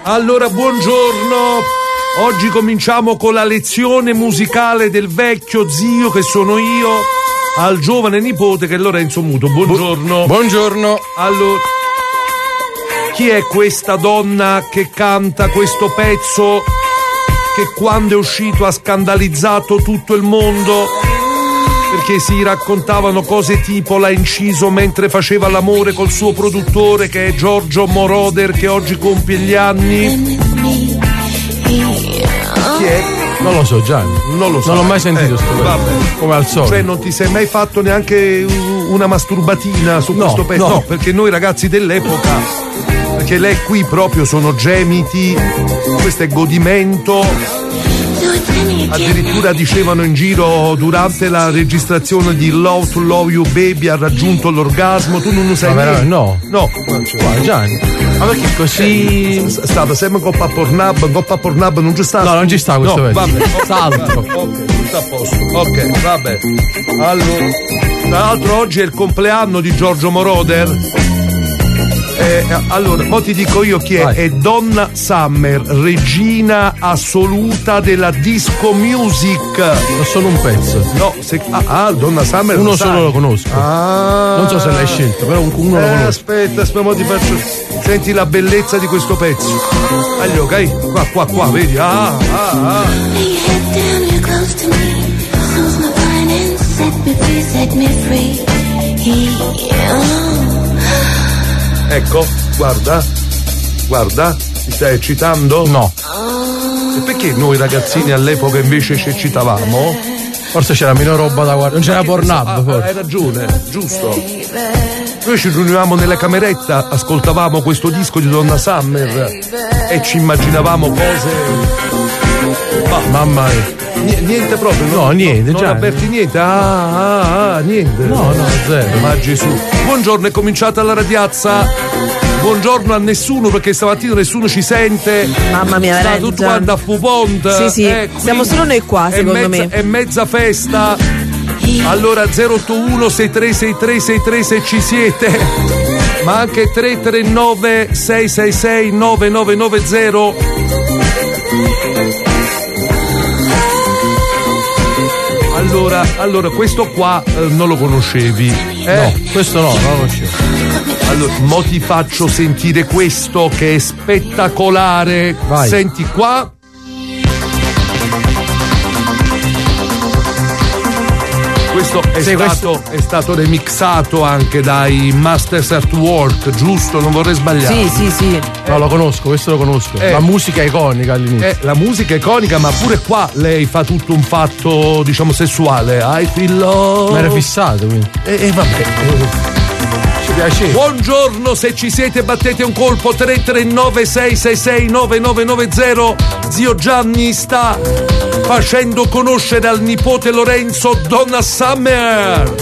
Allora, buongiorno. Oggi cominciamo con la lezione musicale del vecchio zio che sono io al giovane nipote che è Lorenzo Muto. Buongiorno. Buongiorno. Allora, chi è questa donna che canta questo pezzo che quando è uscito ha scandalizzato tutto il mondo? Perché si raccontavano cose tipo l'ha inciso mentre faceva l'amore col suo produttore che è Giorgio Moroder, che oggi compie gli anni. Chi è? Non lo so, Gianni. Non lo so. Non l'ho mai sentito sto pezzo. Come al solito. Cioè non ti sei mai fatto neanche una masturbatina su questo pezzo? No, perché noi ragazzi dell'epoca, perché lei qui proprio sono gemiti, questo è godimento. Addirittura dicevano in giro durante la registrazione di Love to Love You Baby ha raggiunto l'orgasmo. Tu non lo sai? No. Qua, Gianni. Ma perché così? Stava sempre in Coppa Pornhub, non ci sta? No, non ci sta questo pezzo. Vabbè, salto. Ok, tutto a posto. Ok, vabbè. Allora, tra l'altro oggi è il compleanno di Giorgio Moroder. Allora, poi ti dico io chi è. Vai. È Donna Summer, regina assoluta della disco music. Ho solo un pezzo. No, Donna Summer. Uno solo lo conosco. Non so se l'hai scelto, però uno lo conosco. Aspetta, ti faccio. Senti la bellezza di questo pezzo. Allora, ok? Qua, vedi? Ecco, guarda, ti stai eccitando? No. E perché noi ragazzini all'epoca invece ci eccitavamo? Forse c'era meno roba da guardare, non c'era Pornhub forse. Hai ragione, giusto. Noi ci riunivamo nella cameretta, ascoltavamo questo disco di Donna Summer e ci immaginavamo cose. Mamma mia. Niente proprio? No, niente, non già. Non avverti niente? Niente. No, zero. Ma Gesù. Buongiorno, è cominciata la radiazza. Buongiorno a nessuno perché stamattina nessuno ci sente. Mamma mia, sta tutto quanto a Fupont. Sì. Siamo solo noi qua, secondo me. È mezza festa. Allora 081 6363 63 se ci siete. Ma anche 339 666 9990. Allora, questo qua non lo conoscevi? No, questo no, non lo conoscevo. Allora, mo ti faccio sentire questo che è spettacolare. Vai. Senti qua. Questo è stato remixato anche dai Masters at Work, giusto? Non vorrei sbagliare. Sì. No, lo conosco, questo lo conosco. La musica è iconica all'inizio. La musica è iconica, ma pure qua lei fa tutto un fatto, diciamo, sessuale. I feel love. Ma era fissato, quindi. Vabbè. Ci piace. Buongiorno, se ci siete battete un colpo 339 666 9990. Zio Gianni sta facendo conoscere al nipote Lorenzo Donna Summer.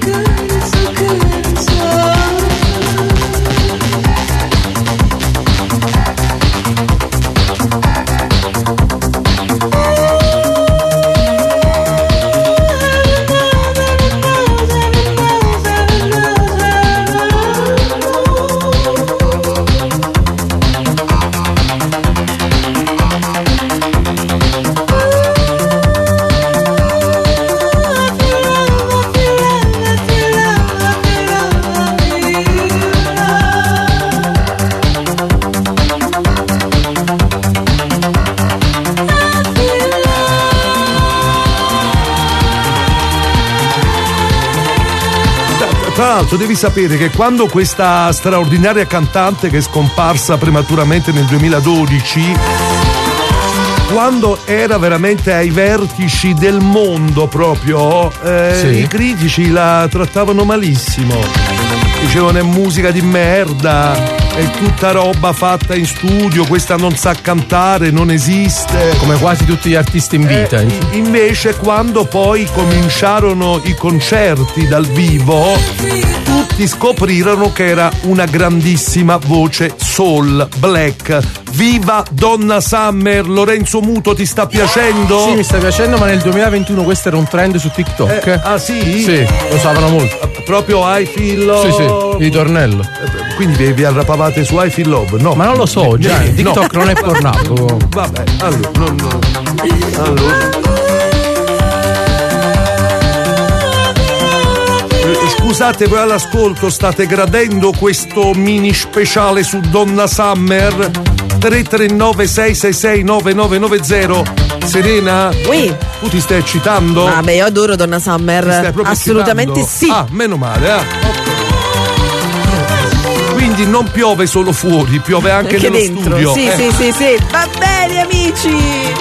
Tra l'altro devi sapere che quando questa straordinaria cantante che è scomparsa prematuramente nel 2012, quando era veramente ai vertici del mondo proprio, i critici la trattavano malissimo. Dicevano è musica di merda, è tutta roba fatta in studio, questa non sa cantare, non esiste. Come quasi tutti gli artisti in vita. Invece quando poi cominciarono i concerti dal vivo, tutti scoprirono che era una grandissima voce soul, black. Viva Donna Summer! Lorenzo Muto, ti sta piacendo? Sì, mi sta piacendo, ma nel 2021 questo era un trend su TikTok. Sì? Sì, lo usavano molto. Proprio I feel love. Sì, il ritornello. Quindi vi arrapavate trovate su I Feel Love, no? Ma non lo so, Gianni, TikTok non è pornato. Vabbè, allora. Scusate, voi all'ascolto state gradendo questo mini speciale su Donna Summer? 339 666 9990. Serena? Oui. Tu ti stai eccitando? Vabbè, io adoro Donna Summer. Assolutamente eccitando? Sì. Meno male, Okay. Quindi non piove solo fuori, piove anche nello dentro. studio. Sì. Va bene, amici.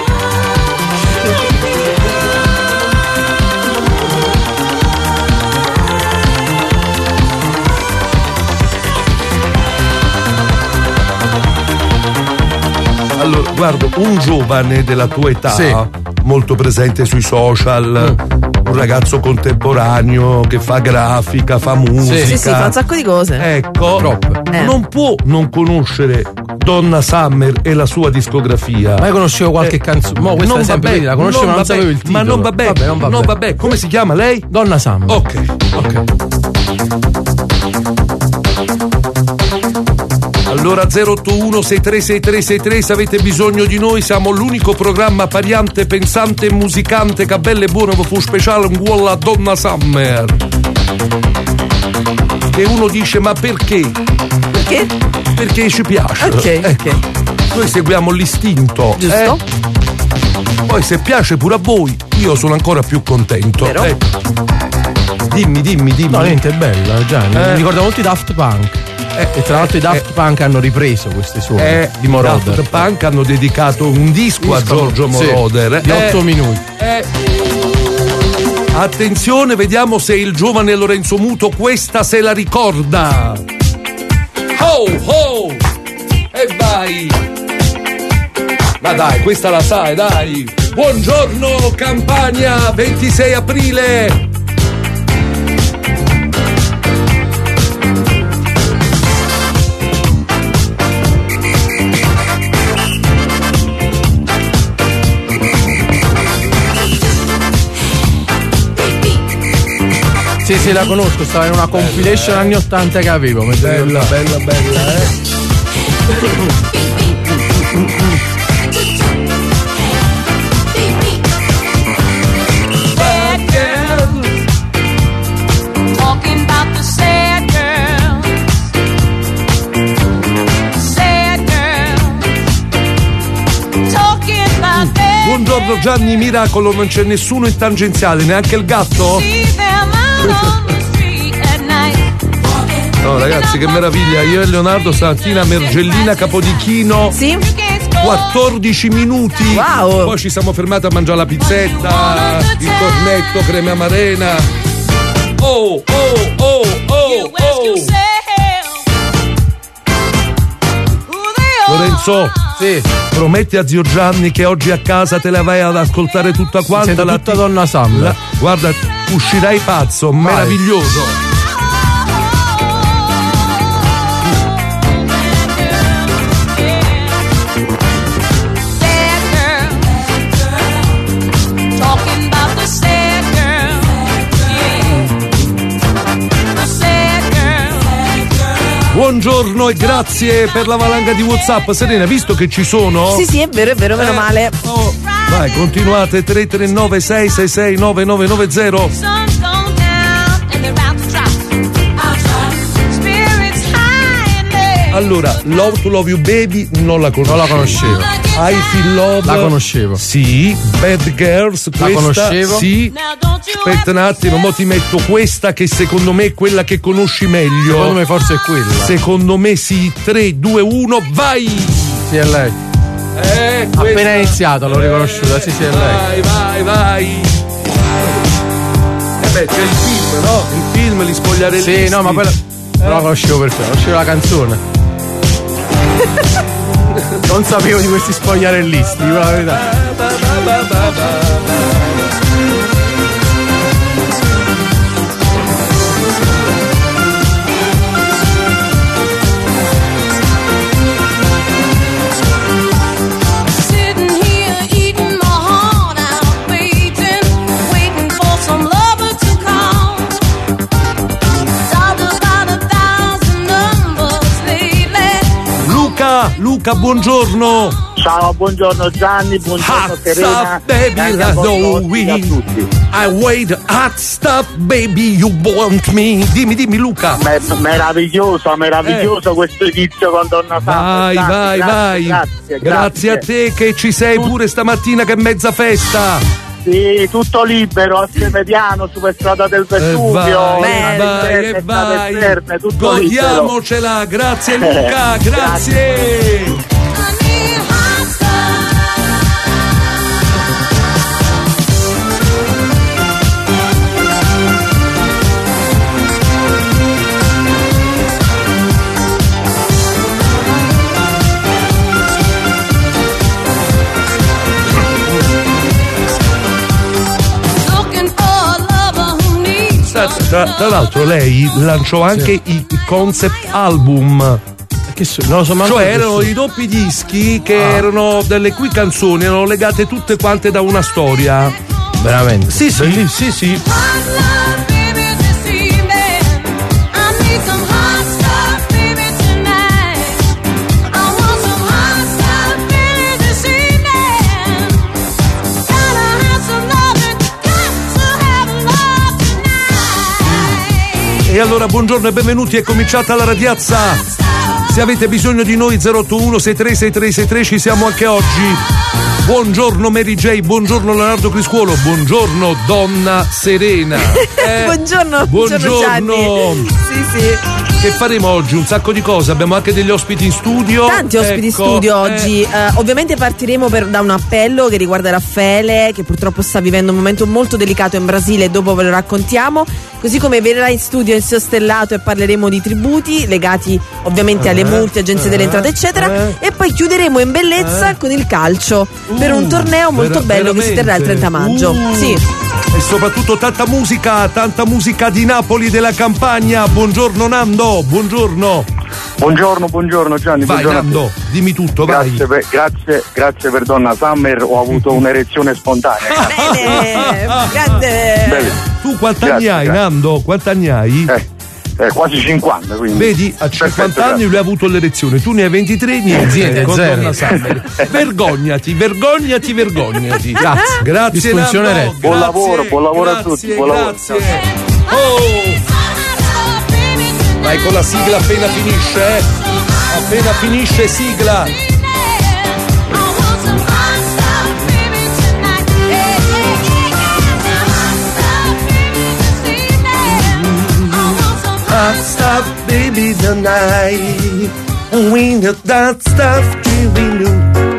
Allora, guarda, un giovane della tua età, molto presente sui social, un ragazzo contemporaneo che fa grafica, fa musica. Sì, fa un sacco di cose. Ecco, non può non conoscere Donna Summer e la sua discografia. Ma io conoscevo qualche canzone. Mo questa è sempre la conoscevo, ma non sapevo il titolo. Ma non vabbè. Come si chiama lei? Donna Summer. Ok. Allora 081 636363, se avete bisogno di noi siamo l'unico programma pariante, pensante e musicante che belle e buono vi fu speciale un gol a Donna Summer. E uno dice ma perché? Perché ci piace. Ok. Noi seguiamo l'istinto. Giusto. Poi se piace pure a voi, io sono ancora più contento. Vero? Dimmi. No, niente, è bella, Gianni. Mi ricorda molto i Daft Punk. E tra l'altro i Daft Punk hanno ripreso questi suoni di Moroder. I Daft Punk hanno dedicato un disco a Giorgio Moroder di 8 minuti. Attenzione, vediamo se il giovane Lorenzo Muto questa se la ricorda. Ho! E vai! Ma dai, questa la sai, dai! Buongiorno Campania, 26 aprile! Sì, la conosco, stava in una compilation anni 80 che avevo. Bella. Buongiorno Gianni Miracolo, non c'è nessuno in tangenziale, neanche il gatto? No ragazzi, che meraviglia, io e Leonardo stamattina Mergellina Capodichino. Sì. 14 minuti. Wow. Poi ci siamo fermati a mangiare la pizzetta, il cornetto crema amarena. Oh. Lorenzo, prometti a zio Gianni che oggi a casa te la vai ad ascoltare tutta quanta. Sento tutta Donna Summer. Guarda, uscirai pazzo, meraviglioso. Buongiorno e grazie per la valanga di WhatsApp. Serena, visto che ci sono? Sì, è vero, meno male. Vai, continuate 339 666 9990. Allora, Love to Love You Baby non la conoscevo. I Feel Love la conoscevo. Sì. Bad Girls la conoscevo. Sì. Aspetta un attimo, mo ti metto questa che secondo me è quella che conosci meglio. Secondo me forse è quella. Secondo me sì. 3, 2, 1, vai! Sì, è lei. Appena iniziato l'ho riconosciuta, sì, è lei. Vai. C'è il film, no? Il film, Gli Spogliarellisti. Sì, no, ma quella non la conoscevo per te, conoscevo la canzone. Non sapevo di questi spogliarellisti, dico la verità. Lately Luca, buongiorno. Ciao, buongiorno Gianni, buongiorno Serena. Baby, I wait, hot stuff, baby, you want me. Dimmi Luca. Meraviglioso questo inizio con Donna Summer. Vai. Grazie a te che ci sei pure stamattina, che è mezza festa. Sì, tutto libero, a Semediano, Superstrada del Vesuvio. Vai. Godiamocela, grazie Luca, grazie. Tra l'altro lei lanciò anche i concept album. Non lo so, cioè erano i doppi dischi che erano delle cui canzoni erano legate tutte quante da una storia. Veramente? Sì. E allora buongiorno e benvenuti, è cominciata la radiazza. Se avete bisogno di noi 081 636363 ci siamo anche oggi. Buongiorno Mary J, buongiorno Leonardo Criscuolo, buongiorno Donna Serena. Buongiorno Gianni. Sì. Che faremo oggi? Un sacco di cose, abbiamo anche degli ospiti in studio. Tanti ospiti in studio oggi. Ovviamente partiremo da un appello che riguarda Raffaele, che purtroppo sta vivendo un momento molto delicato in Brasile, dopo ve lo raccontiamo. Così come verrà in studio il Stellato e parleremo di tributi legati ovviamente alle multe, agenzie delle entrate eccetera. E poi chiuderemo in bellezza con il calcio per un torneo molto bello che si terrà il 30 maggio. Sì. E soprattutto tanta musica di Napoli, della campagna. Buongiorno Nando, buongiorno. Buongiorno Gianni. Vai Nando, dimmi tutto, grazie vai. Grazie per Donna Summer, ho avuto un'erezione spontanea. Bene, grande. Bene. Tu quanti anni hai Nando? Quanti anni hai? Quasi 50, quindi. Vedi, a 50 anni lui ha avuto l'erezione, tu ne hai 23, niente, con Donna Summer. Vergognati. Grazie Nando. Buon lavoro a tutti. Grazie. Vai con la sigla appena finisce, Appena finisce sigla. Hot stuff, baby, tonight. We know that stuff, we do.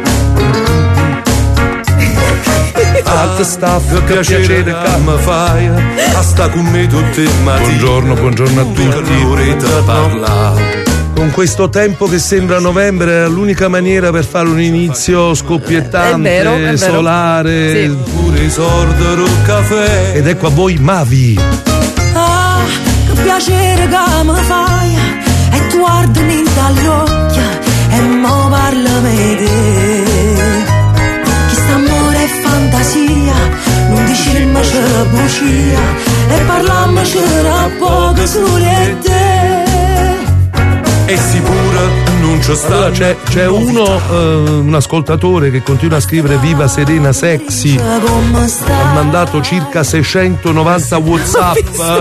Hot stuff, che piacere che mi fai. Sta con me tutte le mattine. Buongiorno a tutti. Con questo tempo che sembra novembre era l'unica maniera per fare un inizio scoppiettante, è vero. solare. Sì. Pure sordero caffè. Ed ecco a voi Mavi. Che piacere che mi fai e tu guardami dagli occhi e mo parlami di chi sta amore e fantasia non dicirmi c'era bugia e parlammi c'era poco sole te e sicuro non c'è sta. Allora, c'è un ascoltatore che continua a scrivere viva Serena sexy, ha mandato circa 690 WhatsApp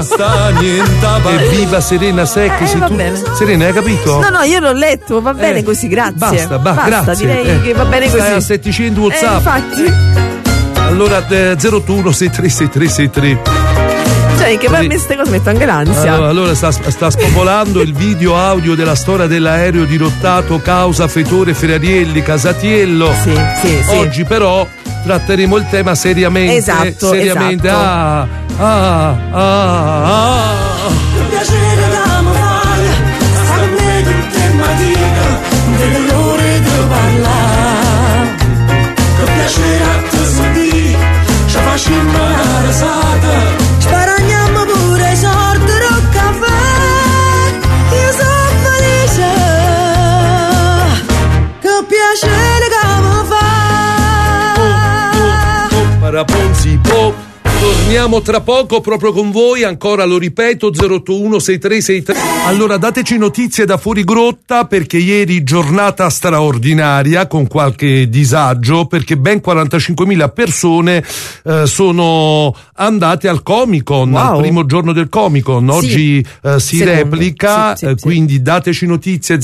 e viva Serena sexy. Va bene. Serena, hai capito? No, io l'ho letto, va bene così, grazie. Basta, grazie. Direi che va bene così. Stai a 700 WhatsApp. Infatti. Allora 081 636363. Cioè, che per me queste cose metto anche l'ansia. Allora sta spopolando il video audio della storia dell'aereo dirottato causa Fetore Ferrarielli Casatiello. Sì. Oggi però tratteremo il tema seriamente. Esatto. piacere da mi fai sta con me tutte le mattine delle ore di parlare che piacere a te sentire ci facciamo una risata sparagniamo pure i sordi del caffè io sono felice che piacere che mi fa Paraponzi pop Torniamo tra poco proprio con voi, ancora lo ripeto, 0816363. Allora dateci notizie da fuori grotta, perché ieri giornata straordinaria con qualche disagio, perché ben 45.000 persone sono andate al Comic-Con, al primo giorno del Comic-Con. Oggi si replica, quindi dateci notizie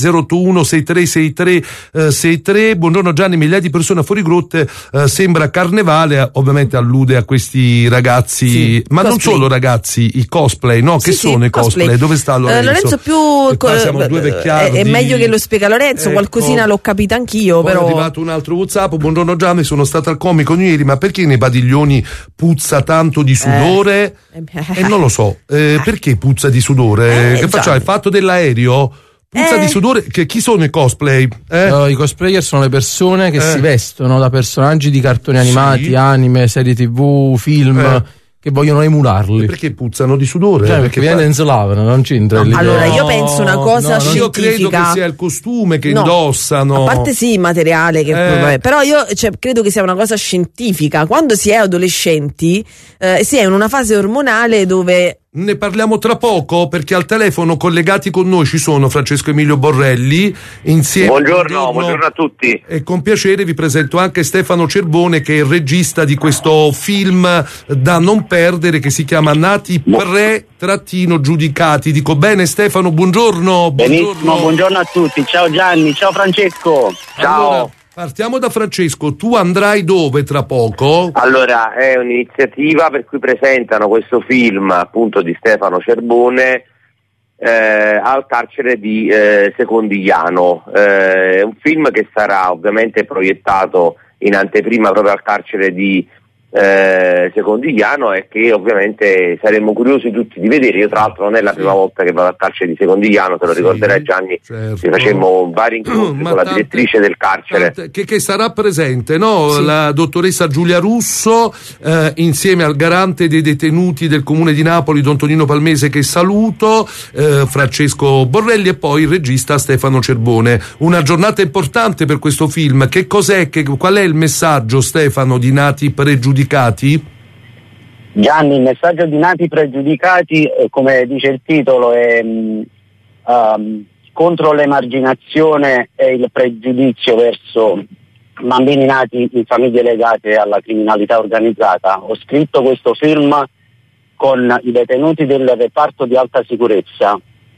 081636363. Buongiorno Gianni, migliaia di persone a fuori grotte, sembra carnevale, ovviamente allude a questi ragazzi, ma cosplay. Non solo ragazzi, i cosplay, no? Che sono i cosplay? Dove sta Lorenzo? Lorenzo più siamo due vecchiardi. È meglio che lo spiega Lorenzo, qualcosina l'ho capita anch'io. Poi però è arrivato un altro WhatsApp: buongiorno Gianni, sono stato al Comic-Con ieri, ma perché nei padiglioni puzza tanto di sudore? Non lo so, perché puzza di sudore? Che facciamo? Il fatto dell'aereo? Puzza di sudore? Chi sono i cosplay? I cosplayer sono le persone che si vestono da personaggi di cartoni animati, anime, serie TV, film, che vogliono emularli. Perché puzzano di sudore? Perché viene in slavano, non c'entra. Allora io penso una cosa scientifica. Io credo che sia il costume che indossano. A parte il materiale che però io credo che sia una cosa scientifica. Quando si è adolescenti si è in una fase ormonale dove ne parliamo tra poco, perché al telefono collegati con noi ci sono Francesco Emilio Borrelli insieme. Buongiorno a tutti. E con piacere vi presento anche Stefano Cerbone, che è il regista di questo film da non perdere, che si chiama Nati pre-giudicati. Dico bene Stefano? Buongiorno. Benissimo, buongiorno a tutti. Ciao Gianni, ciao Francesco. Ciao. Allora, partiamo da Francesco, tu andrai dove tra poco? Allora, è un'iniziativa per cui presentano questo film appunto di Stefano Cerbone al carcere di Secondigliano. È un film che sarà ovviamente proiettato in anteprima proprio al carcere di Secondigliano, e che ovviamente saremmo curiosi tutti di vedere. Io tra l'altro non è la prima volta che vado al carcere di Secondigliano, te lo ricorderai Gianni, ci facemmo vari incontri con la direttrice del carcere che sarà presente, no? La dottoressa Giulia Russo insieme al garante dei detenuti del comune di Napoli Don Tonino Palmese, che saluto, Francesco Borrelli, e poi il regista Stefano Cerbone. Una giornata importante per questo film. Che cos'è, qual è il messaggio, Stefano, di Nati pregiudicati? Gianni, il messaggio di Nati pregiudicati, come dice il titolo, è contro l'emarginazione e il pregiudizio verso bambini nati in famiglie legate alla criminalità organizzata. Ho scritto questo film con i detenuti del reparto di alta sicurezza,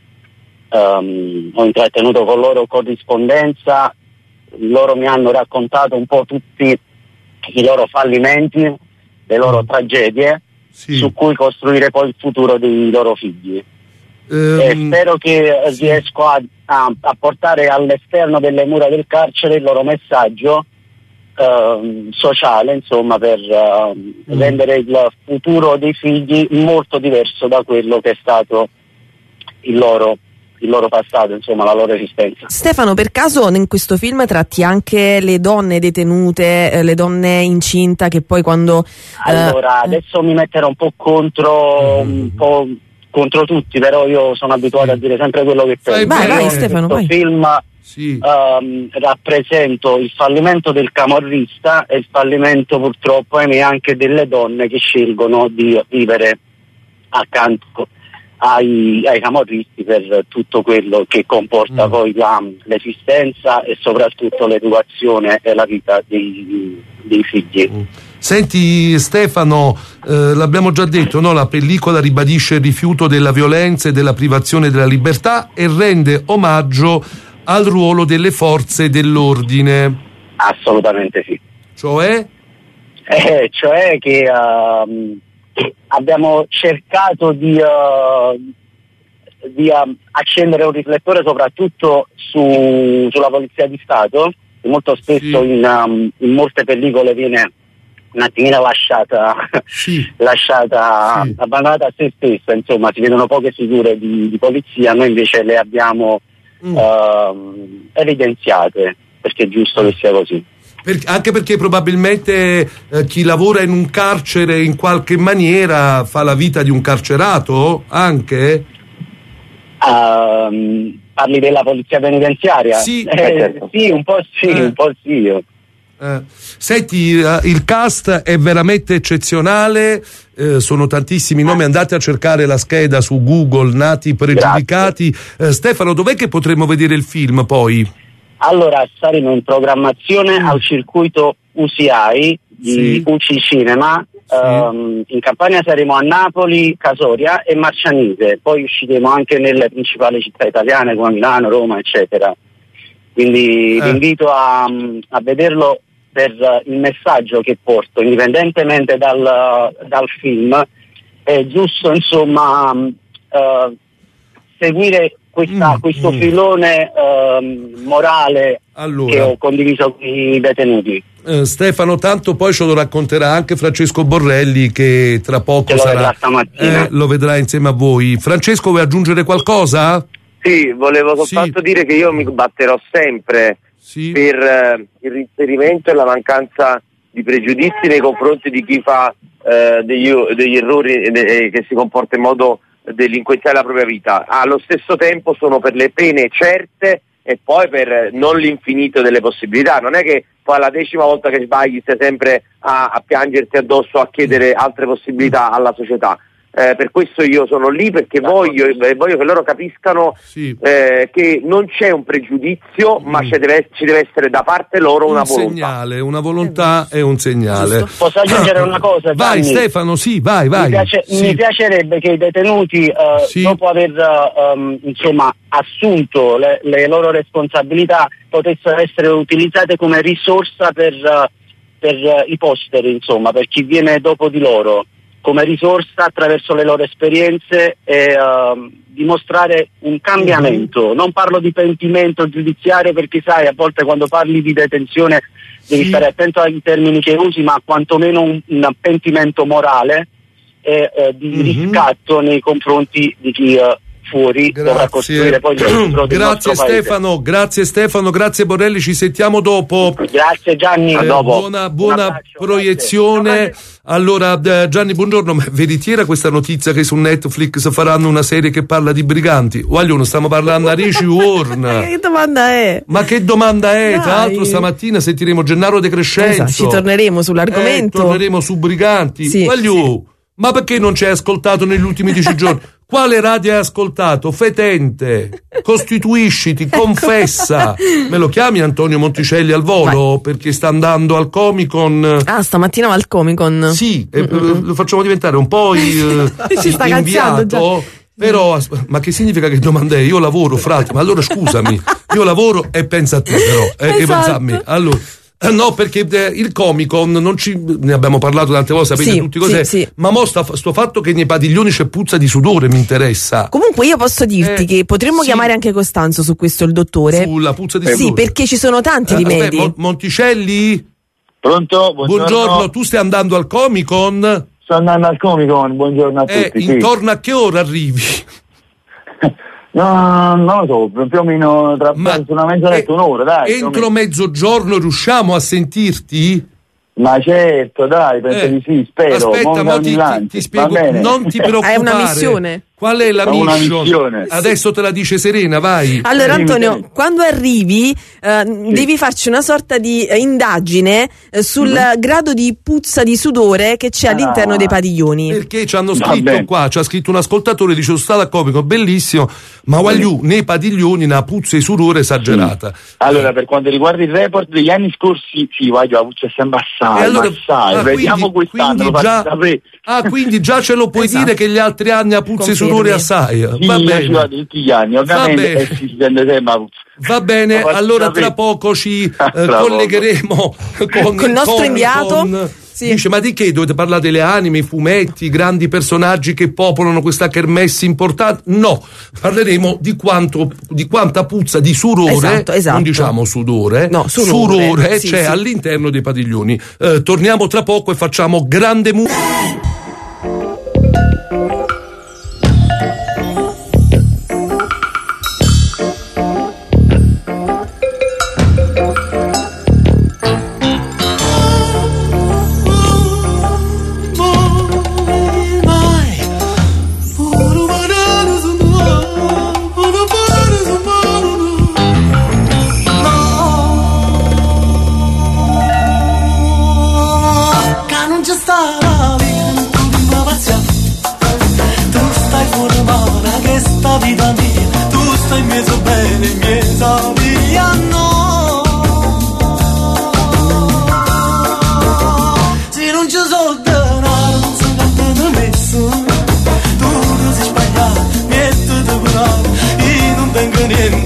ho intrattenuto con loro corrispondenza, loro mi hanno raccontato un po' tutti i loro fallimenti, le loro tragedie, su cui costruire poi il futuro dei loro figli. E spero che riesco a portare all'esterno delle mura del carcere il loro messaggio sociale, insomma, per rendere il futuro dei figli molto diverso da quello che è stato il loro passato, insomma, la loro esistenza. Stefano, per caso in questo film tratti anche le donne detenute, le donne incinta, che poi quando allora adesso mi metterò un po' contro tutti, però io sono abituato a dire sempre quello che penso. Vai Stefano, vai. Questo film rappresento il fallimento del camorrista e il fallimento, purtroppo, anche delle donne che scelgono di vivere accanto ai camorristi, per tutto quello che comporta poi l'esistenza e soprattutto l'educazione e la vita dei figli. Senti Stefano, l'abbiamo già detto, no? La pellicola ribadisce il rifiuto della violenza e della privazione della libertà e rende omaggio al ruolo delle forze dell'ordine. Assolutamente sì. Cioè che abbiamo cercato di accendere un riflettore soprattutto sulla Polizia di Stato, che molto spesso in molte pellicole viene un attimino lasciata abbandonata a se stessa, insomma, si vedono poche figure di polizia. Noi invece le abbiamo evidenziate, perché è giusto che sia così. Anche perché probabilmente chi lavora in un carcere in qualche maniera fa la vita di un carcerato anche? Parli della polizia penitenziaria? Sì, sì, un po' sì. Senti, il cast è veramente eccezionale, sono tantissimi nomi, andate a cercare la scheda su Google, Nati Pregiudicati. Stefano, dov'è che potremo vedere il film poi? Allora, saremo in programmazione al circuito UCI di UCI Cinema. In Campania saremo a Napoli, Casoria e Marcianise, poi usciremo anche nelle principali città italiane come Milano, Roma, eccetera. Quindi vi invito a vederlo per il messaggio che porto, indipendentemente dal film. È giusto, insomma, seguire questo filone morale che ho condiviso con i detenuti. Stefano, tanto poi ce lo racconterà anche Francesco Borrelli, che tra poco lo vedrà insieme a voi. Francesco, vuoi aggiungere qualcosa? Sì, volevo soltanto dire che io mi batterò sempre per il reinserimento e la mancanza di pregiudizi nei confronti di chi fa degli errori che si comporta in modo delinquenziale la propria vita. Allo stesso tempo sono per le pene certe e poi per non l'infinito delle possibilità. Non è che poi alla 10ª volta che sbagli stai sempre a piangerti addosso, a chiedere altre possibilità alla società. Per questo io sono lì, perché voglio che loro capiscano che non c'è un pregiudizio, ma ci deve essere da parte loro una volontà. Segnale, una volontà e un segnale. Giusto. Posso aggiungere una cosa? Vai Stefano, vai. Mi piacerebbe che i detenuti, dopo aver assunto le loro responsabilità, potessero essere utilizzate come risorsa per i posteri, insomma, per chi viene dopo di loro, come risorsa attraverso le loro esperienze e dimostrare un cambiamento. Non parlo di pentimento giudiziario, perché sai, a volte quando parli di detenzione devi stare attento ai termini che usi, ma quantomeno un pentimento morale e di riscatto nei confronti di chi fuori dovrà costruire poi il grazie Stefano, grazie Borrelli, ci sentiamo dopo. Grazie Gianni, dopo. Buona proiezione. Allora Gianni, buongiorno, ma veritiera questa notizia che su Netflix faranno una serie che parla di briganti? Guaglione, stiamo parlando a 10 giorni. Che domanda è? Ma che domanda è? Dai. Tra l'altro stamattina sentiremo Gennaro De Crescenzo. Ci torneremo sull'argomento. Torneremo su briganti. Sì. Ma perché non ci hai ascoltato negli ultimi 10 giorni? Quale radio hai ascoltato? Fetente, costituisciti, confessa. Me lo chiami Antonio Monticelli al volo? Vai. Perché sta andando al Comic Con. Stamattina va al Comic Con. Sì, lo facciamo diventare un po' ci sta inviato. Già. Però, ma che significa che domanda è? Io lavoro, frate, ma allora scusami, io lavoro e pensa a te però, che pensa a me. Allora. No, perché il Comic Con ne abbiamo parlato tante volte, sapete tutti cos'è, ma sto fatto che nei padiglioni c'è puzza di sudore mi interessa. Comunque io posso dirti che potremmo chiamare anche Costanzo su questo, il dottore. Sulla puzza di sudore? Sì, perché ci sono tanti rimedi. Monticelli? Pronto? Buongiorno, tu stai andando al Comic Con? Sto andando al Comic Con, buongiorno a tutti. Intorno a che ora arrivi? No, non lo so, più o meno tra una mezz'oretta, un'ora, dai. Entro mezzogiorno riusciamo a sentirti? Ma certo, dai, penso di sì, spero. Aspetta, ma ti spiego, non ti preoccupare. È una missione. Qual è la mission? Adesso te la dice Serena, vai. Allora Antonio, quando arrivi devi farci una sorta di indagine sul grado di puzza di sudore che c'è all'interno dei padiglioni. Perché ci hanno scritto qua, ci ha scritto un ascoltatore, dice: sono stato a Comico, bellissimo, ma nei padiglioni una puzza di sudore esagerata. Allora, per quanto riguarda il report degli anni scorsi, la puzza è sempre assai, vediamo quest'anno. Quindi già ce lo puoi dire che gli altri anni a puzza di sudore assai. Sì, va bene. Tutti gli anni, ovviamente, si sente sempre puzza. Va bene, allora tra poco ci collegheremo con il nostro inviato. Dice: ma di che dovete parlare delle anime, i fumetti, i grandi personaggi che popolano questa kermesse importante? No, parleremo di quanta puzza di sudore, esatto. Non diciamo sudore, no, sudore c'è all'interno dei padiglioni. Torniamo tra poco e facciamo grande musica.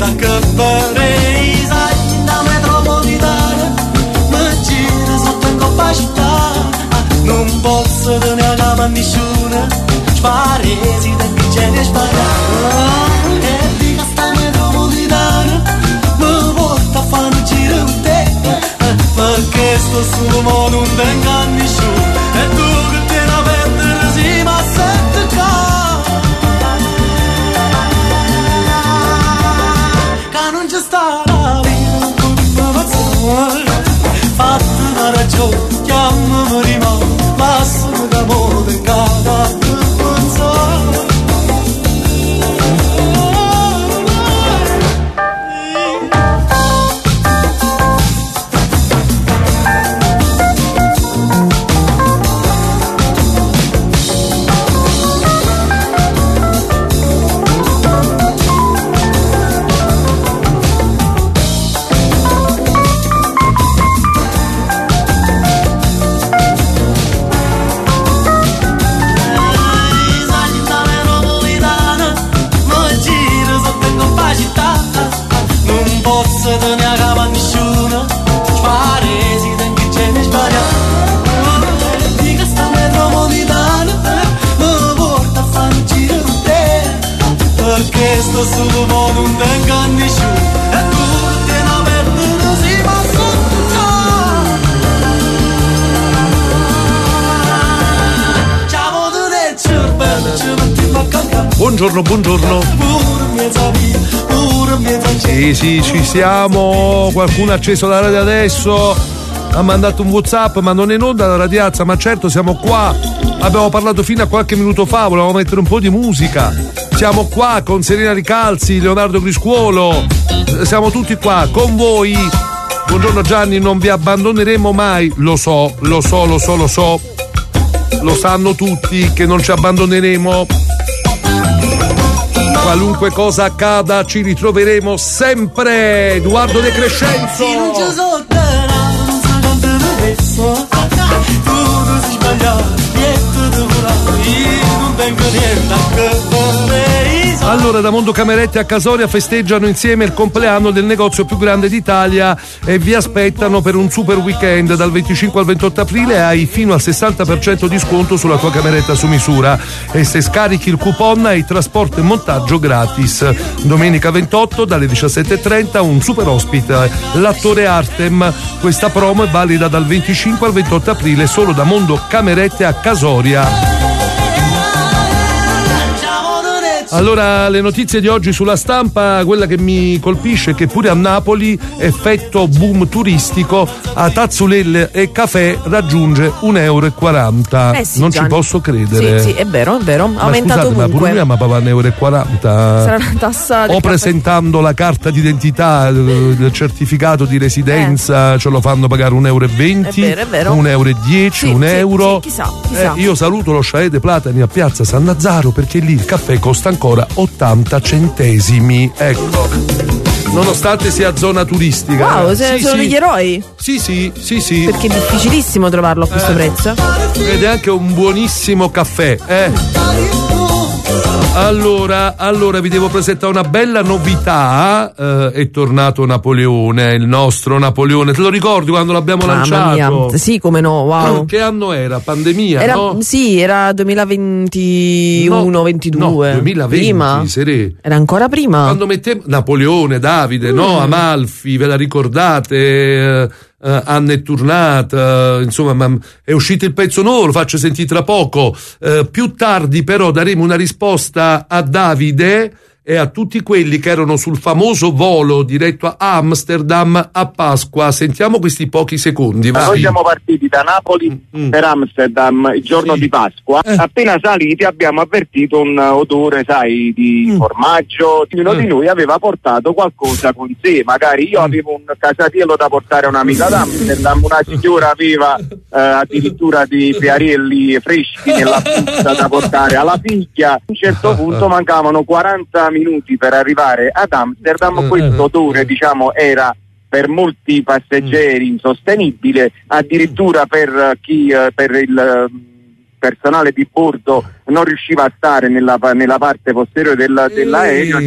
niente che fare, sai, da metropolitana, mi gira sotto in coppa città, non posso tenere la mano nessuno, sparesi da che c'è ne sparare, e dica sta metropolitana, mi porta a fare un giro in te, perché sto solo mo non venga a nessuno, e tu che te la perdere si ma sette che non ci sta la vita, fatto una ragione, chiamami rimane, massimo d'amore in casa non so. Sto solo mo non venga a nessuno, e tu te la perdono si ma sotto ciao del cervello ci mettiamo a cantare. Buongiorno. Sì, ci siamo. Qualcuno ha acceso la radio adesso, ha mandato un WhatsApp, ma non è in onda la radiazza, ma certo siamo qua. Abbiamo parlato fino a qualche minuto fa, volevamo mettere un po' di musica. Siamo qua con Serena Ricalzi, Leonardo Griscuolo, siamo tutti qua con voi. Buongiorno Gianni, non vi abbandoneremo mai, lo so, lo sanno tutti che non ci abbandoneremo. Qualunque cosa accada ci ritroveremo sempre. Edoardo De Crescenzo. Allora, da Mondo Camerette a Casoria festeggiano insieme il compleanno del negozio più grande d'Italia e vi aspettano per un super weekend dal 25 al 28 aprile. Hai fino al 60% di sconto sulla tua cameretta su misura e se scarichi il coupon hai trasporto e montaggio gratis. Domenica 28 dalle 17:30 un super ospite, l'attore Artem. Questa promo è valida dal 25 al 28 aprile solo da Mondo Camerette a Casoria. Allora, le notizie di oggi sulla stampa, quella che mi colpisce è che pure a Napoli effetto boom turistico, a tazzulelle e caffè raggiunge €1,40. Sì, non Gianni, ci posso credere. Sì, è vero, ha aumentato scusate, ovunque. ma pure mia ma papà €1,40. Sarà una tassa del o presentando la carta d'identità, il certificato di residenza, ce lo fanno pagare €1,20, è vero. €1,10, Sì, €1. sì, chissà. Io saluto lo Chalet dei Platani a Piazza San Lazzaro perché lì il caffè costa ancora 80 centesimi. Ecco, nonostante sia zona turistica. Wow, sono degli eroi. Sì. Perché è difficilissimo trovarlo a questo prezzo. Ed è anche un buonissimo caffè, Allora vi devo presentare una bella novità. È tornato Napoleone, il nostro Napoleone. Te lo ricordi quando l'abbiamo lanciato? Mia. Sì, come no, wow. Che anno era? Pandemia, no? Sì, era 2021-22. No, 2020, prima. Era ancora prima. Quando mettevo Napoleone, Davide, no? Amalfi, ve la ricordate? Anna è tornata, insomma, ma è uscito il pezzo nuovo, lo faccio sentire tra poco. Più tardi però daremo una risposta a Davide e a tutti quelli che erano sul famoso volo diretto a Amsterdam a Pasqua. Sentiamo questi pochi secondi. Noi siamo partiti da Napoli per Amsterdam il giorno di Pasqua. Appena saliti abbiamo avvertito un odore, sai, di formaggio. Uno di noi aveva portato qualcosa con sé, magari io avevo un casatiello da portare a un'amica ad Amsterdam, una signora aveva addirittura dei pearelli freschi nella busta da portare alla figlia. A un certo punto mancavano 40 minuti per arrivare ad Amsterdam. Questo odore, diciamo, era per molti passeggeri insostenibile, addirittura per personale di bordo non riusciva a stare nella parte posteriore dell'aereo.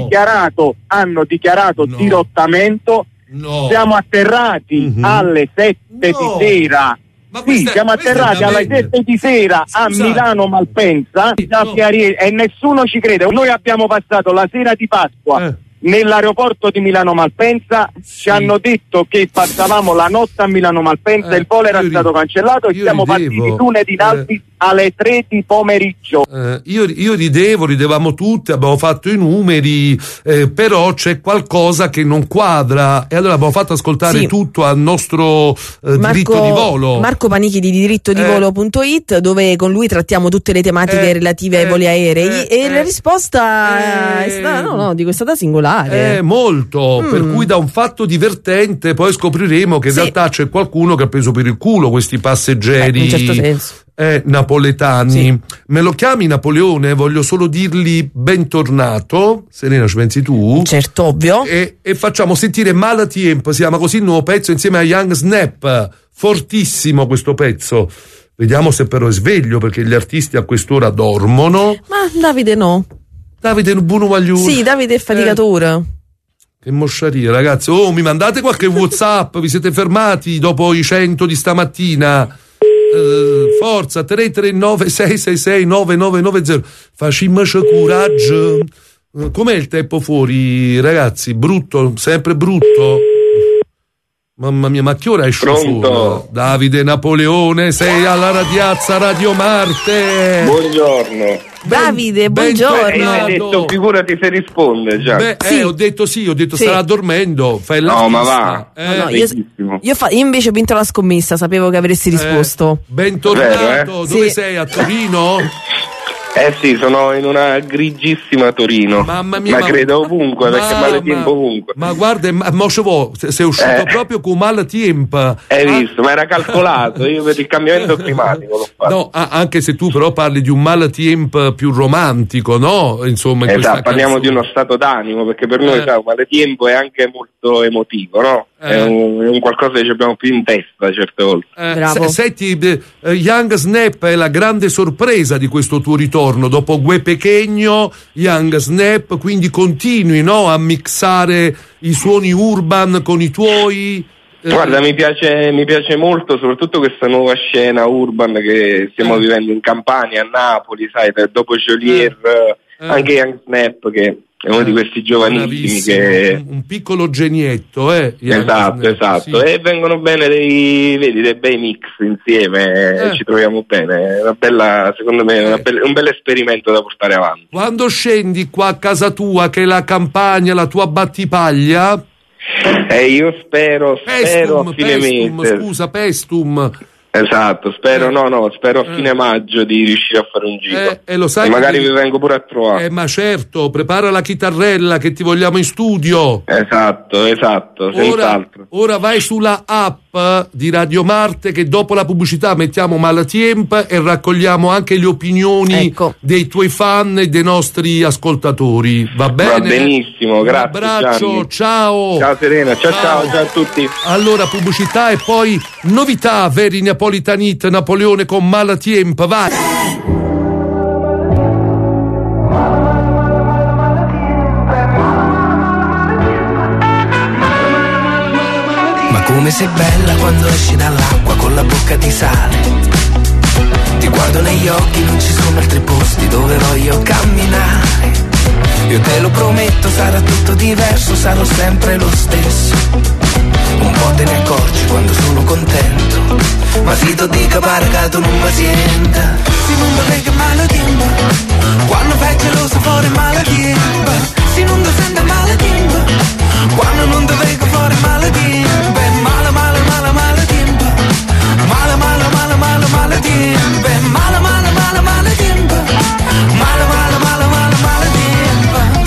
Hanno dichiarato dirottamento. Siamo atterrati alle 7 di sera. Siamo atterrati alle 7 di sera a Milano Malpensa e nessuno ci crede. Noi abbiamo passato la sera di Pasqua nell'aeroporto di Milano Malpensa, ci hanno detto che passavamo la notte a Milano Malpensa, il volo era stato cancellato e siamo partiti lunedì Alpi alle 3 di pomeriggio. Io ridevamo tutti, abbiamo fatto i numeri, però c'è qualcosa che non quadra, e allora abbiamo fatto ascoltare tutto al nostro diritto di volo. Marco Panichi di dirittodivolo.it, dove con lui trattiamo tutte le tematiche relative ai voli aerei, e la risposta è stata è stata singolare. Molto, per cui da un fatto divertente poi scopriremo che in realtà c'è qualcuno che ha preso per il culo questi passeggeri. In un certo senso. Napoletani. Me lo chiami Napoleone? Voglio solo dirgli bentornato. Serena, ci pensi tu? Certo, ovvio. E facciamo sentire Malatiempo, si chiama così il nuovo pezzo, insieme a Young Snap. Fortissimo questo pezzo. Vediamo se però è sveglio, perché gli artisti a quest'ora dormono. Ma Davide no. Davide Buono Maglione. Sì, Davide è faticatore. Che mosciaria, ragazzi. Mi mandate qualche WhatsApp? Vi siete fermati dopo i 100 di stamattina? Forza, 339 666 9990. Facciamoci coraggio. Com'è il tempo fuori, ragazzi? Brutto, sempre brutto. Mamma mia, ma che ora esce fuori? Davide Napoleone, sei alla Radiazza Radio Marte. Buongiorno. Davide, buongiorno. Hai detto figurati se risponde già. Ho detto starà dormendo. Fai la ma va. Io invece ho vinto la scommessa, sapevo che avresti risposto. Bentornato. Dove sei? A Torino? Sì, sono in una grigissima Torino. Mamma mia, ma credo ovunque, perché male tempo ovunque. Ma guarda, sei uscito proprio con male tempo. Hai visto, ma era calcolato, io per il cambiamento climatico l'ho fatto. No, anche se tu però parli di un male tempo più romantico, no? Insomma, esatto, parliamo di uno stato d'animo, perché per noi un male tempo è anche molto emotivo, no? È un qualcosa che abbiamo più in testa certe volte. Senti, Young Snap è la grande sorpresa di questo tuo ritorno. Dopo Gue Pechegno, Young Snap, quindi continui, no, a mixare i suoni urban con i tuoi. Guarda, mi piace molto, soprattutto questa nuova scena urban che stiamo vivendo in Campania, a Napoli, sai, dopo Jolier, anche Young Snap che è uno di questi giovanissimi che un piccolo genietto, esatto, e vengono bene dei bei mix insieme, ci troviamo bene, è una bella, secondo me un bel esperimento da portare avanti. Quando scendi qua a casa tua, che è la Campagna, la tua Battipaglia? Io spero a fine mese. Scusa, Pestum. Esatto, spero a fine maggio di riuscire a fare un giro, e lo sai, e magari vi vengo pure a trovare. Ma certo, prepara la chitarrella che ti vogliamo in studio. Esatto, senz'altro. Ora vai sulla app di Radio Marte, che dopo la pubblicità mettiamo Malatiemp e raccogliamo anche le opinioni dei tuoi fan e dei nostri ascoltatori. Va bene? Va benissimo, grazie. Un abbraccio, Gianni. ciao. Ciao Serena, ciao a tutti. Allora, pubblicità e poi novità veri Napolitanit, Napoleone con Malatiemp, vai! Ma come sei bella quando esci dall'acqua con la bocca di sale. Ti guardo negli occhi, non ci sono altri posti dove voglio camminare. Io te lo prometto, sarà tutto diverso, sarò sempre lo stesso. Un po' te ne accorgi quando sono contento, ma si ti dica pare che tu non mi senta. Si non mi vede male tempo, quando faccio lo sapore male tempo. Si non ti sente male tempo, quando non ti vedo fuori male tempo. Male tempo, male tempo, male tempo, male tempo.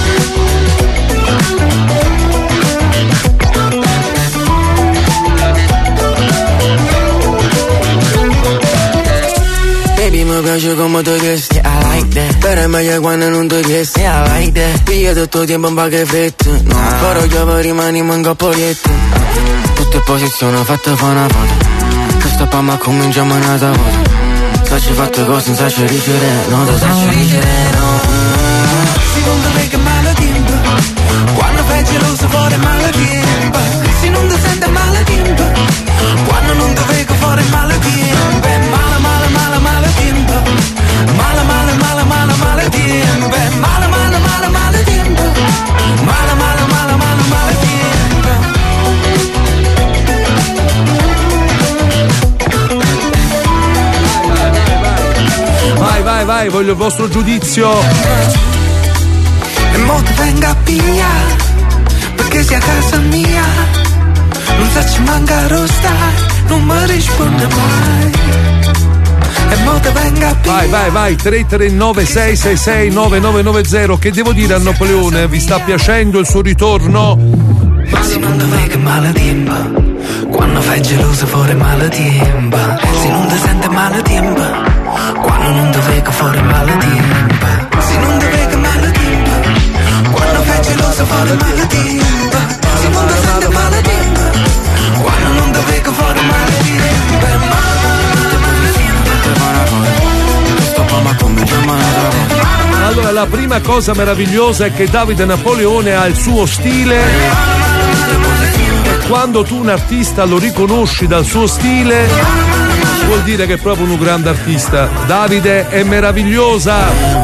Baby, mi piace come tu chiesti, I like that. Però è meglio quando non ti chiesti, I like that. Piglia tutto tempo un po' che fetto, no, però io rimaniamo in coppoletto. Tutte posizioni fatte fa una foto, questa pa' ma cominciamo una foto. Sto faccio fatte cose senza cericere, no, da cericere, no. Se non dove che male timba, quando fai geloso fuori male timba. Se non ti sente male timba, quando non dove che fuori male timba. Male, male, male, male timba. Male, male, male, male, male timba. Male, male, male, male timba. Male, male, male, male, male timba. Vai, voglio il vostro giudizio. E mo ti venga a pigliare, perché sei a casa mia. Non so ci manca rostare, non mi risponde mai. E mo ti venga a pigliare. Vai, 339 666 9990. Che devo dire a Napoleone? Vi sta piacendo il suo ritorno? Ma se non dove che male timba, quando fai geloso fuori male timba. Se non ti sente male timba, quando non dove che fuori male timba. Se non dove che male timba, quando fai geloso fuori male timba. Se non ti sente male timba, quando non dove che fuori male timba. Allora, la prima cosa meravigliosa è che Davide Napoleone ha il suo stile. Quando tu un artista lo riconosci dal suo stile, vuol dire che è proprio un grande artista. Davide è meravigliosa.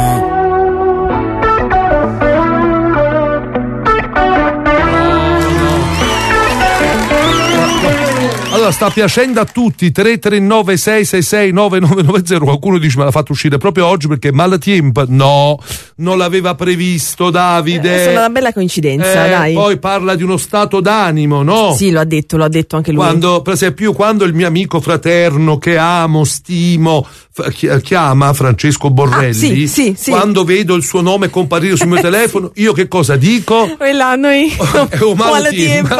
Allora, sta piacendo a tutti. 339 666 9990. Qualcuno dice: ma l'ha fatto uscire proprio oggi perché Malatiempo. No, non l'aveva previsto Davide. È una bella coincidenza, dai. Poi parla di uno stato d'animo, no? Sì, lo ha detto anche lui. Quando, per esempio, quando il mio amico fraterno che amo, stimo, chiama Francesco Borrelli, sì. Quando vedo il suo nome comparire sul mio telefono, io che cosa dico? Quella noi Malatiempo.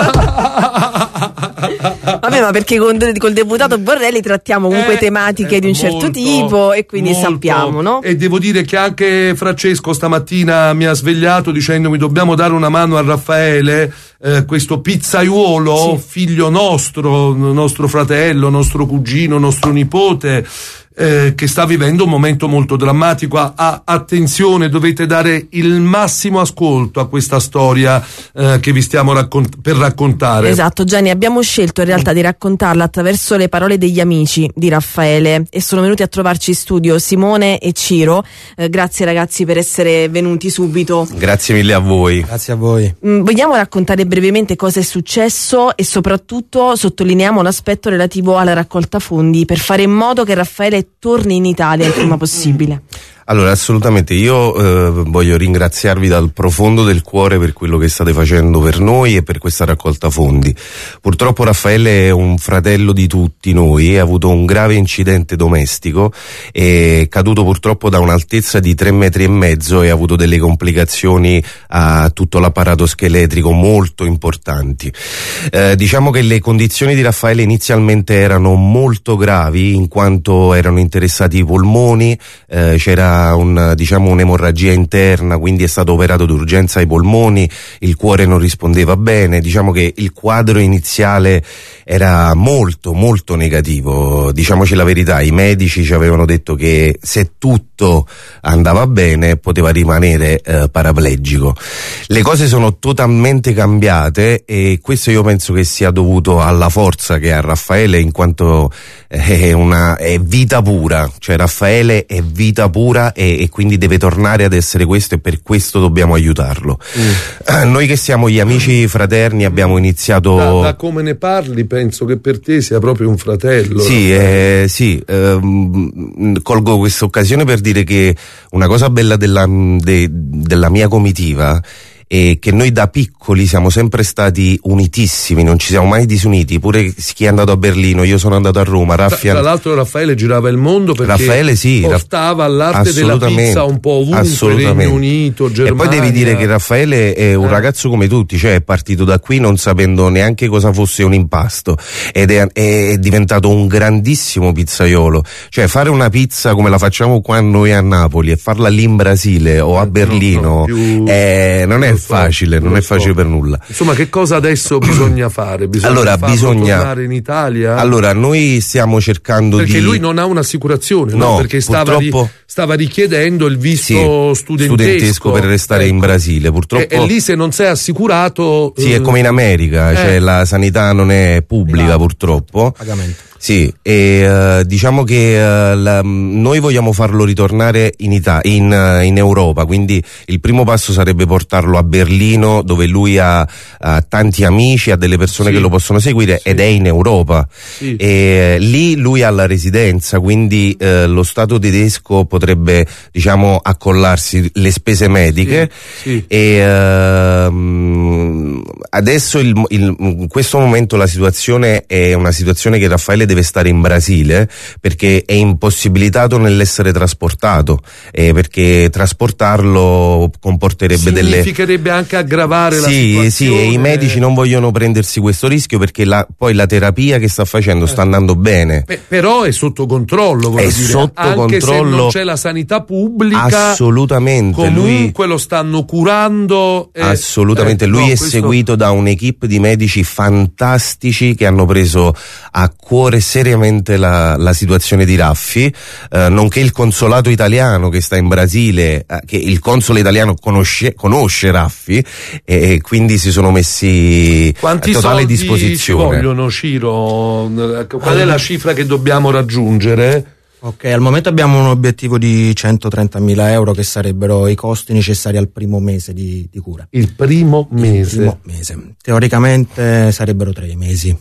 Vabbè, ma perché col deputato Borrelli trattiamo comunque tematiche di un certo tipo e quindi sappiamo, no? E devo dire che anche Francesco stamattina mi ha svegliato dicendomi: dobbiamo dare una mano a Raffaele, questo pizzaiuolo, figlio nostro fratello, nostro cugino, nostro nipote, che sta vivendo un momento molto drammatico. Attenzione, dovete dare il massimo ascolto a questa storia che vi stiamo per raccontare. Esatto, Gianni, abbiamo scelto in realtà di raccontarla attraverso le parole degli amici di Raffaele e sono venuti a trovarci in studio Simone e Ciro. Grazie ragazzi per essere venuti subito. Grazie mille a voi. Grazie a voi. Vogliamo raccontare brevemente cosa è successo e soprattutto sottolineiamo l'aspetto relativo alla raccolta fondi per fare in modo che Raffaele torni in Italia il prima possibile. Allora, assolutamente, io voglio ringraziarvi dal profondo del cuore per quello che state facendo per noi e per questa raccolta fondi. Purtroppo Raffaele è un fratello di tutti noi, ha avuto un grave incidente domestico, è caduto purtroppo da un'altezza di 3,5 metri e ha avuto delle complicazioni a tutto l'apparato scheletrico molto importanti. Diciamo che le condizioni di Raffaele inizialmente erano molto gravi in quanto erano interessati i polmoni, c'era un'emorragia interna, quindi è stato operato d'urgenza ai polmoni, il cuore non rispondeva bene, diciamo che il quadro iniziale era molto molto negativo, diciamoci la verità, i medici ci avevano detto che se tutto andava bene poteva rimanere paraplegico. Le cose sono totalmente cambiate e questo io penso che sia dovuto alla forza che ha Raffaele, in quanto è vita pura, cioè Raffaele è vita pura e quindi deve tornare ad essere questo e per questo dobbiamo aiutarlo. Noi che siamo gli amici fraterni abbiamo iniziato... Da come ne parli penso che per te sia proprio un fratello. Sì, colgo questa occasione per dire che una cosa bella della mia comitiva e che noi da piccoli siamo sempre stati unitissimi, non ci siamo mai disuniti, pure chi è andato a Berlino, io sono andato a Roma. Tra l'altro Raffaele girava il mondo perché Raffaele, portava l'arte della pizza un po' ovunque, Regno Unito, Germania. E poi devi dire che Raffaele è un ragazzo come tutti, cioè è partito da qui non sapendo neanche cosa fosse un impasto ed è diventato un grandissimo pizzaiolo, cioè fare una pizza come la facciamo qua noi a Napoli e farla lì in Brasile o a Berlino non è è facile, non è facile per nulla. Insomma, che cosa adesso bisogna fare? Bisogna tornare in Italia? Allora, noi stiamo cercando perché lui non ha un'assicurazione, no? Perché stava richiedendo il visto studentesco per restare in Brasile. Purtroppo e lì se non sei assicurato è come in America, cioè la sanità non è pubblica purtroppo. Pagamento. Sì, e diciamo che noi vogliamo farlo ritornare in Europa, quindi il primo passo sarebbe portarlo a Berlino, dove lui ha tanti amici, ha delle persone che lo possono seguire, ed è in Europa. E lì lui ha la residenza, quindi lo Stato tedesco potrebbe, diciamo, accollarsi le spese mediche. E adesso in questo momento la situazione è una situazione che Raffaele deve stare in Brasile, perché è impossibilitato nell'essere trasportato, perché trasportarlo comporterebbe significherebbe anche aggravare la situazione. Sì, e i medici non vogliono prendersi questo rischio, perché poi la terapia che sta facendo sta andando bene. Però è sotto controllo, anche se non c'è la sanità pubblica. Assolutamente. Comunque lo stanno curando. Assolutamente. Lui è seguito da un'equipe di medici fantastici che hanno preso a cuore seriamente la situazione di Raffi, nonché il consolato italiano che sta in Brasile, che il console italiano conosce Raffi, e quindi si sono messi a totale disposizione. Ci vogliono, Ciro? Qual è la cifra che dobbiamo raggiungere? Ok, al momento abbiamo un obiettivo di 130.000 euro, che sarebbero i costi necessari al primo mese di cura. Il primo mese? Teoricamente sarebbero 3 mesi.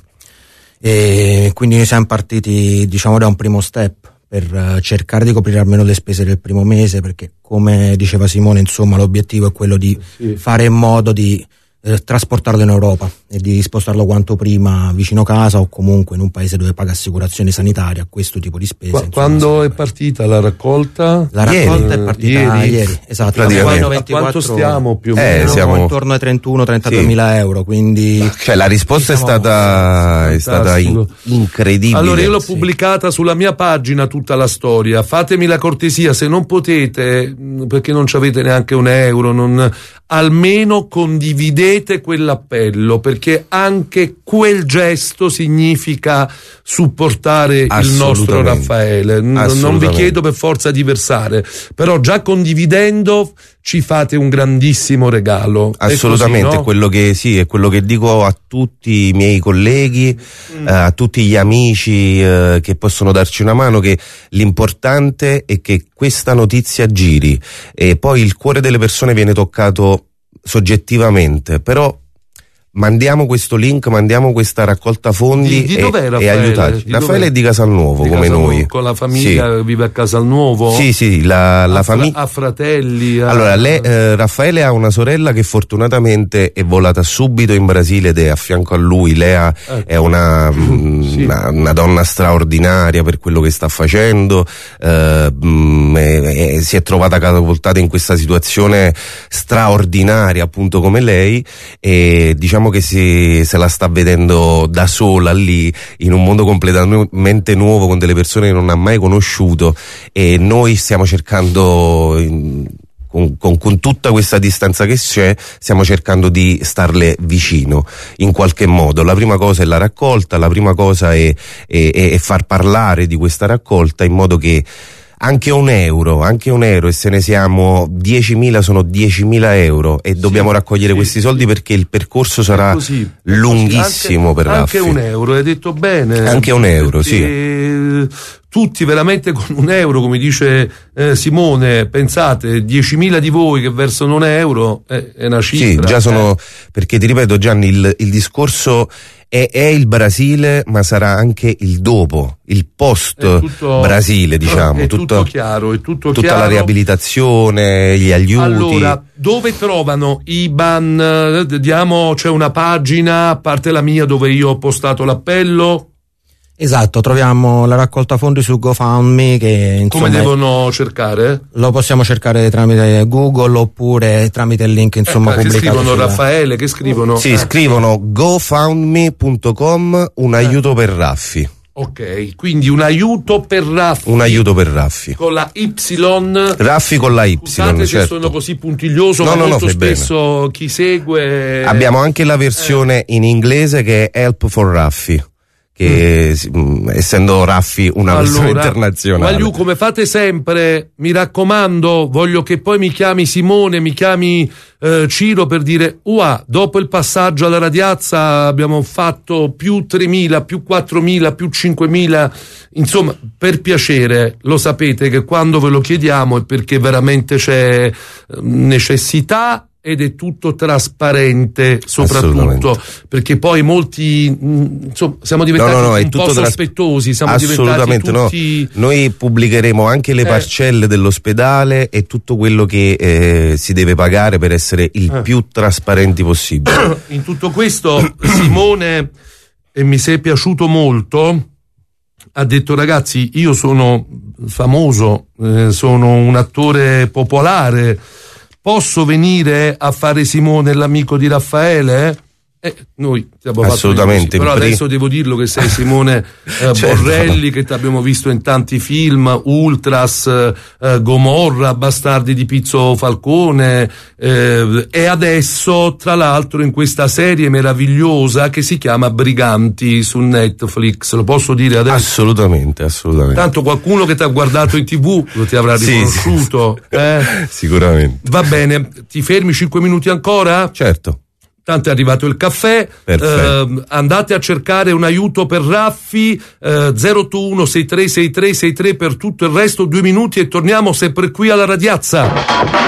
E quindi noi siamo partiti, diciamo, da un primo step per cercare di coprire almeno le spese del primo mese, perché, come diceva Simone, insomma, l'obiettivo è quello di fare in modo di trasportarlo in Europa e di spostarlo quanto prima vicino casa, o comunque in un paese dove paga assicurazione sanitaria, questo tipo di spese. Quando è partita la raccolta? La raccolta è partita ieri, esatto. A quanto stiamo più o meno? Siamo intorno ai 31-32.000 euro, quindi la risposta è stata incredibile. Allora, io l'ho pubblicata sulla mia pagina tutta la storia. Fatemi la cortesia, se non potete, perché non ci avete neanche un euro, almeno condividete quell'appello, perché anche quel gesto significa supportare il nostro Raffaele. Non vi chiedo per forza di versare, però già condividendo ci fate un grandissimo regalo. Assolutamente, così, no? È quello che dico a tutti i miei colleghi, a tutti gli amici che possono darci una mano, che l'importante è che questa notizia giri, e poi il cuore delle persone viene toccato soggettivamente, però mandiamo questo link, mandiamo questa raccolta fondi e aiutarci. Raffaele è di Casalnuovo, come noi. Con la famiglia vive a Casalnuovo? Sì, la famiglia. Ha fratelli? Allora, Raffaele ha una sorella che fortunatamente è volata subito in Brasile ed è a fianco a lui. Lei è una donna straordinaria per quello che sta facendo, si è trovata catapultata in questa situazione straordinaria, appunto come lei, e diciamo che se la sta vedendo da sola lì, in un mondo completamente nuovo, con delle persone che non ha mai conosciuto, e noi stiamo cercando, con tutta questa distanza che c'è, stiamo cercando di starle vicino in qualche modo. La prima cosa è la raccolta, la prima cosa è far parlare di questa raccolta, in modo che anche un euro, e se ne siamo 10.000 sono 10.000 euro, e dobbiamo raccogliere questi soldi, perché il percorso sarà lunghissimo per Raffi. Anche un euro, hai detto bene. Anche un euro, sì. Tutti veramente con un euro, come dice Simone, pensate, 10.000 di voi che versano un euro, è una cifra. Sì, già sono, perché ti ripeto, Gianni, il discorso è il Brasile, ma sarà anche il dopo, il post Brasile, diciamo. È tutto chiaro, tutta la riabilitazione, gli aiuti. Allora, dove trovano IBAN? C'è una pagina, a parte la mia, dove io ho postato l'appello? Esatto, troviamo la raccolta fondi su GoFundMe, che insomma, come devono cercare? Lo possiamo cercare tramite Google, oppure tramite il link, insomma, pubblicato. Che scrivono Raffaele? Che scrivono? Sì, scrivono gofundme.com, un aiuto per Raffi. Ok, quindi un aiuto per Raffi. Un aiuto per Raffi. Con la Y. Raffi con la Y. Scusate se sono così puntiglioso, ma molto spesso chi segue... Abbiamo anche la versione in inglese che è Help for Raffi, che essendo Raffi una versione internazionale. Magliù, come fate sempre, mi raccomando, voglio che poi mi chiami Simone, mi chiami Ciro per dire dopo il passaggio alla radiazza abbiamo fatto più 3.000, più 4.000, più 5.000, insomma, per piacere, lo sapete che quando ve lo chiediamo è perché veramente c'è necessità ed è tutto trasparente, soprattutto perché poi molti insomma, siamo diventati un po' sospettosi, siamo diventati tutti... Noi pubblicheremo anche le parcelle dell'ospedale e tutto quello che si deve pagare per essere il più trasparenti possibile. In tutto questo Simone, e mi sei piaciuto molto, ha detto: ragazzi, io sono famoso, sono un attore popolare, posso venire a fare Simone l'amico di Raffaele? Noi ti abbiamo assolutamente fatto così. Però adesso devo dirlo che sei Simone Borrelli, che ti abbiamo visto in tanti film, Ultras, Gomorra, Bastardi di Pizzo Falcone, e adesso tra l'altro in questa serie meravigliosa che si chiama Briganti su Netflix. Lo posso dire adesso? Assolutamente. Tanto qualcuno che ti ha guardato in TV lo ti avrà riconosciuto. Sicuramente. Va bene, ti fermi 5 minuti ancora? Certo. Tanto è arrivato il caffè, andate a cercare un aiuto per Raffi, 081 636363 per tutto il resto, 2 minuti e torniamo sempre qui alla radiazza.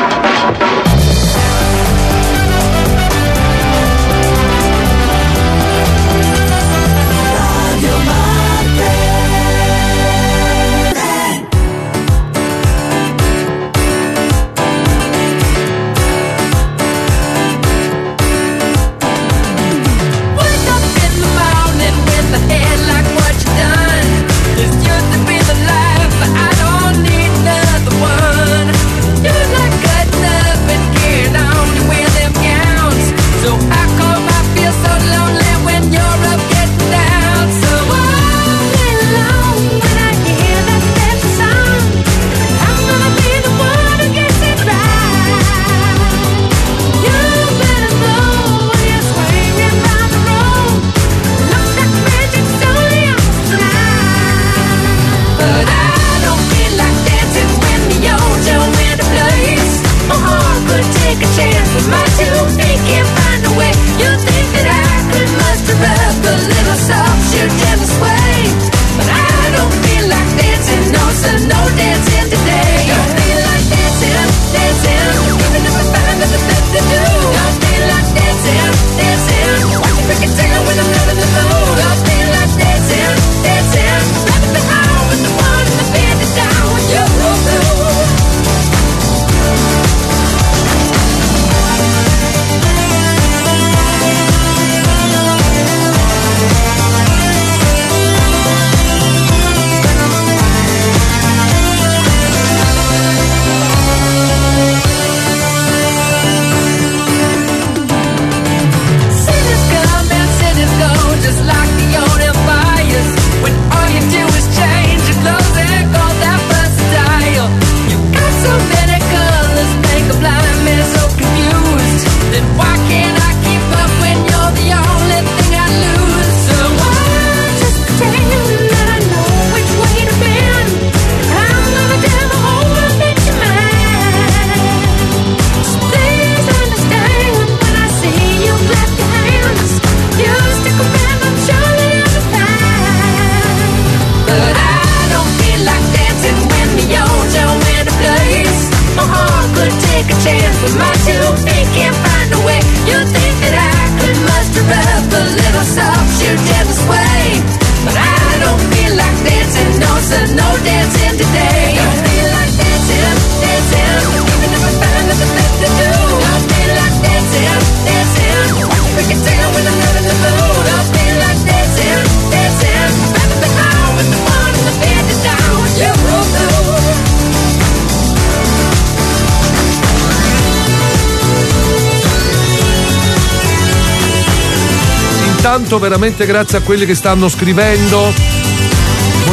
Veramente grazie a quelli che stanno scrivendo.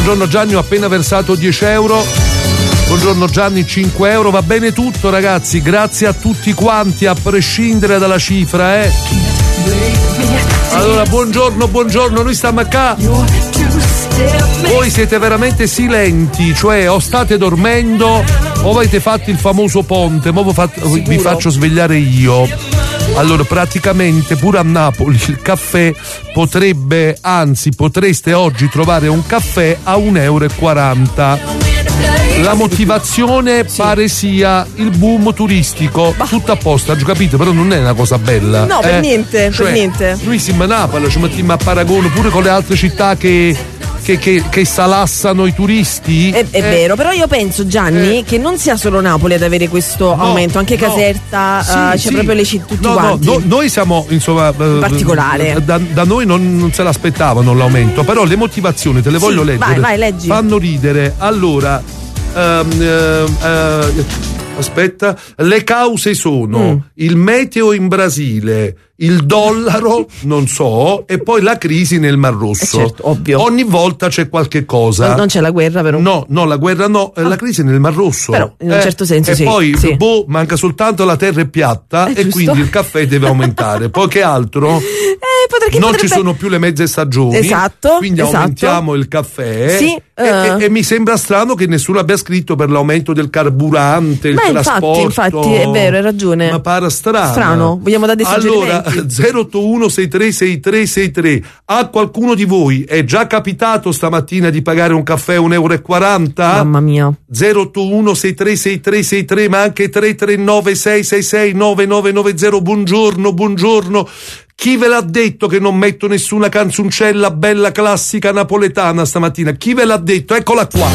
Buongiorno Gianni, ho appena versato 10 euro. Buongiorno Gianni, 5 euro, va bene tutto ragazzi, grazie a tutti quanti a prescindere dalla cifra, Allora buongiorno, noi stiamo a qua. Voi siete veramente silenti, cioè o state dormendo o avete fatto il famoso ponte, vi faccio svegliare io. Allora praticamente pure a Napoli il caffè potreste oggi trovare un caffè a 1,40 euro. La motivazione pare sia il boom turistico, tutto apposta, capito? Però non è una cosa bella. No, per niente, per niente. Noi siamo a Napoli, ci mettiamo a paragone pure con le altre città che salassano i turisti. È vero, però io penso Gianni che non sia solo Napoli ad avere questo aumento, anche Caserta, c'è proprio le città tutti quanti. Noi siamo insomma in particolare da noi non se l'aspettavano l'aumento, però le motivazioni te le voglio leggere. Vai, leggi. Fanno ridere. Allora aspetta, le cause sono il meteo in Brasile, il dollaro, non so, e poi la crisi nel Mar Rosso. Certo, ovvio. Ogni volta c'è qualche cosa. Non c'è la guerra, però. No, la guerra no, la crisi nel Mar Rosso. Però, in un certo senso e poi, manca soltanto la terra è piatta e quindi il caffè deve aumentare. Poi che altro? Non ci sono più le mezze stagioni. Esatto. Quindi aumentiamo il caffè. Sì. E mi sembra strano che nessuno abbia scritto per l'aumento del carburante, il trasporto. Infatti, è vero, hai ragione. Ma pare strano. Vogliamo dare dei suggerimenti? Allora, 081636363. A qualcuno di voi è già capitato stamattina di pagare un caffè a 1,40 euro? Mamma mia. 081636363, ma anche 33966699990. Buongiorno. Chi ve l'ha detto che non metto nessuna canzoncella bella classica napoletana stamattina? Chi ve l'ha detto? Eccola qua.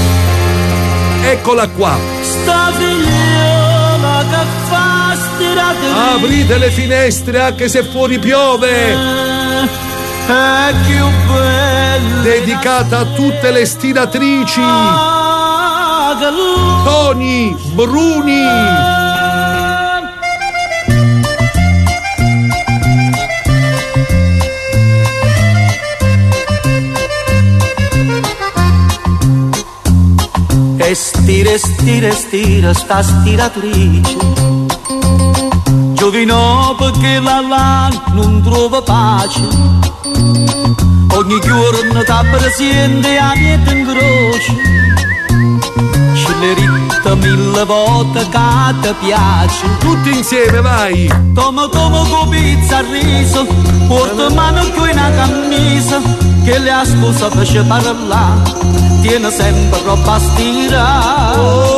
Sta figliola che fa stirateria. Aprite le finestre anche se fuori piove. È più bella. Dedicata a tutte le stiratrici. Toni, Bruni. E stira sta stiratrice, giovino perché la non trova pace, ogni giorno t'ha presente a niente in croce, ce le ritta 1000 volte che ti piace. Tutti insieme, vai! Toma con pizza a riso, porta mano qui una camisa, che le sposa fece parlare. Tiene sempre roba stira,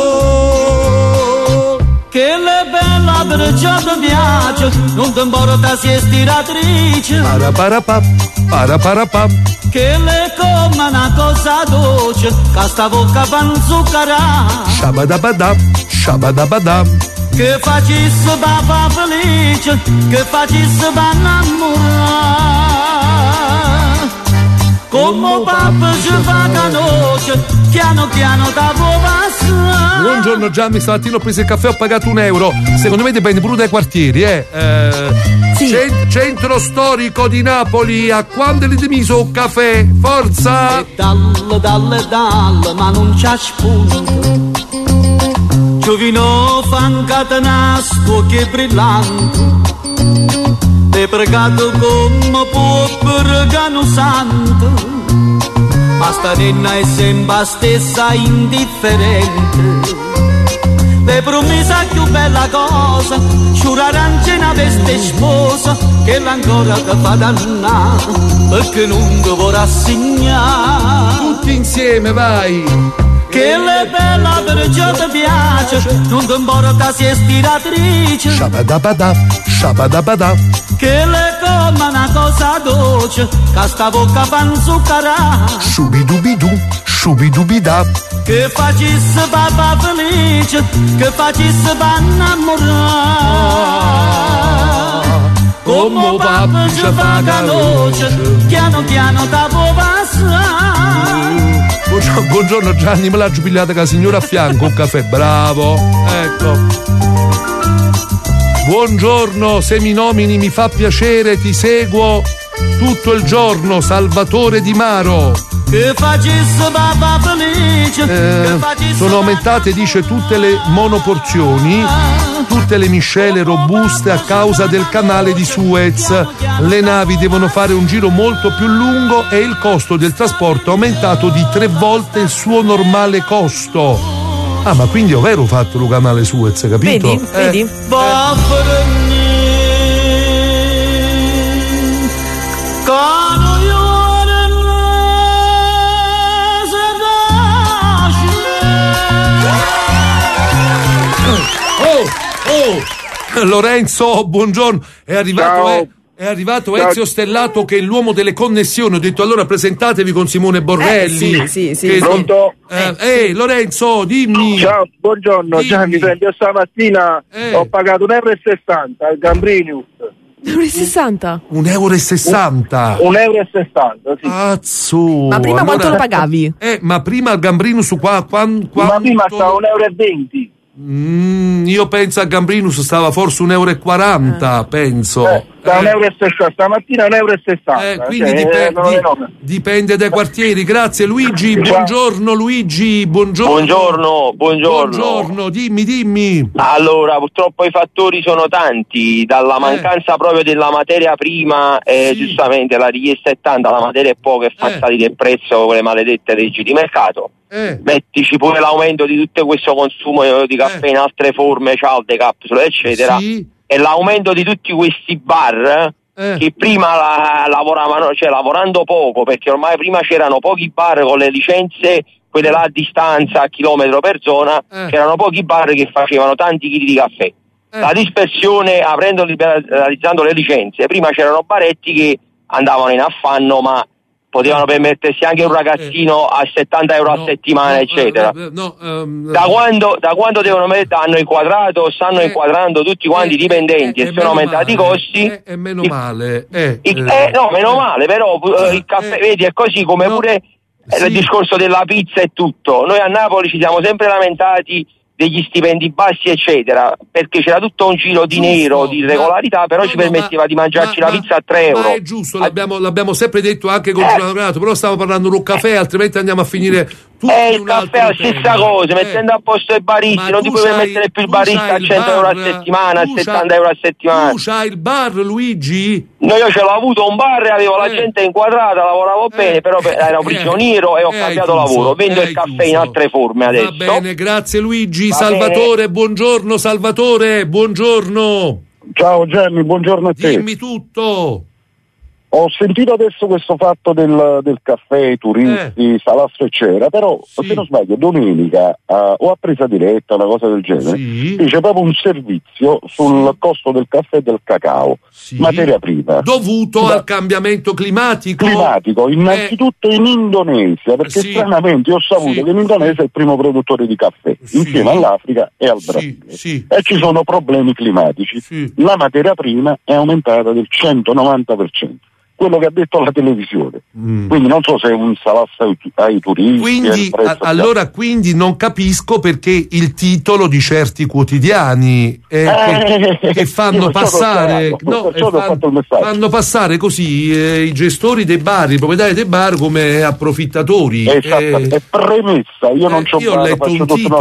che le bella per già ti piace, non ti importa se è stiratrice. Para. Che le come una cosa dolce, che sta bocca panzuccara. Shabadabada. Che facesse papà felice, che facesse innamorare. Come papà ci fa canoce, piano da passare. Buongiorno Gianni, stamattina ho preso il caffè, ho pagato €1. Secondo me dipende pure dai quartieri, Sì. Centro storico di Napoli, a quando li demiso un caffè? Forza! E dalle, ma non c'è spunto. Giovino fancatenasco che brillante, è pregato come può pregano santo, ma sta nenna è sempre la stessa indifferente. Le promessa più bella cosa, giurare una veste sposa, che l'ancora che fa dannare, perché non ti vorrà assegnare. Tutti insieme, vai! Che le bella per già ti piace, non ti importa se è stiratrice. Shabadabada. Che le come una cosa dolce, che sta bocca panzuccara. Shubidubida. Che facesse papà felice, che facesse innamorare. Come papà ci fa canoce, piano da può passare. Buongiorno Gianni, me l'ha giubilata con la signora a fianco, un caffè, bravo, ecco. Buongiorno, se mi nomini mi fa piacere, ti seguo tutto il giorno, Salvatore Di Maro. che facesse papà felice, sono aumentate, dice, tutte le monoporzioni, tutte le miscele robuste a causa del canale di Suez. Le navi devono fare un giro molto più lungo e il costo del trasporto è aumentato di 3 volte il suo normale costo. Ah, ma quindi ho vero fatto il canale Suez, capito? Vedi? Lorenzo, buongiorno. È arrivato Ezio Stellato, che è l'uomo delle connessioni. Ho detto allora presentatevi con Simone Borrelli. Sì. Pronto? Lorenzo, dimmi. Ciao, buongiorno. Gianni, io stamattina ho pagato 1,60 euro al Gambrinus. 1,60 €1,60. 1,60 €, sì. Cazzo. Ma prima quanto lo pagavi? Ma prima al Gambrinus qua quanto? Ma prima stava 1,20 €. Io penso a Gambrinus stava forse 1,40 €, penso. Da 1,60 €, stamattina 1,60 €. Quindi dipende dai quartieri. Grazie Luigi, buongiorno Luigi, buongiorno. Buongiorno, dimmi. Allora, purtroppo i fattori sono tanti, dalla mancanza proprio della materia prima, giustamente la richiesta è tanta, la materia è poca e fa salire il prezzo con le maledette leggi di mercato. Mettici pure l'aumento di tutto questo consumo di caffè in altre forme, cialde, capsule, eccetera. E l'aumento di tutti questi bar che prima lavoravano, cioè lavorando poco, perché ormai prima c'erano pochi bar con le licenze, quelle là a distanza, a chilometro per zona, c'erano pochi bar che facevano tanti chili di caffè. La dispersione, liberalizzando le licenze, prima c'erano baretti che andavano in affanno, ma potevano permettersi anche un ragazzino a 70 € a settimana, eccetera. Da quando stanno inquadrando tutti quanti i dipendenti e sono aumentati i costi. È meno male. Meno male, però il caffè, vedi, è così come pure il discorso della pizza e tutto. Noi a Napoli ci siamo sempre lamentati degli stipendi bassi, eccetera, perché c'era tutto un giro di nero, di irregolarità, però ci permetteva di mangiarci la pizza a 3 €. Ma è giusto, l'abbiamo sempre detto anche con Giuliano Granato, però stiamo parlando di un caffè, altrimenti andiamo a finire il caffè è la stessa cosa, mettendo a posto i baristi, non ti puoi permettere più il barista a 100 € a settimana, a 70 € a settimana. Tu c'hai il bar, Luigi? No, io ce l'ho avuto un bar e avevo la gente inquadrata, lavoravo bene, però ero prigioniero e ho cambiato lavoro, vendo il caffè in altre forme adesso. Va bene, grazie Luigi. Salvatore, buongiorno Salvatore, buongiorno. Ciao Gianni, buongiorno a te. Dimmi tutto. Ho sentito adesso questo fatto del caffè, turisti, salasso eccetera, però se non sbaglio domenica o a presa diretta, una cosa del genere, dice proprio un servizio sul costo del caffè e del cacao, materia prima. Dovuto al cambiamento climatico? Innanzitutto in Indonesia, perché stranamente io ho saputo che l'Indonesia è il primo produttore di caffè, insieme all'Africa e al Brasile. E ci sono problemi climatici. La materia prima è aumentata del 190%. Quello che ha detto la televisione, quindi non so se è un salasso ai turisti. Quindi non capisco perché il titolo di certi quotidiani che fanno passare fanno passare così i gestori dei bar, i proprietari dei bar come approfittatori. È premessa, io non c'ho io ho letto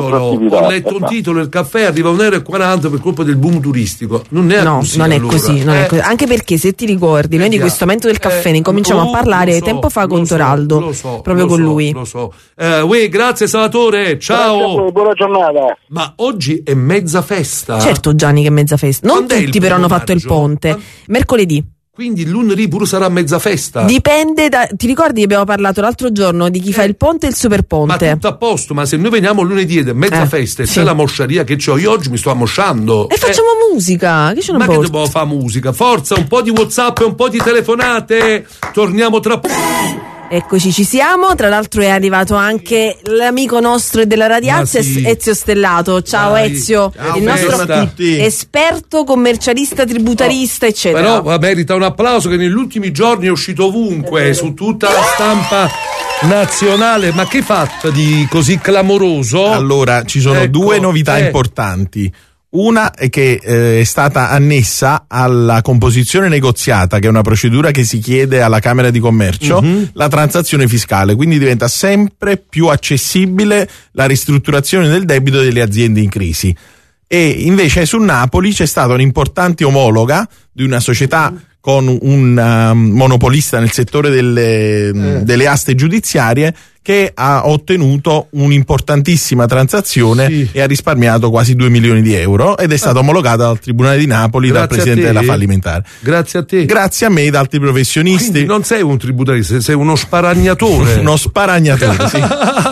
un titolo, il caffè arriva a 1,40 € per colpa del boom turistico. Non è così. Non è così. Anche perché se ti ricordi, noi di questo aumento del caffè ne incominciamo a parlare tempo fa con Toraldo, proprio con lui. Lo so. Grazie Salvatore, ciao. Grazie, buona giornata. Ma oggi è mezza festa. Certo Gianni che è mezza festa. Non tutti però hanno fatto il ponte. Mercoledì. Quindi il lunedì pure sarà mezza festa. Dipende ti ricordi che abbiamo parlato l'altro giorno di chi fa il ponte e il super ponte? Ma tutto a posto, ma se noi veniamo lunedì ed è mezza festa e c'è la mosciaria che c'ho, io oggi mi sto ammosciando. E facciamo musica, che ce ne che dobbiamo fare musica? Forza, un po' di WhatsApp e un po' di telefonate. Torniamo tra poco. Eccoci, ci siamo. Tra l'altro è arrivato anche l'amico nostro della Radianza, Ezio Stellato. Ciao Ezio, il nostro esperto commercialista, tributarista, eccetera. Però merita un applauso, che negli ultimi giorni è uscito ovunque, su tutta la stampa nazionale. Ma che fatto di così clamoroso? Allora, ci sono due novità importanti. Una è che è stata annessa alla composizione negoziata, che è una procedura che si chiede alla Camera di Commercio, la transazione fiscale, quindi diventa sempre più accessibile la ristrutturazione del debito delle aziende in crisi. E invece su Napoli c'è stata un'importante omologa di una società con un monopolista nel settore delle aste giudiziarie, che ha ottenuto un'importantissima transazione e ha risparmiato quasi 2 milioni di euro ed è stata omologata dal Tribunale di Napoli dal presidente della fallimentare. Grazie a te. Grazie a me ed altri professionisti. Quindi non sei un tribunalista, sei uno sparagnatore. Uno sparagnatore, sì.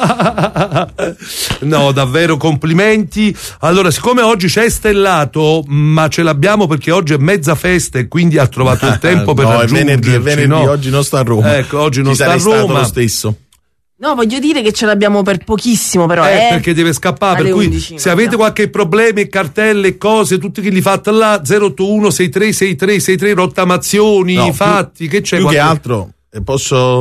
No, davvero complimenti. Allora, siccome oggi c'è Stellato, ma ce l'abbiamo perché oggi è mezza festa e quindi ha trovato il tempo per raggiungerci. È venerdì, oggi non sta a Roma. Ecco, oggi non sta a Roma. Lo stesso. No, voglio dire che ce l'abbiamo per pochissimo, però. Perché deve scappare. Per cui, 11, se avete qualche problema, cartelle, cose, tutti che li fate là, 081 636363, rottamazioni, fatti, che c'è? Più che altro, posso.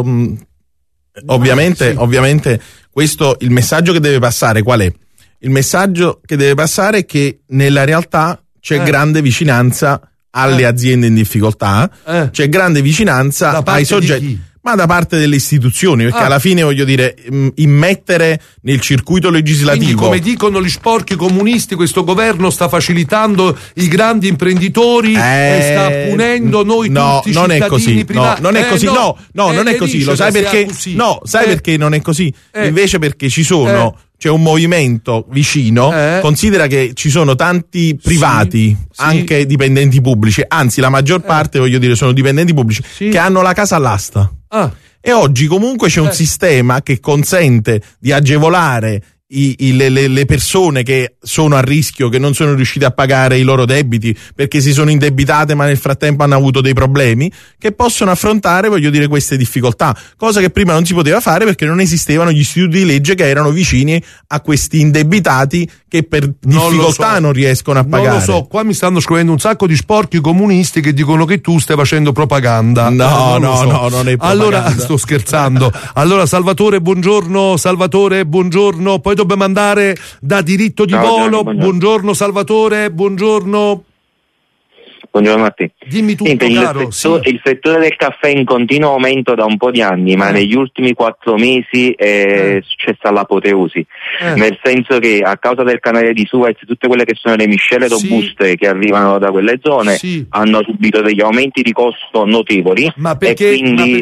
Ovviamente, questo, il messaggio che deve passare, qual è? Il messaggio che deve passare è che nella realtà c'è grande vicinanza alle aziende in difficoltà, c'è grande vicinanza ai soggetti. Ma da parte delle istituzioni, perché alla fine, voglio dire, immettere nel circuito legislativo. Quindi, come dicono gli sporchi comunisti, questo governo sta facilitando i grandi imprenditori e sta punendo noi tutti i cittadini privati. Non è così, non è così. Lo sai perché? Così. No, sai perché non è così? Invece perché c'è un movimento vicino, considera che ci sono tanti privati, anche dipendenti pubblici, anzi la maggior parte, voglio dire, sono dipendenti pubblici che hanno la casa all'asta. E oggi comunque c'è un sistema che consente di agevolare le persone che sono a rischio, che non sono riuscite a pagare i loro debiti perché si sono indebitate ma nel frattempo hanno avuto dei problemi, che possono affrontare, voglio dire, queste difficoltà, cosa che prima non si poteva fare perché non esistevano gli istituti di legge che erano vicini a questi indebitati che per difficoltà non riescono a pagare. Non lo so, qua mi stanno scrivendo un sacco di sporchi comunisti che dicono che tu stai facendo propaganda. No, non è propaganda. Allora, sto scherzando. Allora, Salvatore, buongiorno, poi dobbiamo andare da diritto di volo. Buongiorno Salvatore, buongiorno. Buongiorno a te. Dimmi tutto, caro. Il settore del caffè è in continuo aumento da un po' di anni, ma negli ultimi 4 mesi è successa l'apoteosi, nel senso che a causa del canale di Suez tutte quelle che sono le miscele robuste che arrivano da quelle zone hanno subito degli aumenti di costo notevoli. Ma perché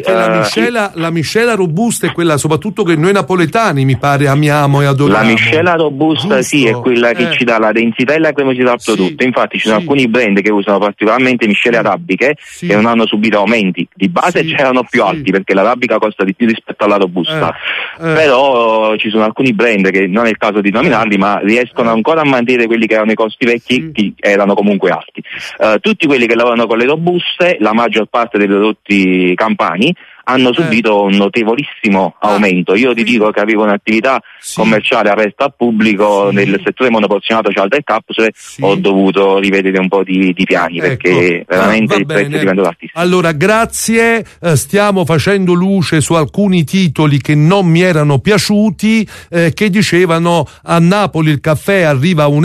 la miscela robusta è quella soprattutto che noi napoletani mi pare amiamo e adoriamo. La miscela robusta è quella che ci dà la densità e la cremosità al prodotto. Infatti ci sono alcuni brand che usano particolarmente miscele arabiche che non hanno subito aumenti. Di base c'erano più alti perché l'arabica costa di più rispetto alla robusta, però ci sono alcuni brand, che non è il caso di nominarli, ma riescono ancora a mantenere quelli che erano i costi vecchi, che erano comunque alti. Tutti quelli che lavorano con le robuste, la maggior parte dei prodotti campani, hanno subito un notevolissimo aumento. Io ti dico che avevo un'attività commerciale aperta al pubblico nel settore monoporzionato cialde e capsule, ho dovuto rivedere un po' di piani perché veramente il prezzo è diventato altissimo. Allora, grazie, stiamo facendo luce su alcuni titoli che non mi erano piaciuti, che dicevano a Napoli il caffè arriva a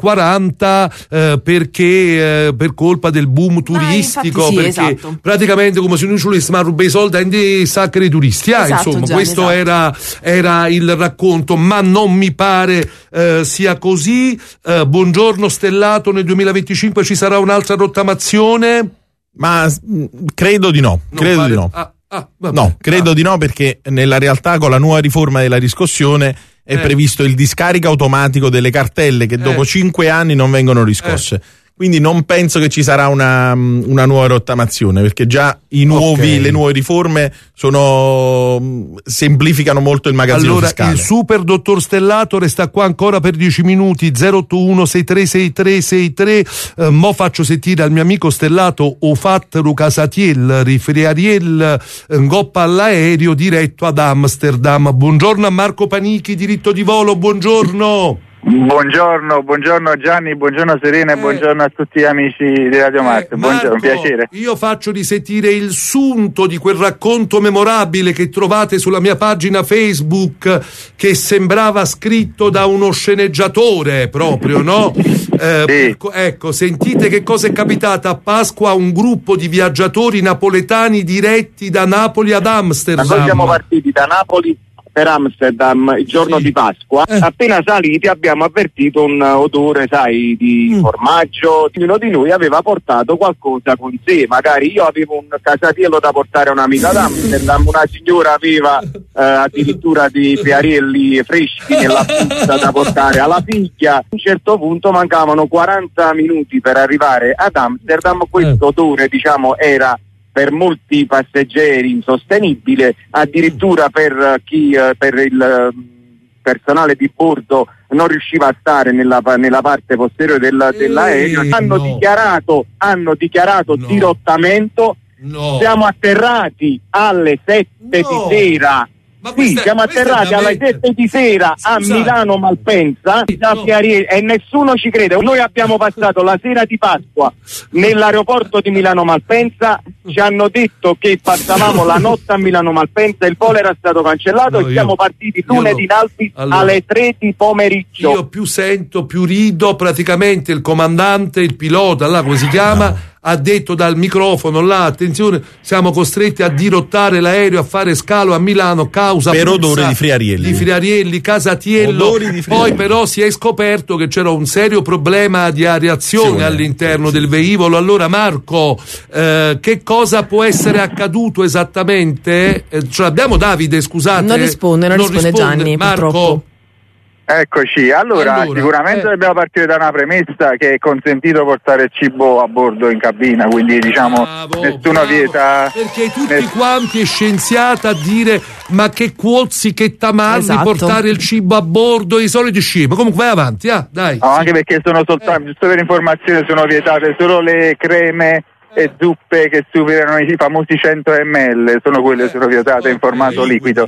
€1,40 perché per colpa del boom turistico, perché praticamente come se noi ci volessimo rubare i soldi di sacri turisti, insomma, questo era il racconto, ma non mi pare sia così. Buongiorno Stellato, nel 2025 ci sarà un'altra rottamazione? Ma credo di no. Credo di no, perché nella realtà con la nuova riforma della riscossione è previsto il discarico automatico delle cartelle che dopo 5 anni non vengono riscosse. Quindi non penso che ci sarà una nuova rottamazione, perché già le nuove riforme semplificano molto il magazzino fiscale. Il super dottor Stellato resta qua ancora per 10 minuti, 081 636363. Mo faccio sentire al mio amico Stellato o fatto Casatiel, riferiariel goppa all'aereo diretto ad Amsterdam. Buongiorno a Marco Panichi, diritto di volo, buongiorno. Buongiorno Gianni, buongiorno Serena e buongiorno a tutti gli amici di Radio Marte. Buongiorno, Marco, piacere. Io faccio risentire il sunto di quel racconto memorabile che trovate sulla mia pagina Facebook, che sembrava scritto da uno sceneggiatore proprio, no? Sì. Ecco, sentite che cosa è capitato a Pasqua a un gruppo di viaggiatori napoletani diretti da Napoli ad Amsterdam. Noi siamo partiti da Napoli per Amsterdam il giorno di Pasqua. Appena saliti abbiamo avvertito un odore, sai, di formaggio. Ognuno di noi aveva portato qualcosa con sé, magari io avevo un casatiello da portare a un'amica ad Amsterdam, una signora aveva addirittura dei friarielli freschi nella pizza da portare alla figlia. A un certo punto mancavano 40 minuti per arrivare ad Amsterdam. Questo odore, diciamo, era per molti passeggeri insostenibile, addirittura per chi per il personale di bordo non riusciva a stare nella parte posteriore dell'aereo. Hanno dichiarato dirottamento. Siamo atterrati alle 7 di sera. Siamo atterrati alle 7 di sera a Milano Malpensa e nessuno ci crede. Noi abbiamo passato la sera di Pasqua nell'aeroporto di Milano Malpensa, ci hanno detto che passavamo la notte a Milano Malpensa, il volo era stato cancellato e siamo partiti lunedì in Alpi alle 3 di pomeriggio. Io più sento, più rido, praticamente il comandante, il pilota, là come si chiama, ha detto dal microfono là, attenzione, siamo costretti a dirottare l'aereo, a fare scalo a Milano causa per odore di friarielli, casatiello. Poi però si è scoperto che c'era un serio problema di areazione all'interno del velivolo. Allora Marco, che cosa può essere accaduto esattamente? Ce l'abbiamo Davide, scusate. Non risponde Gianni, Marco. purtroppo. Eccoci, allora sicuramente dobbiamo partire da una premessa che è consentito portare il cibo a bordo in cabina, quindi diciamo nessuno vieta. Perché tutti quanti scienziati a dire ma che cuozzi, che tamarri, portare il cibo a bordo, i soliti scemi. Comunque vai avanti, dai. No, anche perché sono soltanto, giusto per informazione, sono vietate solo le creme e zuppe che superano i famosi 100 ml, sono quelle sono vietate in formato liquido.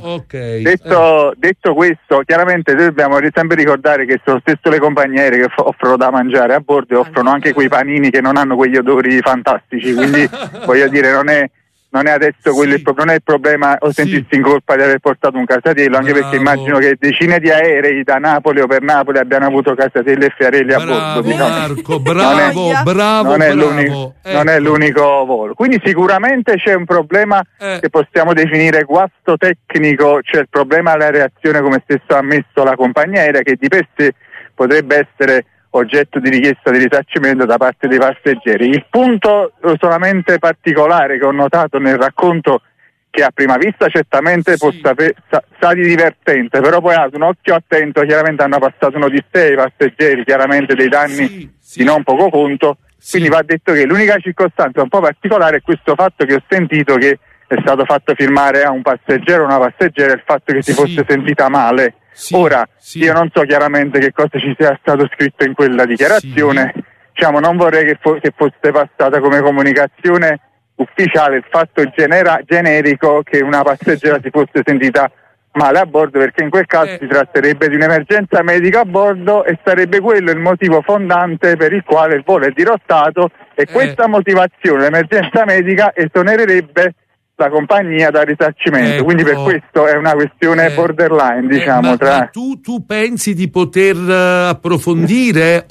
Detto questo, chiaramente noi dobbiamo sempre ricordare che sono spesso le compagnie aeree che offrono da mangiare a bordo e offrono anche quei panini che non hanno quegli odori fantastici, quindi voglio dire non è adesso quello non è il problema o sentirsi in colpa di aver portato un casatiello, anche perché immagino che decine di aerei da Napoli o per Napoli abbiano avuto casatielli e friarielli a bordo. Marco, bravo. Non è l'unico volo. Quindi sicuramente c'è un problema che possiamo definire guasto tecnico, cioè il problema della reazione, come stesso ha ammesso la compagnia aerea, che di per sé potrebbe essere oggetto di richiesta di risarcimento da parte dei passeggeri. Il punto solamente particolare che ho notato nel racconto, che a prima vista certamente sa di divertente, però poi ad un occhio attento chiaramente hanno passato un'odissea ai passeggeri, chiaramente dei danni di non poco conto, quindi va detto che l'unica circostanza un po' particolare è questo fatto che ho sentito che è stato fatto firmare a un passeggero o una passeggera il fatto che si fosse sentita male. Ora, io non so chiaramente che cosa ci sia stato scritto in quella dichiarazione, diciamo non vorrei che fosse passata come comunicazione ufficiale il fatto generico che una passeggera si fosse sentita male a bordo, perché in quel caso si tratterebbe di un'emergenza medica a bordo e sarebbe quello il motivo fondante per il quale il volo è dirottato e questa motivazione, l'emergenza medica, esonererebbe la compagnia da risarcimento, quindi per questo è una questione borderline, diciamo. Ma tu pensi di poter approfondire?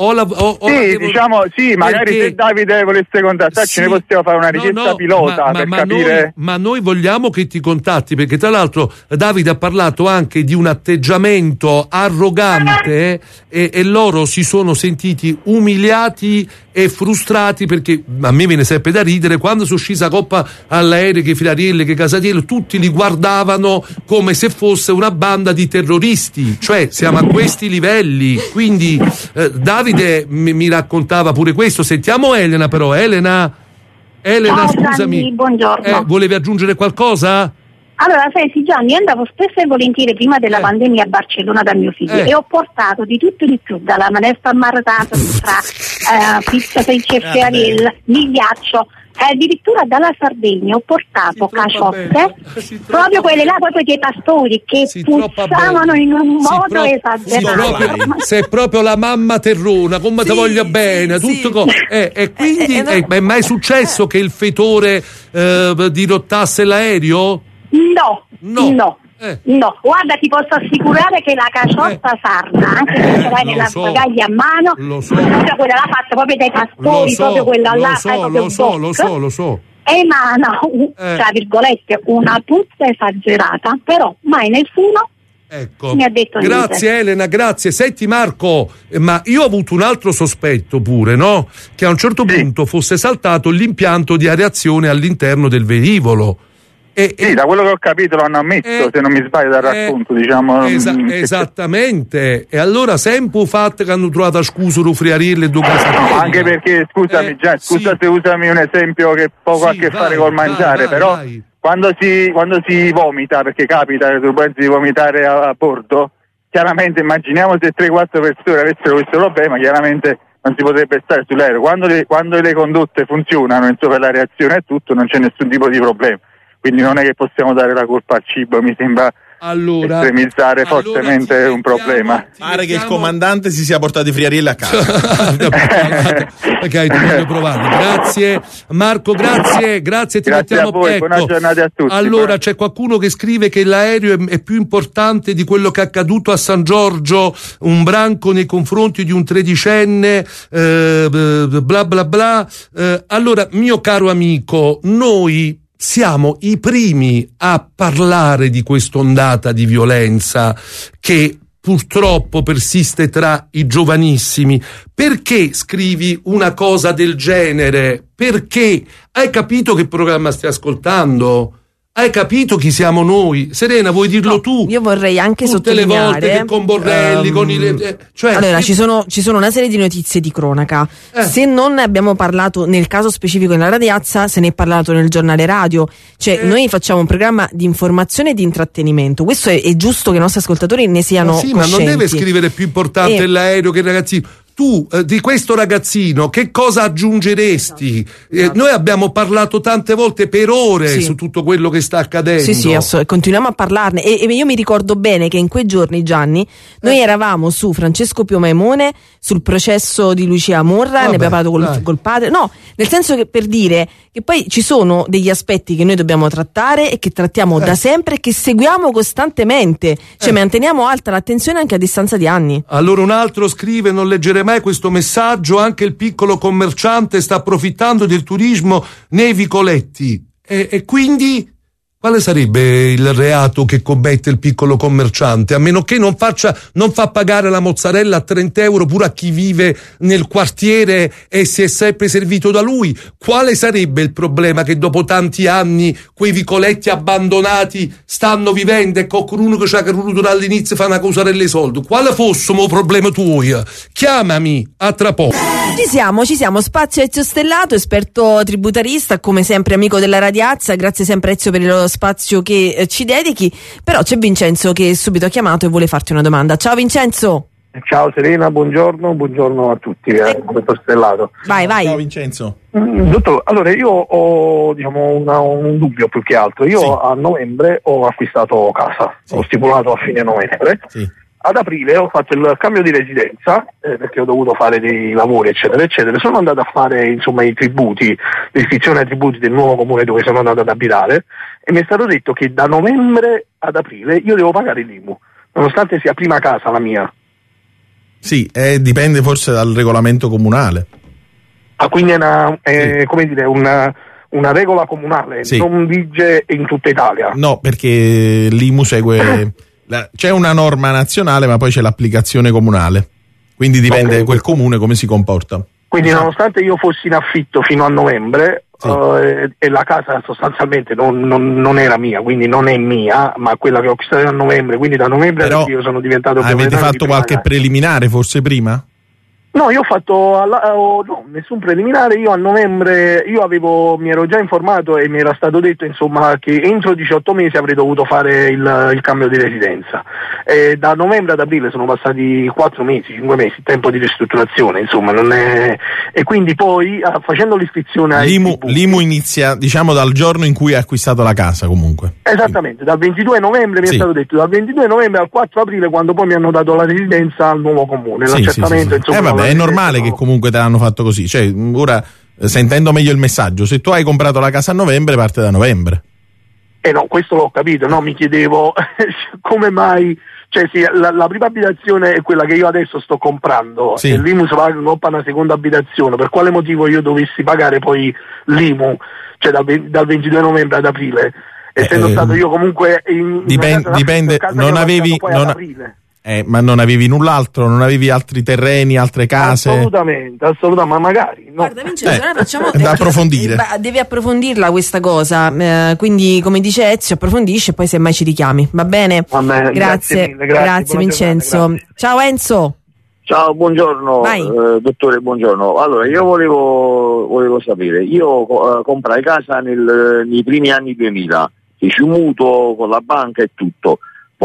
Magari se Davide volesse contattarci ne possiamo fare una richiesta pilota per capire. Ma noi vogliamo che ti contatti, perché tra l'altro Davide ha parlato anche di un atteggiamento arrogante e loro si sono sentiti umiliati e frustrati, perché a me viene sempre da ridere quando sono scesa coppa all'aereo che friarielli, che casatiello, tutti li guardavano come se fosse una banda di terroristi, cioè siamo a questi livelli. Quindi Davide mi raccontava pure questo. Sentiamo Elena però. Elena, ciao, scusami, Gianni, buongiorno. Volevi aggiungere qualcosa? Allora, senti Gianni, io andavo spesso e volentieri prima della pandemia a Barcellona da mio figlio e ho portato di tutto e di più, dalla manestra ammaratata, pizza, frecce e friariella, migliaccio, addirittura dalla Sardegna ho portato caciotte, proprio quelle là, proprio dei pastori che puzzavano in un modo esagerato. Sei proprio la mamma terrona, come ti voglia bene, tutto e quindi è mai successo che il fetore dirottasse l'aereo? No, guarda, ti posso assicurare che la caciotta sarda, anche se ce l'hai nella bagaglia a mano, proprio quella là fatta proprio dai pastori, proprio quella là, lo so. Emana, tra virgolette, una puzza esagerata, però mai nessuno mi ha detto grazie niente. Elena, grazie. Senti Marco, ma io ho avuto un altro sospetto pure, no? Che a un certo punto fosse saltato l'impianto di areazione all'interno del velivolo. Sì, da quello che ho capito l'hanno ammesso, se non mi sbaglio dal racconto, diciamo. Esattamente. E allora sempre fatto che hanno trovato scusa per friarille due cose. No, anche perché, scusami, scusa se usami un esempio che poco ha a che fare col mangiare, però quando si vomita, perché capita che tu pensi di vomitare a bordo, chiaramente immaginiamo se 3-4 persone avessero questo problema, chiaramente non si potrebbe stare sull'aereo. Quando le condotte funzionano, insomma, per la reazione e tutto, non c'è nessun tipo di problema. Quindi non è che possiamo dare la colpa al cibo, mi sembra estremizzare fortemente un problema. Pare che il comandante si sia portato i friarielli a casa. Perché ti voglio provare. Grazie Marco, grazie, ti mettiamo a voi, buona giornata a tutti. Allora c'è qualcuno che scrive che l'aereo è più importante di quello che è accaduto a San Giorgio, un branco nei confronti di un 13enne, bla bla bla. Allora, mio caro amico, noi siamo i primi a parlare di quest'ondata di violenza che purtroppo persiste tra i giovanissimi. Perché scrivi una cosa del genere? Perché? Hai capito che programma stai ascoltando? Hai capito chi siamo noi? Serena, vuoi dirlo tu? Io vorrei anche tutte sottolineare le volte che con Borrelli, con i... allora, ci sono una serie di notizie di cronaca. Se non ne abbiamo parlato nel caso specifico nella radiazza, se ne è parlato nel giornale radio. Cioè, noi facciamo un programma di informazione e di intrattenimento. Questo è giusto che i nostri ascoltatori ne siano coscienti. Ma non deve scrivere più importante l'aereo che il ragazzino. Tu di questo ragazzino che cosa aggiungeresti? Noi abbiamo parlato tante volte per ore su tutto quello che sta accadendo. Sì, continuiamo a parlarne e io mi ricordo bene che in quei giorni, Gianni, noi eravamo su Francesco Pio Maimone, sul processo di Lucia Morra, ne abbiamo parlato col padre. No, nel senso che, per dire che poi ci sono degli aspetti che noi dobbiamo trattare e che trattiamo da sempre e che seguiamo costantemente, cioè manteniamo alta l'attenzione anche a distanza di anni. Allora un altro scrive: non leggerei mai questo messaggio, anche il piccolo commerciante sta approfittando del turismo nei vicoletti e quindi quale sarebbe il reato che commette il piccolo commerciante, a meno che non fa pagare la mozzarella a 30 euro pure a chi vive nel quartiere e si è sempre servito da lui? Quale sarebbe il problema che dopo tanti anni quei vicoletti abbandonati stanno vivendo e qualcuno che ci ha creduto dall'inizio fa una cosarella ai soldi? Quale fossimo problema tuo? Chiamami a tra poco. Ci siamo, Spazio Ezio Stellato, esperto tributarista, come sempre amico della radiazza. Grazie sempre Ezio per lo spazio che ci dedichi. Però c'è Vincenzo che subito ha chiamato e vuole farti una domanda. Ciao Vincenzo. Ciao Serena, buongiorno a tutti, dottor Stellato. Vai. Ciao Vincenzo. Dottor, allora io ho un dubbio più che altro. Io a novembre ho acquistato casa, ho stipulato a fine novembre. Ad aprile ho fatto il cambio di residenza perché ho dovuto fare dei lavori eccetera. Sono andato a fare i tributi, l'iscrizione ai tributi del nuovo comune dove sono andato ad abitare e mi è stato detto che da novembre ad aprile io devo pagare l'IMU, nonostante sia prima casa la mia. Sì, dipende forse dal regolamento comunale. Quindi è una regola comunale, non vige in tutta Italia. No, perché l'IMU segue... c'è una norma nazionale ma poi c'è l'applicazione comunale, quindi dipende quel comune come si comporta. Quindi nonostante io fossi in affitto fino a novembre e la casa sostanzialmente non era mia, quindi non è mia, ma quella che ho acquistato a novembre, quindi da novembre io sono diventato... Avete fatto qualche preliminare forse prima? No, io ho fatto nessun preliminare. Io a novembre mi ero già informato e mi era stato detto insomma che entro 18 mesi avrei dovuto fare il cambio di residenza. E da novembre ad aprile sono passati 4 mesi, 5 mesi, tempo di ristrutturazione, insomma, non è. E quindi poi facendo l'iscrizione a l'IMU inizia, diciamo, dal giorno in cui hai acquistato la casa, comunque. Esattamente, dal 22 novembre mi è stato detto, dal 22 novembre al 4 aprile, quando poi mi hanno dato la residenza al nuovo comune, l'accertamento, insomma. È normale che comunque te l'hanno fatto così, cioè ora sentendo meglio il messaggio, se tu hai comprato la casa a novembre parte da novembre. No, questo l'ho capito, no, mi chiedevo come mai, cioè sì, la prima abitazione è quella che io adesso sto comprando, e l'IMU si paga una seconda abitazione, per quale motivo io dovessi pagare poi l'IMU, cioè dal 22 novembre ad aprile, essendo stato io comunque dipende, non avevi ma non avevi null'altro, non avevi altri terreni, altre case? Assolutamente, ma magari. No. Guarda Vincenzo, noi facciamo da approfondire. Devi approfondirla questa cosa, quindi come dice Ezio, approfondisce e poi semmai ci richiami, va bene? Grazie Vincenzo. Grazie. Ciao Enzo. Ciao, buongiorno dottore, buongiorno. Allora, io volevo sapere, io comprai casa nei primi anni 2000, feci un mutuo con la banca e tutto.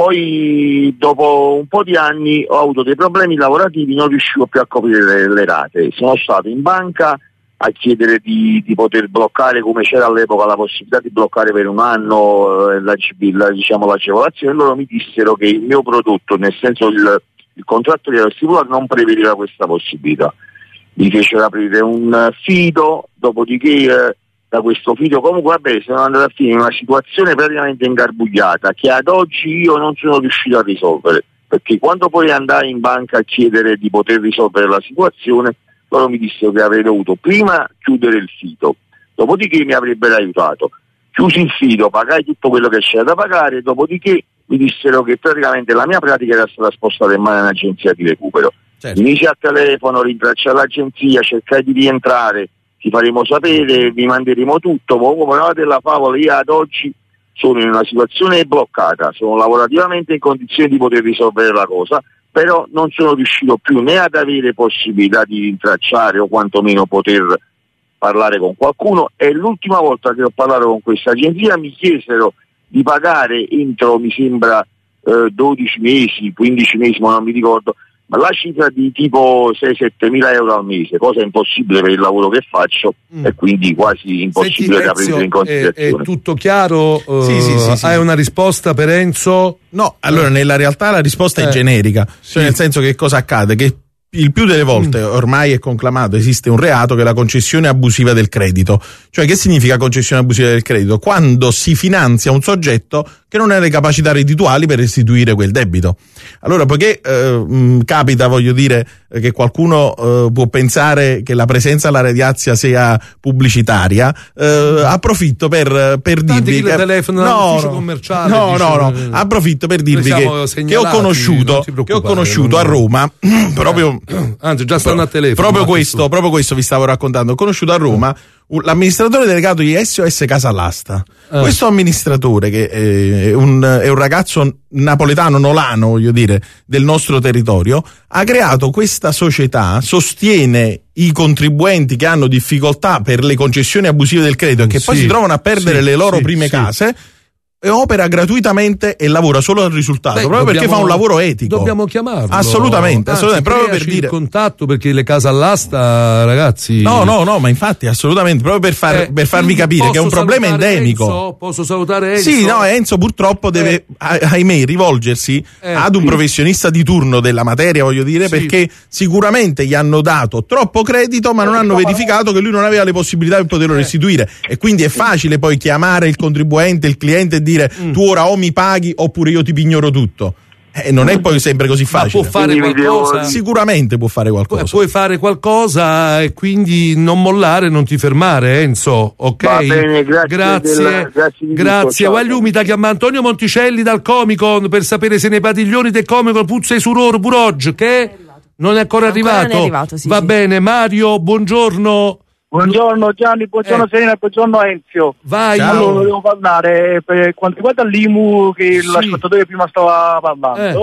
Poi dopo un po' di anni ho avuto dei problemi lavorativi, non riuscivo più a coprire le rate. Sono stato in banca a chiedere di poter bloccare, come c'era all'epoca la possibilità di bloccare per un anno l'agevolazione. Loro mi dissero che il mio prodotto, nel senso il contratto che ero stipulato, non prevedeva questa possibilità. Mi fecero aprire un fido, dopodiché da questo figlio comunque sono andato a finire in una situazione praticamente ingarbugliata che ad oggi io non sono riuscito a risolvere, perché quando poi andai in banca a chiedere di poter risolvere la situazione, loro mi dissero che avrei dovuto prima chiudere il fido, dopodiché mi avrebbero aiutato. Chiusi il fido, pagai tutto quello che c'era da pagare, dopodiché mi dissero che praticamente la mia pratica era stata spostata in mano a un'agenzia di recupero. Inizi al telefono, rintracciai l'agenzia, cercai di rientrare, ti faremo sapere, vi manderemo tutto, come della favola. Io ad oggi sono in una situazione bloccata, sono lavorativamente in condizione di poter risolvere la cosa, però non sono riuscito più né ad avere possibilità di rintracciare o quantomeno poter parlare con qualcuno, e l'ultima volta che ho parlato con questa agenzia mi chiesero di pagare entro, mi sembra, 12 mesi, 15 mesi, ma non mi ricordo, ma la cifra di tipo 6-7 mila euro al mese, cosa impossibile per il lavoro che faccio e quindi quasi impossibile da prendere in considerazione. È tutto chiaro? Sì. Hai una risposta per Enzo? No, allora nella realtà la risposta è generica, cioè nel senso che cosa accade? Che il più delle volte ormai è conclamato, esiste un reato che è la concessione abusiva del credito. Cioè, che significa concessione abusiva del credito? Quando si finanzia un soggetto che non ha le capacità reddituali per restituire quel debito. Allora, poiché capita, voglio dire, che qualcuno può pensare che la presenza alla Radiazia sia pubblicitaria, approfitto per dirvi che approfitto per dirvi che ho conosciuto a Roma proprio anzi già stanno a telefono proprio questo vi stavo raccontando. Ho conosciuto a Roma l'amministratore delegato di SOS Casa all'Asta. Questo amministratore, che è un ragazzo napoletano, nolano, voglio dire, del nostro territorio, ha creato questa società, sostiene i contribuenti che hanno difficoltà per le concessioni abusive del credito e che poi si trovano a perdere le loro prime case, e opera gratuitamente e lavora solo al risultato, proprio perché fa un lavoro etico. Dobbiamo chiamarlo. Assolutamente, proprio per dire il contatto, perché le case all'asta, ragazzi. No, ma infatti assolutamente, proprio per farvi capire che è un problema endemico. Enzo? Posso salutare Enzo? Sì, no, Enzo purtroppo deve, ahimè, rivolgersi ad un professionista di turno della materia, voglio dire, perché sicuramente gli hanno dato troppo credito, ma non hanno verificato che lui non aveva le possibilità per poterlo restituire, e quindi è facile poi chiamare il contribuente, il cliente, e dire tu ora o mi paghi oppure io ti pignoro tutto. Non è poi sempre così facile. Ma può fare qualcosa? Sicuramente può fare qualcosa. Puoi fare qualcosa e quindi non mollare, non ti fermare, Enzo. Ok? Va bene, grazie. Grazie. Guagliumi ti chiama Antonio Monticelli dal Comico per sapere se nei padiglioni del Comico puzza i suror pur oggi, che non è ancora arrivato. Va bene, Mario, buongiorno. Buongiorno Gianni, buongiorno Serena, buongiorno Enzio. Vai. Allora, volevo parlare per quanto riguarda l'IMU che l'ascoltatore prima stava parlando.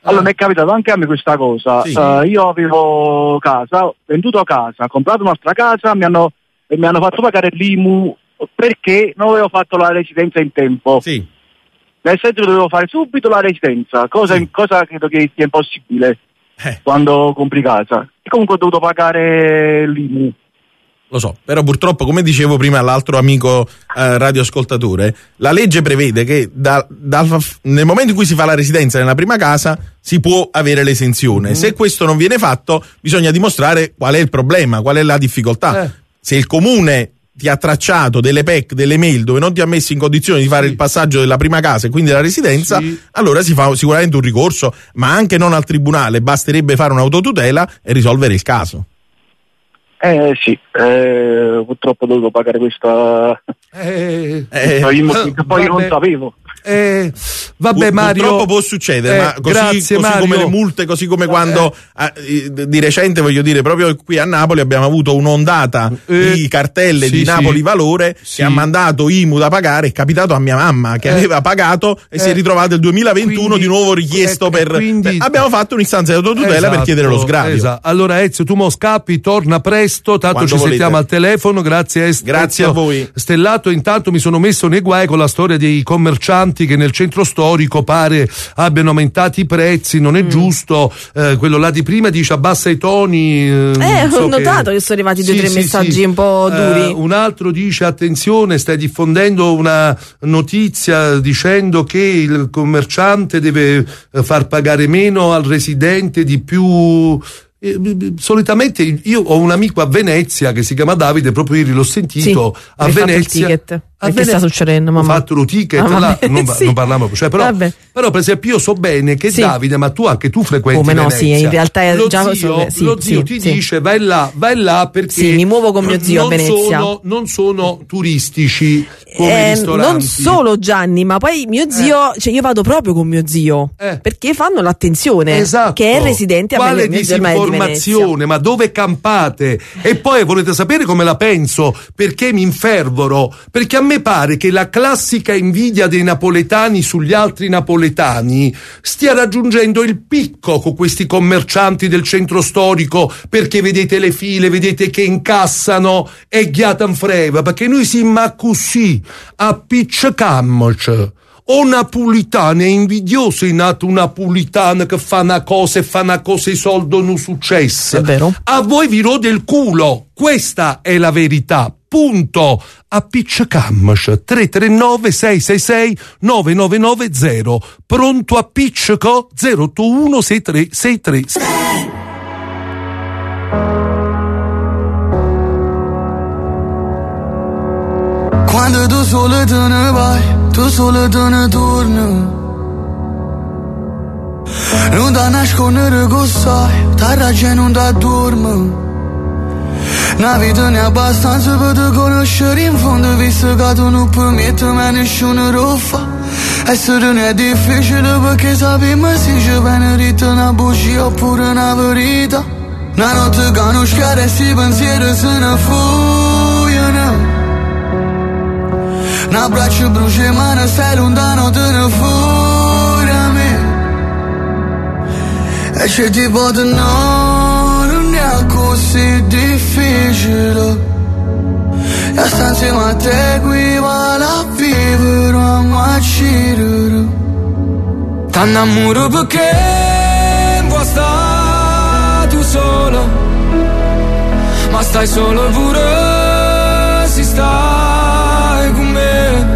Allora mi è capitato anche a me questa cosa. Sì. Io avevo casa, ho venduto casa, ho comprato un'altra casa, mi hanno fatto pagare l'IMU perché non avevo fatto la residenza in tempo. Sì. Nel senso che dovevo fare subito la residenza, cosa credo che sia impossibile quando compri casa. E comunque ho dovuto pagare l'IMU. Lo so, però purtroppo, come dicevo prima all'altro amico radioascoltatore, la legge prevede che nel momento in cui si fa la residenza nella prima casa si può avere l'esenzione. Se questo non viene fatto, bisogna dimostrare qual è il problema, qual è la difficoltà. Se il comune ti ha tracciato delle PEC, delle mail dove non ti ha messo in condizione di fare il passaggio della prima casa e quindi la residenza, allora si fa sicuramente un ricorso, ma anche non al tribunale, basterebbe fare un'autotutela e risolvere il caso. Sì, purtroppo ho dovuto pagare questa che poi non sapevo. Vabbè, Mario, purtroppo può succedere, ma così come le multe, così come quando di recente, voglio dire, proprio qui a Napoli abbiamo avuto un'ondata di cartelle di Napoli Valore che ha mandato IMU da pagare. È capitato a mia mamma che aveva pagato e si è ritrovata il 2021 di nuovo richiesto abbiamo fatto un'istanza di autotutela per chiedere lo sgravio. Allora Ezio, tu mo scappi, torna presto, tanto quando ci sentiamo al telefono. Grazie a voi Stellato. Intanto mi sono messo nei guai con la storia dei commercianti che nel centro storico pare abbiano aumentato i prezzi, non è giusto. Quello là di prima dice abbassa i toni. Ho notato che sono arrivati 2 o 3 messaggi un po' duri. Un altro dice attenzione, stai diffondendo una notizia dicendo che il commerciante deve far pagare meno al residente di più. Solitamente io ho un amico a Venezia che si chiama Davide, proprio ieri l'ho sentito a Venezia. Che sta succedendo, mamma? Ho fatto lo ticket là, non parliamo, cioè, però per esempio io so bene che Davide, ma anche tu frequenti Venezia. Sì, in realtà è lo zio ti dice vai là perché mi muovo con mio zio a Venezia. Non sono turistici come ristoranti. Non solo Gianni, ma poi mio zio, cioè io vado proprio con mio zio perché fanno l'attenzione, che è residente a Venezia. Informazione, ma dove campate? E poi volete sapere come la penso? Perché mi infervoro? Perché a me pare che la classica invidia dei napoletani sugli altri napoletani stia raggiungendo il picco con questi commercianti del centro storico, perché vedete le file, vedete che incassano e ghiatan freva, perché noi siamo così appiccicammoci. O napolitano è invidioso in nato un napolitano che fa una cosa e i soldi non successo. È vero. A voi vi rode il culo, questa è la verità. Punto. Appiccicammoci. 339 666 9990. Pronto appiccico 081 6363. Quando tu solo te ne vai, tu solo te ne torni. Non da nascondere che sai, ta ragione non da dormi. Una vita ne abbastanza per te conoscere in fondo, visto che tu non permetti a nessuno lo fa. Essere non è difficile perché sappiamo se ci viene detta una bugia oppure una verità. Una notte che non schiara e si pensieri se ne fuggono. Un abbraccio brucia ma non stai lontano, te ne fuori a me. E c'è tipo di no, non è così difficile. E sta insieme a te qui vale a vivere, a macirere. T'annamoro perché vuoi stare tu solo, ma stai solo pure si stai con me.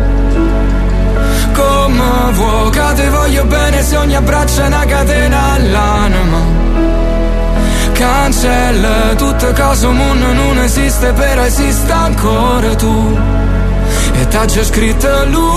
Come vuoi che te voglio bene se ogni abbraccio è una catena all'anima. Cancella tutto caso mondo non esiste, però esiste ancora tu. E t'ha già scritto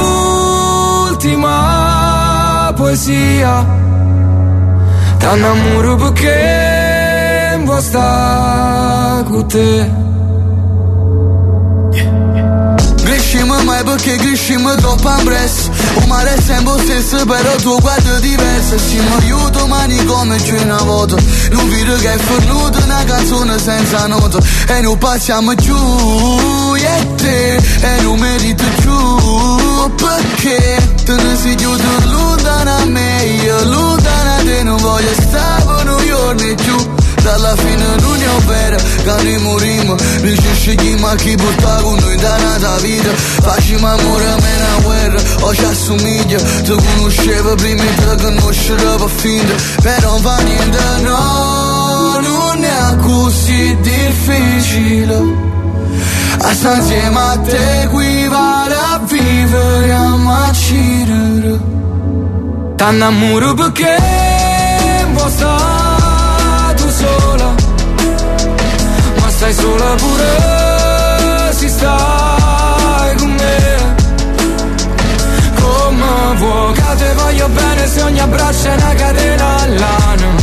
l'ultima poesia. T'annamoro perché vuoi stare con te. Crescimo mai è perché crescimmo troppo ampresso. O mare è sempre lo stesso, però tu guardi diverso. Siamo io domani come giù una volta. Non vedo che è fornuto una canzone senza nota. E non passiamo giù, io e te, e non merito giù. Perché te ne sei chiuso lontano a me, io lontano a te. Non voglio stare per New York né giù. Dalla fine non è vero, che noi morimmo. Noi ci scegliamo a chi porta con noi da nata vita. Facciamo amore a me una guerra, o ci assomiglia. Ti conoscevo prima di te conoscere per finta. Però non fa niente, no, non è così difficile. A stare insieme a te equivale a vivere a macirere. T'annamoro perché vuoi stare tu sola, ma stai sola pure se stai con me. Come vuoi che te voglio bene se ogni abbraccio è una catena all'anima.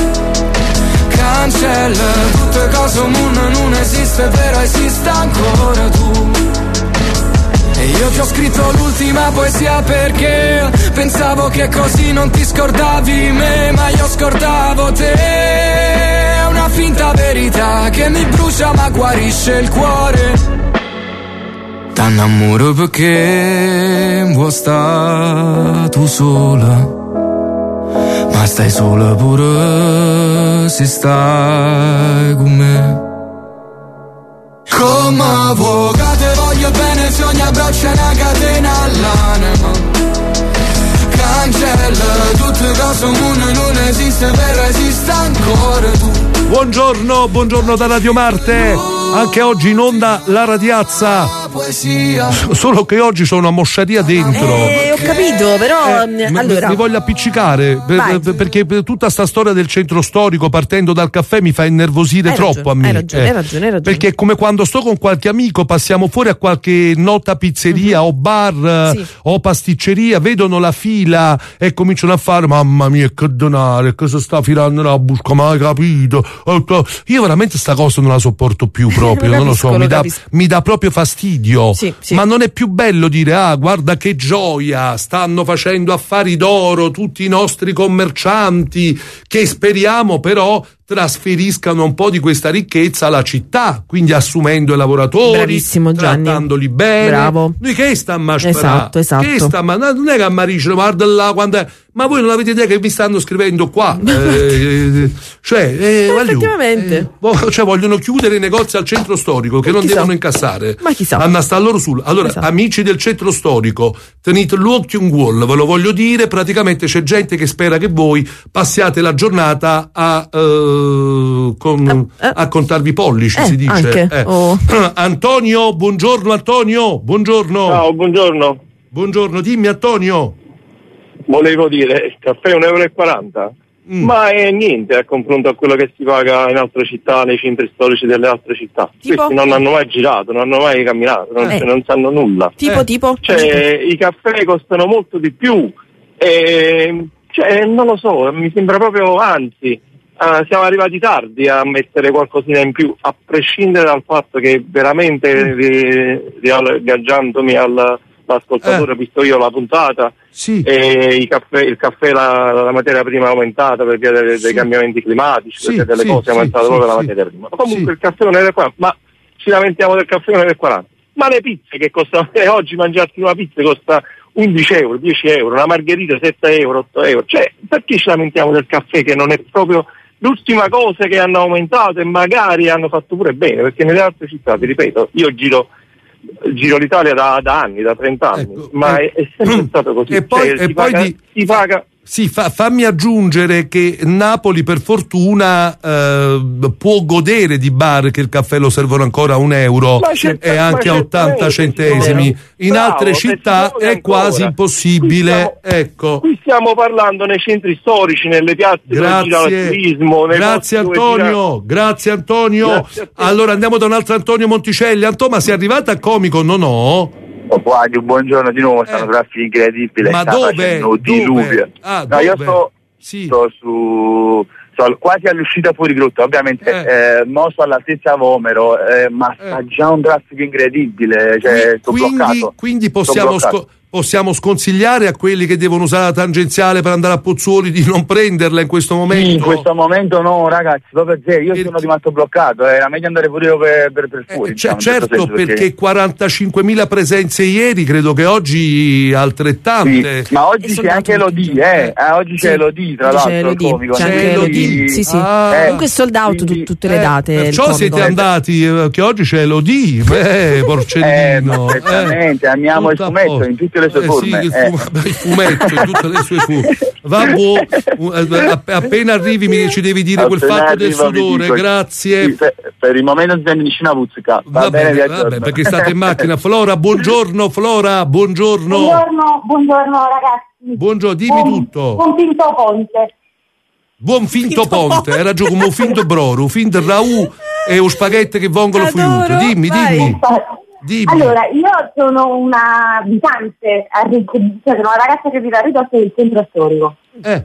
Cancella tutte cose, un mondo non esiste, però esiste ancora tu. E io ti ho scritto l'ultima poesia perché pensavo che così non ti scordavi me, ma io scordavo te. È una finta verità che mi brucia ma guarisce il cuore. T'annamoro perché vuoi stare tu sola, ma stai sola pure se stai con me. Come vuoi che te voglio bene se ogni abbraccio è una catena all'anima. Cancella tutte cose, un mondo non esiste, però esiste ancora tu. Buongiorno da Radio Marte, anche oggi in onda la radiazza. Solo che oggi c'è una mosciaria dentro. Ho capito, però allora mi voglio appiccicare perché tutta sta storia del centro storico partendo dal caffè mi fa innervosire troppo a me. Hai ragione. Perché è come quando sto con qualche amico, passiamo fuori a qualche nota pizzeria o bar o pasticceria, vedono la fila e cominciano a fare mamma mia che denaro, che si sta filando la busca, ma hai capito? Io veramente sta cosa non la sopporto più proprio, non lo so, mi dà proprio fastidio. Sì. Ma non è più bello dire guarda che gioia, stanno facendo affari d'oro tutti i nostri commercianti che speriamo però trasferiscano un po' di questa ricchezza alla città, quindi assumendo i lavoratori, bravissimo Gianni, trattandoli bene. Bravo. Noi che stiamo a sperare? Esatto. Che stiamo, non è che ammarisce, guarda là quando è, ma voi non avete idea che vi stanno scrivendo qua? Effettivamente. Cioè vogliono chiudere i negozi al centro storico che non devono incassare. Ma chissà. Hanno sta loro sul. Allora, amici del centro storico, tenete l'occhio in wall, ve lo voglio dire, praticamente c'è gente che spera che voi passiate la giornata a contarvi pollici, si dice. Antonio, buongiorno Antonio, buongiorno. Ciao, buongiorno. Buongiorno, dimmi Antonio. Volevo dire, il caffè è 1,40 €, ma è niente a confronto a quello che si paga in altre città, nei centri storici delle altre città. Questi non hanno mai girato, non hanno mai camminato, non sanno nulla. Tipo? Cioè, i caffè costano molto di più, non lo so, mi sembra proprio, anzi, siamo arrivati tardi a mettere qualcosina in più, a prescindere dal fatto che veramente viaggiandomi all'ascoltatore, visto io la puntata, il caffè la materia prima è aumentata per via dei cambiamenti climatici, per via delle cose è aumentata proprio la materia prima. Ma comunque il caffè non è 1,40 €, ma ci lamentiamo del caffè 1,40 €. Ma le pizze che costano, oggi mangiarti una pizza costa 11 €, 10 €, una margherita 7 €, 8 €. Cioè, perché ci lamentiamo del caffè che non è proprio l'ultima cosa che hanno aumentato e magari hanno fatto pure bene, perché nelle altre città, ti ripeto, io giro l'Italia da anni, da 30 anni, ma è sempre stato così. E poi, si paga. Sì, fammi aggiungere che Napoli per fortuna può godere di bar che il caffè lo servono ancora a €1 e anche a 80 centesimi. In altre città è quasi impossibile. Qui stiamo parlando nei centri storici, nelle piazze dove gira il turismo. Grazie Antonio. Allora andiamo da un altro Antonio Monticelli. Ma sei arrivata a Comico? No. Buongiorno di nuovo, stanno traffici incredibili. Ma dove? Diluvio. Dove? Io sto quasi all'uscita fuori rotta, ovviamente mosso all'altezza Vomero, ma sta già un traffico incredibile, cioè sto bloccato. Quindi possiamo sconsigliare a quelli che devono usare la tangenziale per andare a Pozzuoli di non prenderla in questo momento? Sì, in questo momento no, ragazzi, proprio io sono rimasto bloccato, era meglio andare pure io per fuori. Certo, perché 45.000 presenze ieri, credo che oggi altrettante. Sì, ma oggi c'è anche l'Odi, oggi c'è l'Odi, tra l'altro, il comico. C'è l'Odi, sì. Comunque sold out tutte le date. Perciò siete andati, che oggi c'è l'Odi, porcellino. Perfettamente, amiamo il fumetto in tutte le sue forme. Sì, il fumetto in tutte le sue forme. Appena arrivi ci devi dire quel fatto del sudore, grazie. Sì, per il momento si sente vicino a Puzzica. Va bene, perché state in macchina. Flora, buongiorno. Buongiorno ragazzi. Buongiorno, dimmi tutto. Buon finto ponte. Buon finto ponte, era giù come un finto broro, un finto raù e un spaghetto che vengono friuto. Dimmi. Allora, io sono una abitante, sono una ragazza che vive a ridosso del centro storico.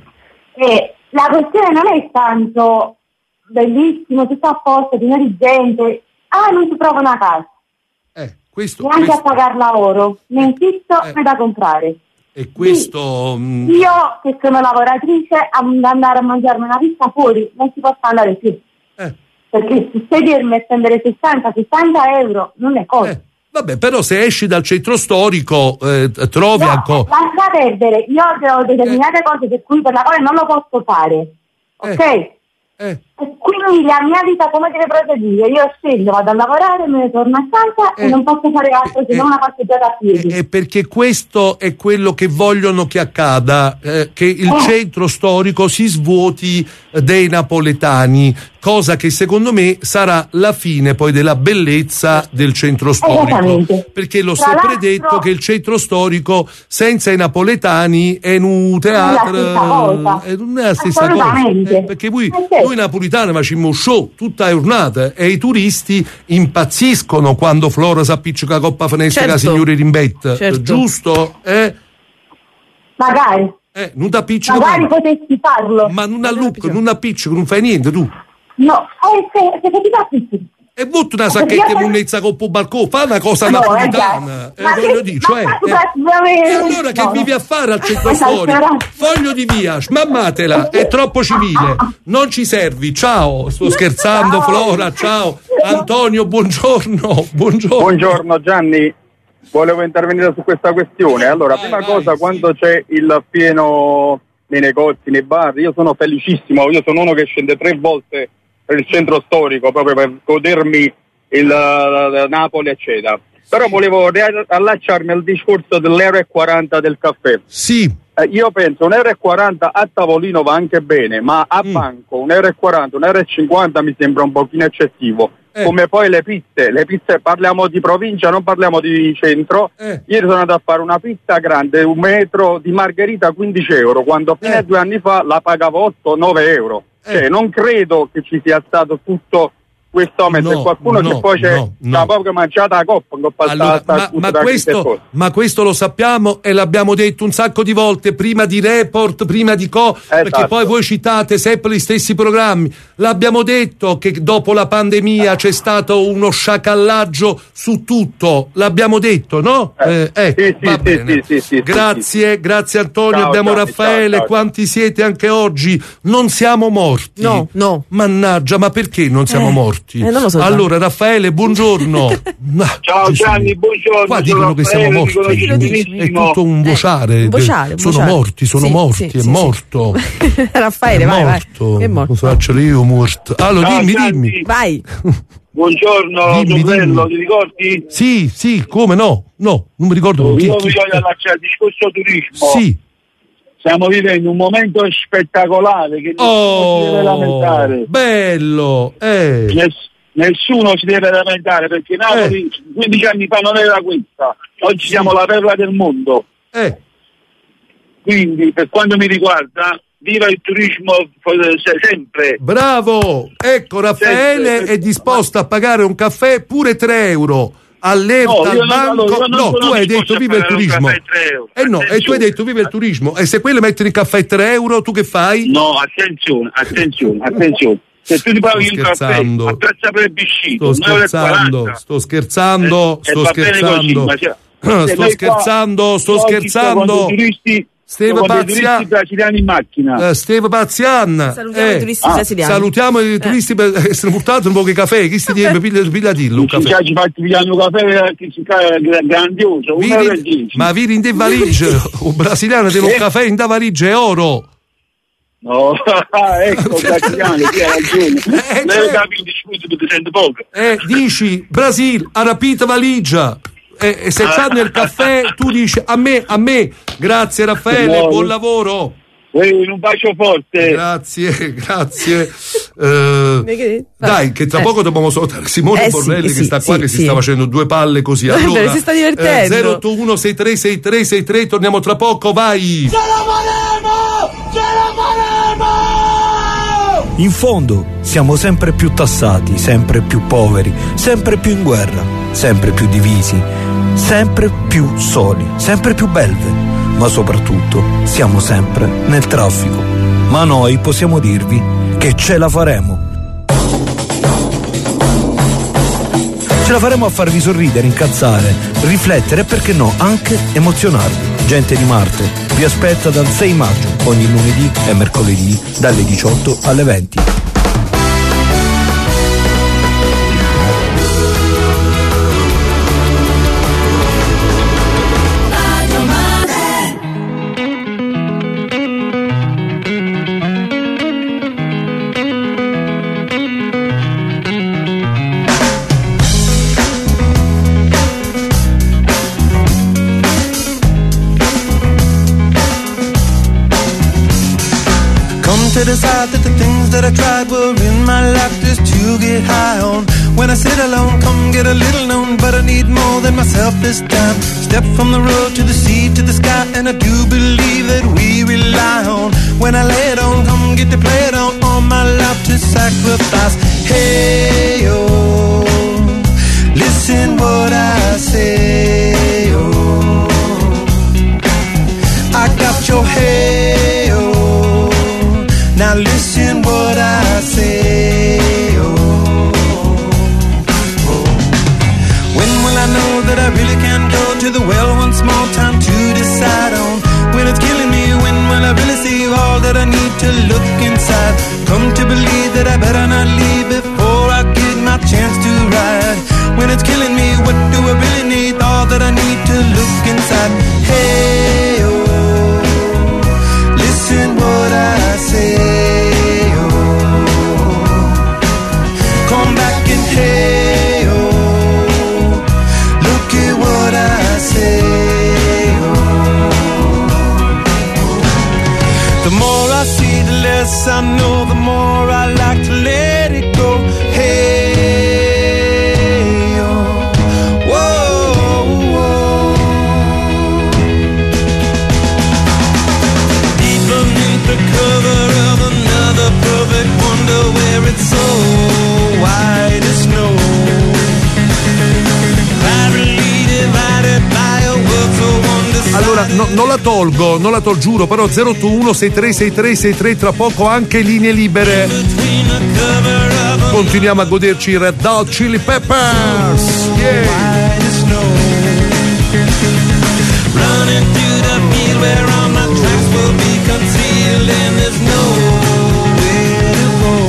E la questione non è tanto bellissimo, tutto a posto, pieno di gente, non si trova una casa. Neanche a pagarla oro, né in fitto né da comprare. E questo... Io che sono lavoratrice, andare a mangiarmi una pizza fuori non si può andare più. Perché sedermi e spendere 60 euro non è cosa. Vabbè, però se esci dal centro storico trovi ancora... Lascia perdere, io ho determinate cose per la quale non lo posso fare, ok? E quindi la mia vita come deve proseguire? Io scendo, vado a lavorare, me ne torno a casa e non posso fare altro se non una passeggiata a piedi. Perché questo è quello che vogliono che accada, che il centro storico si svuoti dei napoletani, cosa che secondo me sarà la fine poi della bellezza del centro storico, perché l'ho sempre detto che il centro storico senza i napoletani è un teatro, non è la stessa cosa, perché voi napolitani facciamo un show tutta la giornata e i turisti impazziscono quando Flora si appiccica la coppa finestra che la signora Rimbetta, giusto? Magari non t'appiccico, magari potessi farlo, ma non appiccico, non fai niente tu. No, se ti appiccico e butta una sacchetta e munnezza con il balcone, fa una cosa napolitana, voglio dire, e allora che vivi a fare al centro storico? Foglio di via, smammatela, è troppo civile, non ci servi, ciao, sto scherzando. Flora, ciao. Antonio, buongiorno. Buongiorno Gianni, volevo intervenire su questa questione. Allora, prima cosa, quando c'è il pieno nei negozi, nei bar, io sono felicissimo, io sono uno che scende 3 volte per il centro storico proprio per godermi il Napoli eccetera, però volevo allacciarmi al discorso dell'1,40 del caffè. Sì. Io penso 1,40 a tavolino va anche bene, ma a banco 1,40, 1,50 mi sembra un pochino eccessivo. Come poi le pizze parliamo di provincia, non parliamo di centro. Ieri sono andato a fare una pizza grande, 1 metro di margherita, 15 euro, quando fino a 2 anni fa la pagavo 8-9 euro. Cioè, non credo che ci sia stato tutto questo aumento, e qualcuno che poi c'ha proprio mangiata la coppa. Allora, ma questo lo sappiamo e l'abbiamo detto un sacco di volte prima di Report, prima di perché poi voi citate sempre gli stessi programmi. L'abbiamo detto che dopo la pandemia c'è stato uno sciacallaggio su tutto, l'abbiamo detto, no? Sì, grazie Antonio. Ciao, abbiamo Gianni, Raffaele, ciao. Quanti siete anche oggi? Non siamo morti. No. Mannaggia, ma perché non siamo morti? Non lo so, allora Raffaele, buongiorno. Ciao Gianni, buongiorno. Qua dicono che siamo morti, è tutto un vociare. Sono morti, è morto. Raffaele, vai. È morto. Lo faccio io morto. Allora dimmi. Vai. Buongiorno, Bello, ti ricordi? Sì, come no, non mi ricordo. Io mi voglio allacciare al discorso turismo. Sì. Stiamo vivendo un momento spettacolare che nessuno si deve lamentare. Bello, Nessuno si deve lamentare perché Napoli 15 anni fa non era questa. Oggi siamo la perla del mondo. Quindi, per quanto mi riguarda, viva il turismo sempre. Bravo! Ecco, Raffaele è disposto a pagare un caffè pure 3 euro. allerta al banco. No, tu hai detto viva il turismo. E tu hai detto viva il turismo. E se quelli mettono il caffè a 3 euro, tu che fai? No, attenzione. Se tu ti paghi un caffè a prezzo plebiscito, sto scherzando. Steve Pazian, brasiliani in macchina. Steve Pazian. Salutiamo i turisti brasiliani. Salutiamo i turisti che sono portati un po' di caffè. Chi si dice pigliatillo un caffè. Ci fatti pigliare un caffè che si grandioso. Ma viri in de valigia. Un brasiliano tiene un caffè in da valigia è oro. No, ecco, brasiliano, ti hai ragione. Lei capisci, scusi, perché sento poco. Dici, Brasil, ha rapito valigia. E se c'hanno il caffè, tu dici a me. Grazie Raffaele, buon lavoro. Un bacio forte. Grazie. Dai, che tra poco dobbiamo salutare Simone Borrelli che sta qua, che si sta facendo 2 palle così. Allora, si sta divertendo. 081 636363, torniamo tra poco, vai. Ce la faremo! In fondo siamo sempre più tassati, sempre più poveri, sempre più in guerra, sempre più divisi, sempre più soli, sempre più belve, ma soprattutto siamo sempre nel traffico. Ma noi possiamo dirvi che ce la faremo. Ce la faremo a farvi sorridere, incazzare, riflettere e perché no, anche emozionarvi. Gente di Marte vi aspetta dal 6 maggio, ogni lunedì e mercoledì dalle 18 alle 20. To decide that the things that I tried were in my life just to get high on. When I sit alone, come get a little known, but I need more than myself this time. Step from the road to the sea to the sky, and I do believe that we rely on. When I lay it on, come get to play it on, all my life to sacrifice. Hey, oh, listen what I say, oh, I got your hey, oh. Now listen what I say, oh, oh. When will I know that I really can go to the well once more? Time to decide on when it's killing me. When will I really see all that I need to look inside? Come to believe that I better not leave before I get my chance to ride. When it's killing me, what do I really need? All that I need to look inside. Hey, oh, listen what I say. Hey, oh, look at what I say, oh. The more I see, the less I know, the more I like to let it go. Hey, oh, whoa, whoa. Deep beneath the cover of another perfect wonder where it's so white as snow, privately divided by a world so wonderful. Allora, non la tolgo, giuro, però 081 636363, tra poco anche linee libere. Continuiamo a goderci i Red Hot Chili Peppers. Yeah. Running through the field where all my tracks will be concealed and there's nowhere to go.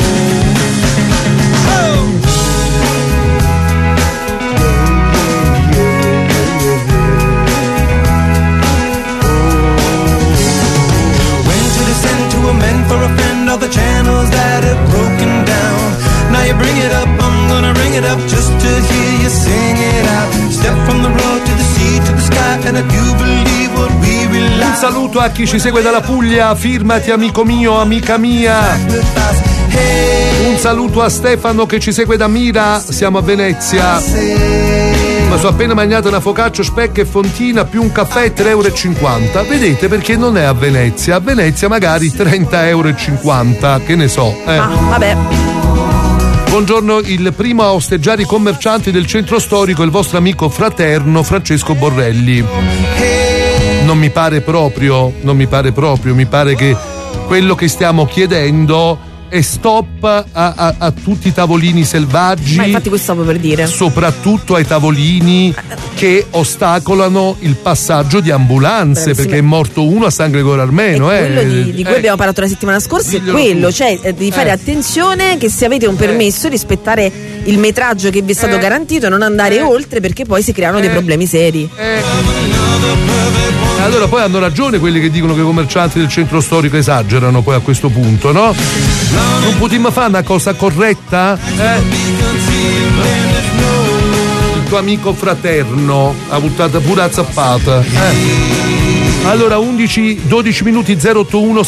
For a friend of the channels that have broken down. Now you bring it up, I'm gonna ring it up just to hear you sing it out. Step from the road to the sea to the sky, and I do believe what we rely. Un saluto a chi ci segue dalla Puglia, firmati amico mio, amica mia. Un saluto a Stefano che ci segue da Mira, siamo a Venezia. Ma sono appena mangiato una focaccia, specca e fontina più un caffè 3,50 €. Vedete perché non è a Venezia? A Venezia magari 30,50 €, che ne so. Ah, vabbè. Buongiorno, il primo a osteggiare i commercianti del centro storico è il vostro amico fraterno Francesco Borrelli. Non mi pare proprio, mi pare che quello che stiamo chiedendo è stop a tutti i tavolini selvaggi. Ma infatti questo stavo per dire. Soprattutto ai tavolini che ostacolano il passaggio di ambulanze, perché è morto uno a San Gregorio Armeno. Quello di cui abbiamo parlato la settimana scorsa è quello, cioè di fare attenzione che se avete un permesso rispettare il metraggio che vi è stato garantito e non andare oltre, perché poi si creano dei problemi seri. Allora poi hanno ragione quelli che dicono che i commercianti del centro storico esagerano poi a questo punto, no? Non potremmo fare una cosa corretta? Il tuo amico fraterno ha buttato pure a zappata. Allora 12 minuti 081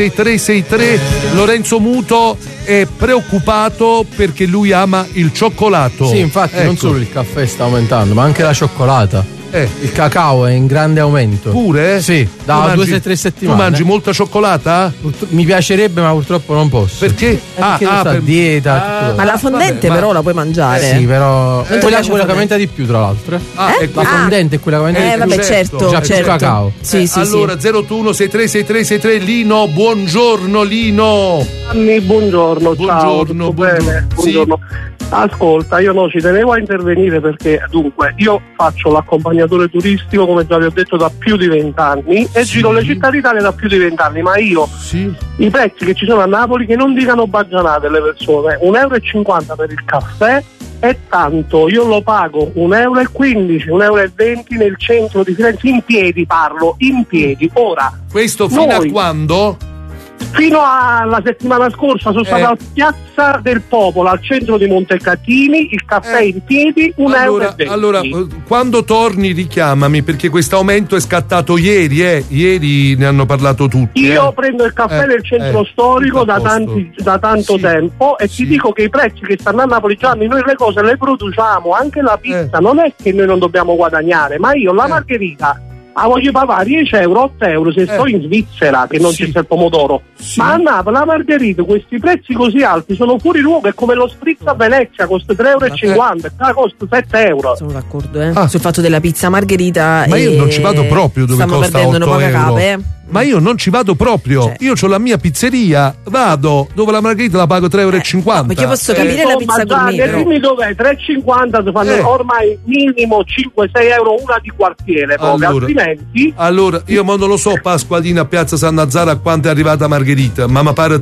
636363. Lorenzo Muto è preoccupato perché lui ama il cioccolato. Sì, infatti non solo il caffè sta aumentando, ma anche la cioccolata. Il cacao è in grande aumento. Pure? Sì, da 2 o 3 settimane. Tu mangi molta cioccolata? Mi piacerebbe, ma purtroppo non posso. Perché? Per dieta. Ma la fondente però la puoi mangiare. Sì, però quella che aumenta di più, tra l'altro. La fondente è quella che aumenta di più. Vabbè, certo. Già più cacao. Sì, allora 081 636363. Lino, buongiorno Lino. Buongiorno, ciao. Tutto bene? Buongiorno. Ascolta, io ci tenevo a intervenire perché dunque io faccio l'accompagnatore turistico, come già vi ho detto, da più di 20 anni e giro le città d'Italia da più di 20 anni, ma io i prezzi che ci sono a Napoli, che non dicano baggianate le persone, 1,50 euro per il caffè è tanto, io lo pago 1,15 euro, 1,20 euro nel centro di Firenze, in piedi parlo, in piedi. Ora questo fino a quando? Fino alla settimana scorsa sono stato a Piazza del Popolo, al centro di Montecatini, il caffè in piedi, 1,20 euro. Allora, quando torni richiamami, perché questo aumento è scattato ieri, ieri ne hanno parlato tutti. Io prendo il caffè nel centro storico da tanto tempo e ti dico che i prezzi che stanno a Napoli, Gianni, noi le cose le produciamo, anche la pizza, non è che noi non dobbiamo guadagnare, ma io la margherita voglio pagare 10 euro, 8 euro se sto in Svizzera, che non c'è il pomodoro. Ma a Napoli la margherita, questi prezzi così alti sono fuori luogo, è come lo spritz a Venezia, costa 3,50 euro, qua costa 7 euro. Sono d'accordo sul fatto della pizza margherita. Ma io non ci vado proprio dove costa 8 euro. Ma io non ci vado proprio, io ho la mia pizzeria, vado dove la margherita la pago 3,50 euro. Perché posso capire la pizza gourmet. Dimmi dov'è, 3,50 si fanno ormai minimo 5-6 euro una di quartiere proprio, altrimenti. Allora, io non lo so Pasqualina a Piazza San Nazaro a quanto è arrivata margherita, ma mi pare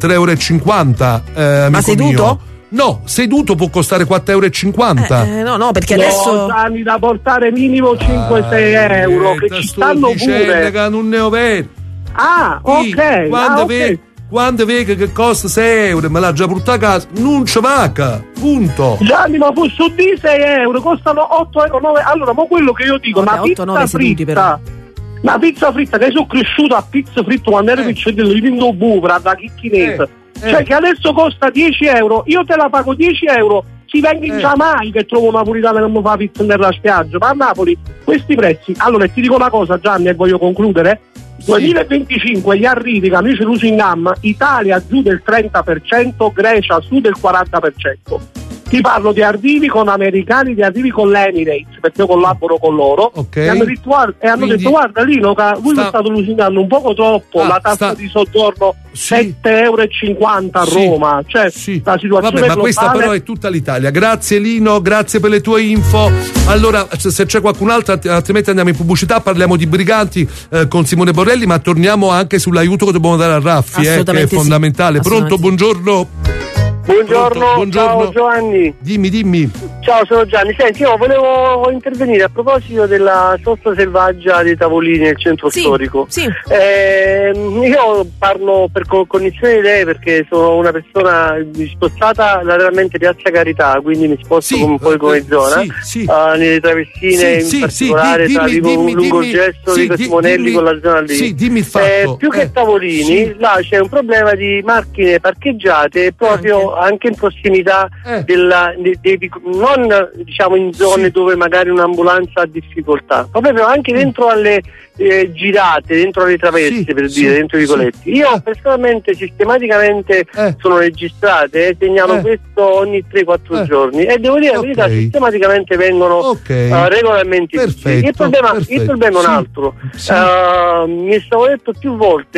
3,50 euro. Ma seduto? Mio. No, seduto può costare 4,50 euro. No, perché adesso anni da portare minimo 5-6 euro, che ci stanno pure. Che non ne ho vero. Ok. Quando vedi che costa 6 euro, me l'ha già portata a casa, non ci vaca, punto. Gianni, ma su di 6 euro costano 8 euro, 9. Allora, ma quello che io dico, una pizza fritta che sono cresciuto a pizza fritta quando ero piccolino, in Bufra da Chicchinese, cioè che adesso costa 10 euro, io te la pago 10 euro. Si venga in Giamaica e trovo una napolitana che non fa pizza nella spiaggia, ma a Napoli questi prezzi. Allora ti dico una cosa, Gianni, e voglio concludere. 2025 gli arrivi, amici Lusingam, Italia giù del 30%, Grecia su del 40%. Ti parlo di arrivi con americani, di arrivi con l'Emirates, perché io collaboro con loro. E hanno detto guarda Lino, voi lo state lusingando un poco troppo, la tassa di soggiorno 7,50 euro a Roma, cioè la situazione globale. Ma questa però è tutta l'Italia. Grazie Lino, grazie per le tue info. Allora, se c'è qualcun altro, altrimenti andiamo in pubblicità, parliamo di briganti con Simone Borrelli, ma torniamo anche sull'aiuto che dobbiamo dare a Raffi, che è fondamentale. Pronto, buongiorno. Buongiorno, ciao Giovanni. Dimmi. Ciao, sono Gianni. Senti, io volevo intervenire a proposito della sosta selvaggia dei tavolini nel centro storico. Sì. Io parlo per cognizione di idee perché sono una persona spostata lateralmente Piazza Carità, quindi mi sposto poi come zona, nelle traversine in particolare tra lungo il gesto di Simonelli con la zona lì. Sì, dimmi il fatto. Più che tavolini, là c'è un problema di macchine parcheggiate proprio anche in prossimità non diciamo in zone dove magari un'ambulanza ha difficoltà, ma proprio anche dentro alle girate, dentro alle traverse, per dire, dentro i vicoletti. Io personalmente sistematicamente sono registrate e segnalo questo ogni 3-4 giorni, e devo dire la verità, sistematicamente vengono regolarmente. Il problema è un altro. Mi è stato detto più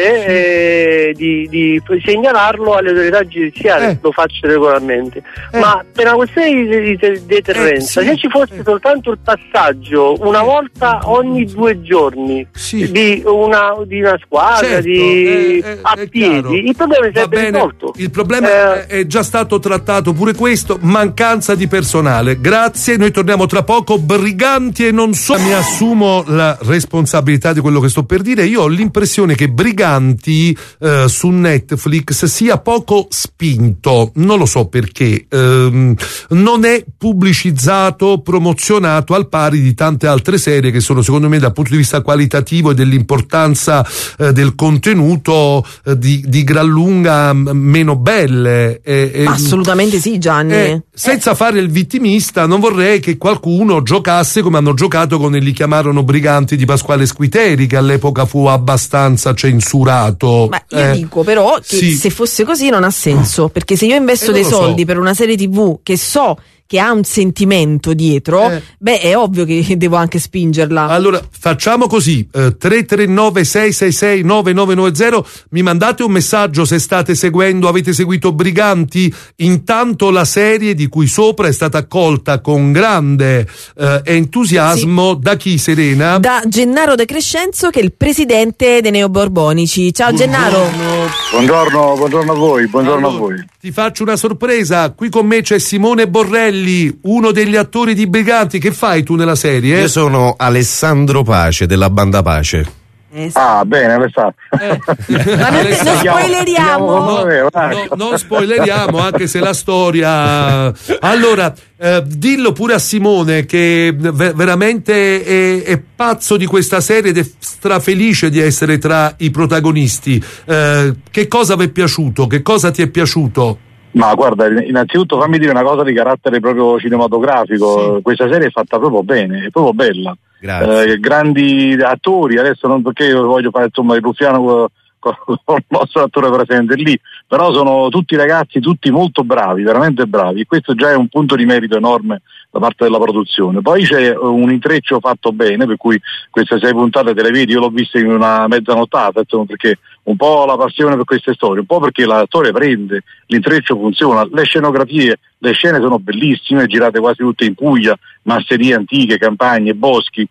volte di segnalarlo alle autorità giudiziarie, lo faccio regolarmente, ma per una questione di deterrenza, se ci fosse soltanto il passaggio una volta ogni 2 giorni di una squadra a piedi, il problema sarebbe risolto. Il problema è già stato trattato pure questo, mancanza di personale. Grazie, noi torniamo tra poco. Briganti e non solo. Mi assumo la responsabilità di quello che sto per dire. Io ho l'impressione che Briganti su Netflix sia poco spinto, non lo so perché, non è pubblicizzato, promozionato al pari di tante altre serie che sono, secondo me, dal punto di vista qualitativo e dell'importanza del contenuto di gran lunga meno belle. Assolutamente sì, Gianni. Senza fare il vittimista, non vorrei che qualcuno giocasse come hanno giocato con Li chiamarono Briganti di Pasquale Squiteri, che all'epoca fu abbastanza censurato. Ma io dico però che se fosse così non ha senso, perché se io investo dei soldi per una serie TV che so che ha un sentimento dietro, è ovvio che devo anche spingerla. Allora facciamo così, 339 666 9990, mi mandate un messaggio se state seguendo, avete seguito Briganti. Intanto la serie di cui sopra è stata accolta con grande entusiasmo da chi, Serena? Da Gennaro De Crescenzo, che è il presidente dei Neoborbonici. Ciao Gennaro. Buongiorno a voi, buongiorno a voi. Ti faccio una sorpresa, qui con me c'è Simone Borrelli, uno degli attori di Briganti. Che fai tu nella serie? Io sono Alessandro Pace, della banda Pace. Bene, Alessandro. Ma non spoileriamo. Non spoileriamo, anche se la storia. Allora, dillo pure a Simone che veramente è pazzo di questa serie ed è strafelice di essere tra i protagonisti. Che cosa vi è piaciuto? Che cosa ti è piaciuto? Ma guarda, innanzitutto fammi dire una cosa di carattere proprio cinematografico. Questa serie è fatta proprio bene, è proprio bella. Grandi attori, adesso non perché io voglio fare insomma il ruffiano con il nostro attore presente lì, però sono tutti ragazzi, tutti molto bravi, veramente bravi, e questo già è un punto di merito enorme da parte della produzione. Poi c'è un intreccio fatto bene, per cui queste 6 puntate te le vedi, io l'ho vista in una mezzanottata, insomma, perché un po' la passione per queste storie, un po' perché la storia prende, l'intreccio funziona, le scenografie, le scene sono bellissime, girate quasi tutte in Puglia, masserie antiche, campagne, boschi,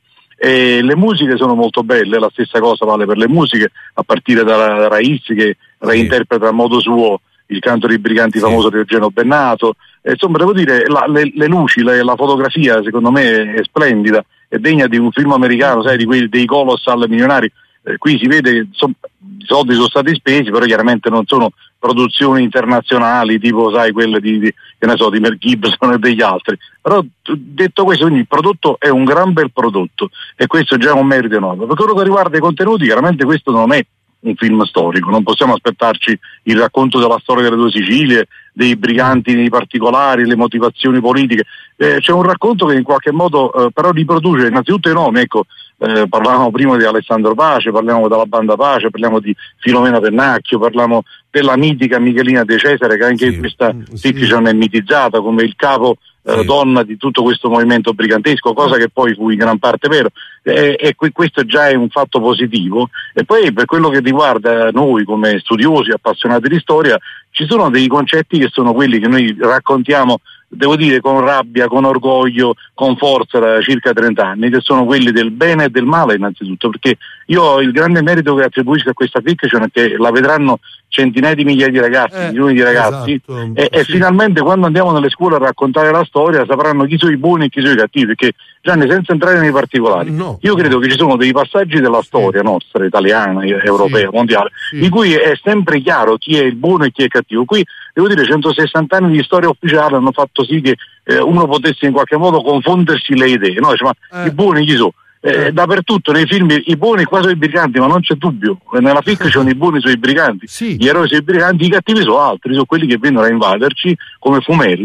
e le musiche sono molto belle, la stessa cosa vale per le musiche, a partire da Raizzi che reinterpreta a modo suo il canto dei Briganti famoso di Eugenio Bennato. Insomma, devo dire, le luci, la fotografia secondo me è splendida, è degna di un film americano, sai, dei colossal milionari. Qui si vede che i soldi sono stati spesi, però chiaramente non sono produzioni internazionali tipo, sai, quelle di Mel Gibson e degli altri. Però detto questo, quindi il prodotto è un gran bel prodotto, e questo già è un merito enorme. Per quello che riguarda i contenuti, chiaramente questo non è un film storico, non possiamo aspettarci il racconto della storia delle 2 Sicilie, dei briganti nei particolari, le motivazioni politiche. C'è un racconto che in qualche modo però riproduce innanzitutto i nomi, ecco. Parlavamo prima di Alessandro Pace, parliamo della banda Pace, parliamo di Filomena Pennacchio, parliamo della mitica Michelina De Cesare, che anche in questa fiction è mitizzata come il capo donna di tutto questo movimento brigantesco, cosa che poi fu in gran parte vero, e questo già è un fatto positivo. E poi per quello che riguarda noi come studiosi appassionati di storia, ci sono dei concetti che sono quelli che noi raccontiamo, devo dire, con rabbia, con orgoglio, con forza da circa 30 anni, che sono quelli del bene e del male innanzitutto, perché io il grande merito che attribuisco a questa fiction è che la vedranno centinaia di migliaia di ragazzi, milioni di ragazzi, e finalmente quando andiamo nelle scuole a raccontare la storia sapranno chi sono i buoni e chi sono i cattivi, perché Gianni, senza entrare nei particolari, io credo che ci sono dei passaggi della storia nostra, italiana, europea, mondiale, in cui è sempre chiaro chi è il buono e chi è il cattivo. Qui devo dire 160 anni di storia ufficiale hanno fatto sì che uno potesse in qualche modo confondersi le idee, no? Cioè, ma i buoni chi sono? Dappertutto nei film i buoni qua sono i briganti, ma non c'è dubbio, nella fiction i buoni sono i briganti, gli eroi sono i briganti, i cattivi sono altri, sono quelli che vengono a invaderci come Fumel,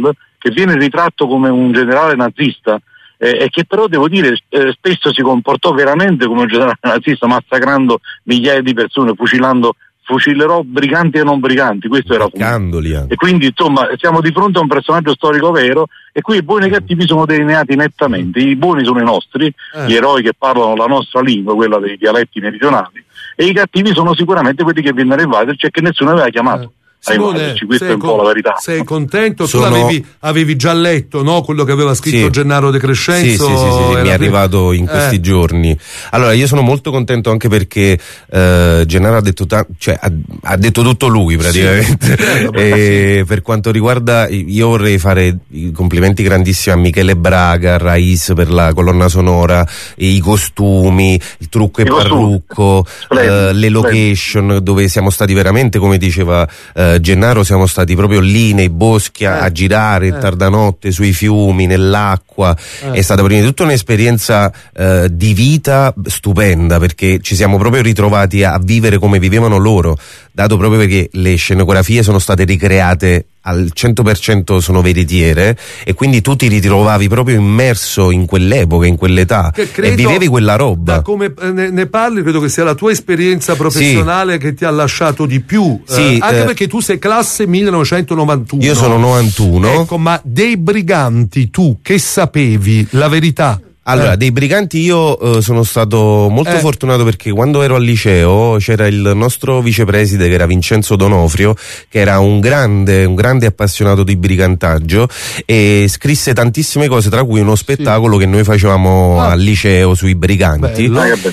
che viene ritratto come un generale nazista, e che però devo dire spesso si comportò veramente come un generale nazista, massacrando migliaia di persone, fucilerò briganti e non briganti, questo era e quindi insomma siamo di fronte a un personaggio storico vero, e qui i buoni e i cattivi sono delineati nettamente. I buoni sono i nostri, gli eroi che parlano la nostra lingua, quella dei dialetti meridionali, e i cattivi sono sicuramente quelli che vennero a invaderci e che nessuno aveva chiamato. Simone, questa è un po' la verità. Sei contento? Tu avevi già letto, no? Quello che aveva scritto Gennaro De Crescenzo? Sì, mi è arrivato in questi giorni. Allora, io sono molto contento anche perché Gennaro ha detto ha detto tutto lui praticamente. E per quanto riguarda, io vorrei fare i complimenti grandissimi a Michele Braga, a Raiz per la colonna sonora, i costumi, il trucco e parrucco, le location dove siamo stati veramente, come diceva Gennaro, siamo stati proprio lì nei boschi a girare in tarda notte, sui fiumi, nell'acqua. È stata prima di tutto un'esperienza di vita stupenda, perché ci siamo proprio ritrovati a vivere come vivevano loro, dato proprio perché le scenografie sono state ricreate al 100%, sono veritiere, e quindi tu ti ritrovavi proprio immerso in quell'epoca, in quell'età, e vivevi quella roba. Da come ne parli, credo che sia la tua esperienza professionale che ti ha lasciato di più, anche perché tu sei classe 1991. Io sono 91. Ecco, ma dei briganti tu che sapevi la verità? Allora, dei briganti io sono stato molto fortunato, perché quando ero al liceo c'era il nostro vicepreside che era Vincenzo Donofrio, che era un grande appassionato di brigantaggio, e scrisse tantissime cose, tra cui uno spettacolo che noi facevamo al liceo sui briganti.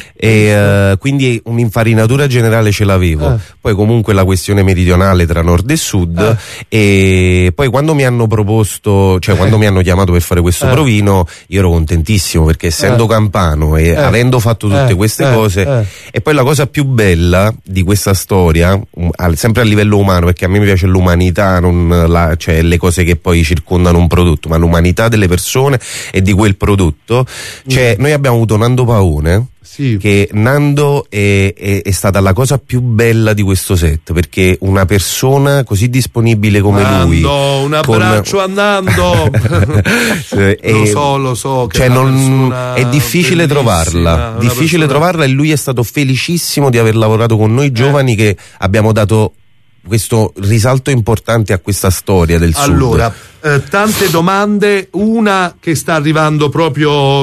E quindi un'infarinatura generale ce l'avevo. Poi comunque la questione meridionale tra nord e sud, e poi quando mi hanno proposto, quando mi hanno chiamato per fare questo provino, io ero contentissimo, perché essendo campano e avendo fatto tutte queste cose, e poi la cosa più bella di questa storia, sempre a livello umano, perché a me mi piace l'umanità, non le cose che poi circondano un prodotto, ma l'umanità delle persone e di quel prodotto. Noi abbiamo avuto Nando Paone, che Nando è stata la cosa più bella di questo set, perché una persona così disponibile come lui, un abbraccio a Nando. Lo so che è difficile trovarla, e lui è stato felicissimo di aver lavorato con noi giovani che abbiamo dato questo risalto importante a questa storia del Sud. Allora, tante domande, una che sta arrivando proprio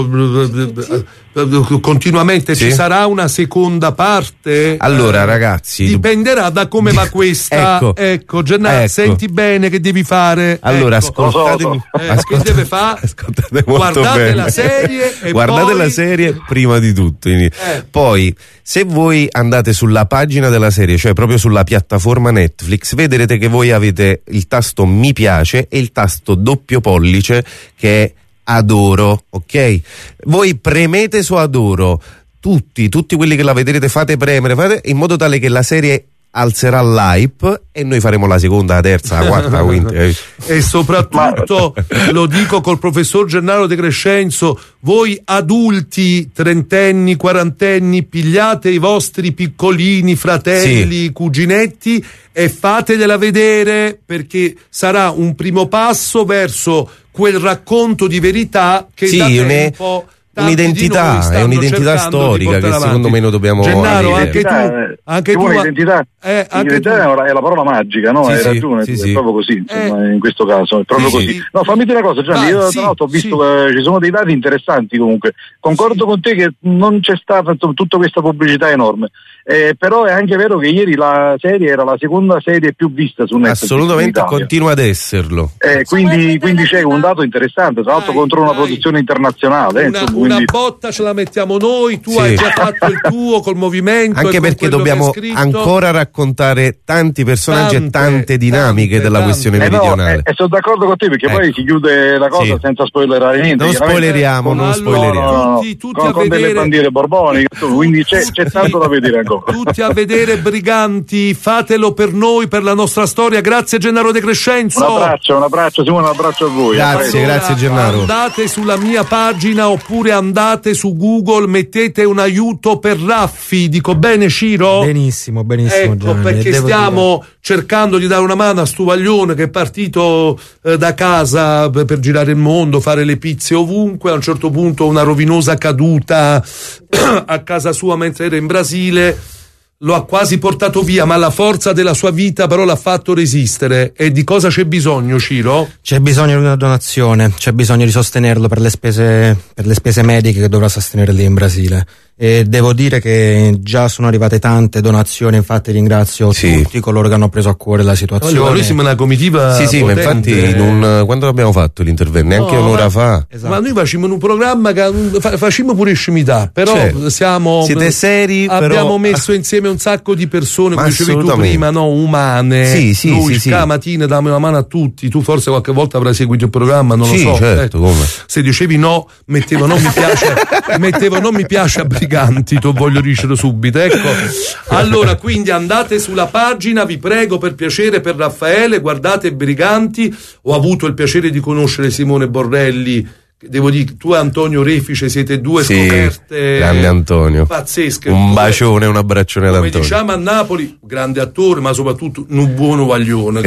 continuamente. Ci sarà una seconda parte? Allora, ragazzi, dipenderà da come va questa. Ecco, Gennaro, senti bene che devi fare. Allora, ascoltatemi. Che deve fare? Guardate la serie e guardate la serie prima di tutto. Poi, se voi andate sulla pagina della serie, cioè proprio sulla piattaforma Netflix, vedrete che voi avete il tasto mi piace e il tasto doppio pollice, che è adoro, ok? Voi premete su adoro, tutti quelli che la vedrete, fate premere, in modo tale che la serie alzerà l'hype e noi faremo la seconda, la terza, la quarta, la quinta. E soprattutto lo dico col professor Gennaro De Crescenzo, voi adulti, trentenni, quarantenni, pigliate i vostri piccolini, fratelli, cuginetti e fategliela vedere, perché sarà un primo passo verso quel racconto di verità che da tempo un'identità, è un'identità storica che secondo me noi dobbiamo Gennaro, avere. Anche tu l'identità è la parola magica, no? Hai ragione, è proprio così, insomma, in questo caso è proprio così. No, fammi dire una cosa, Gianni, io tra l'altro ho visto che ci sono dei dati interessanti comunque. Concordo con te che non c'è stata tutta questa pubblicità enorme. Però è anche vero che ieri la serie era la seconda serie più vista su Netflix. Assolutamente, continua ad esserlo. Quindi c'è un dato interessante, tra l'altro contro una produzione internazionale. Una botta ce la mettiamo noi, tu hai già fatto il tuo col movimento. Anche perché dobbiamo ancora raccontare tanti personaggi e tante dinamiche della questione meridionale. E sono d'accordo con te, perché poi si chiude la cosa senza spoilerare niente. Non spoileriamo. Con delle bandiere borboniche, quindi c'è tanto da vedere ancora. tutto. Tutti a vedere Briganti, fatelo per noi, per la nostra storia. Grazie Gennaro De Crescenzo. Un abbraccio Simone, un abbraccio a voi. Grazie Gennaro. Andate sulla mia pagina oppure andate su Google, mettete un aiuto per Raffi. Dico bene, Ciro? Benissimo, ecco, Gianni, perché stiamo cercando di dare una mano a stu Vaglione che è partito da casa per girare il mondo, fare le pizze ovunque. A un certo punto una rovinosa caduta a casa sua mentre era in Brasile lo ha quasi portato via, ma la forza della sua vita però l'ha fatto resistere. E di cosa c'è bisogno, Ciro? C'è bisogno di una donazione, c'è bisogno di sostenerlo per le spese mediche che dovrà sostenere lì in Brasile. E devo dire che già sono arrivate tante donazioni, infatti ringrazio tutti coloro che hanno preso a cuore la situazione. Allora, noi siamo una comitiva sì, ma infatti quando l'abbiamo fatto l'intervento? Neanche un'ora fa. Esatto. Ma noi facciamo un programma che facciamo pure scimità, però siete seri, abbiamo messo insieme un sacco di persone, come dicevi tu prima, umane. Noi mattina diamo una mano a tutti. Tu forse qualche volta avrai seguito il programma, non lo so. Certo, come? Se dicevi no, mettevo non mi piace a Briganti, tu voglio dicere subito, ecco. Allora, quindi andate sulla pagina, vi prego, per piacere, per Raffaele, guardate Briganti. Ho avuto il piacere di conoscere Simone Borrelli. Devo dire, tu e Antonio Refice siete due scoperte grande Antonio, pazzesche. Un bacione, un abbraccione ad Antonio. Come diciamo a Napoli, grande attore, ma soprattutto un buono Vaglione.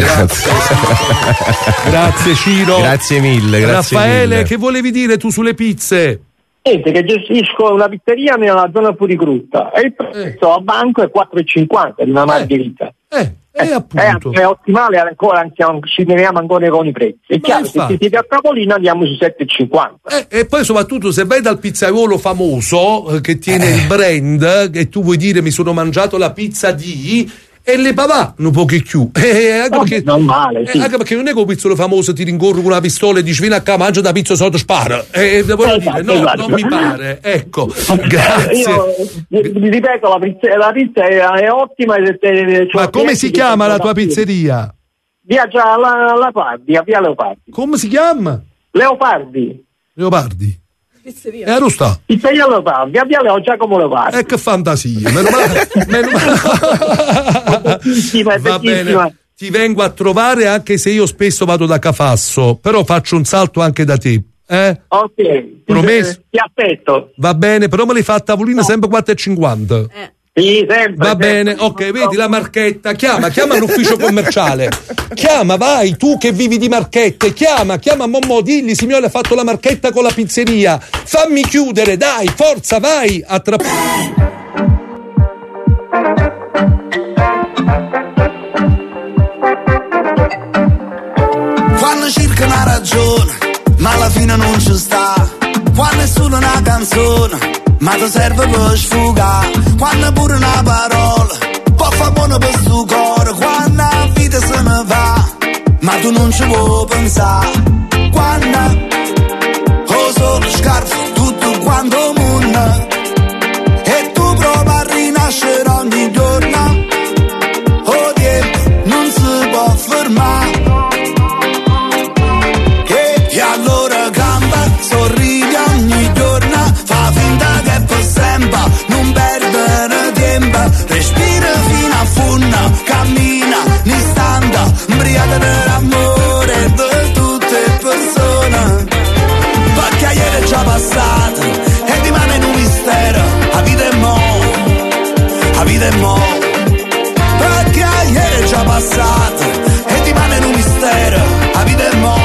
Grazie Ciro. Grazie mille. Raffaele, che volevi dire tu sulle pizze? Niente, che gestisco una pizzeria nella zona Purigrutta e il prezzo a banco è 4,50 di una margherita. Appunto. È ottimale ancora, anzi ci teniamo ancora con i prezzi. È chiaro, se siete a Capolino andiamo su 7,50. E poi soprattutto se vai dal pizzaiolo famoso che tiene il brand, che tu vuoi dire mi sono mangiato la pizza di... e le papà un po' che più non male, anche perché non è che un pizzolo famoso ti rincorre con una pistola e dici vieni a casa, mangia da pizza sotto spara non mi pare, ecco. Grazie. Io ripeto, la pizza è ottima. Ma come si chiama la tua pizzeria? Via Leopardi, a via Leopardi. Come si chiama? Leopardi. Pizzeria. E Arustà. Pizzeria Leopardi, a via Giacomo Leopardi. Che fantasia, meno male. Va bene. Ti vengo a trovare anche se io spesso vado da Cafasso, però faccio un salto anche da te. Ok. Promesso? Ti aspetto. Va bene, però me l'hai fatta a Tavolino sempre 4,50. Sì, sempre. Va bene, ok, vedi la marchetta, chiama l'ufficio commerciale. Chiama, vai, tu che vivi di marchette, chiama Mommo, digli signore ha fatto la marchetta con la pizzeria. Fammi chiudere, dai, forza, vai, Quando cerca una ragione, ma alla fine non ci sta. Quando è solo una canzone, ma ti serve per sfugare. Quando pure una parola può fare buono per sto cuore. Quando la vita se ne va, ma tu non ci puoi pensare. Quando ho solo scarpe tutto quanto mondo e tu provi a rinascere ogni giorno. Oh tempo non si può fermare. E allora cambia, sorridi ogni giorno, fa finta che per sempre, non perdere tempo, respira fino a fondo, cammina un istante, imbriaca dell'amore di tutte le persone, perché ieri è già passato e rimane un mistero, la vita è mo, perché ieri è già passato e rimane un mistero, la vita è mo.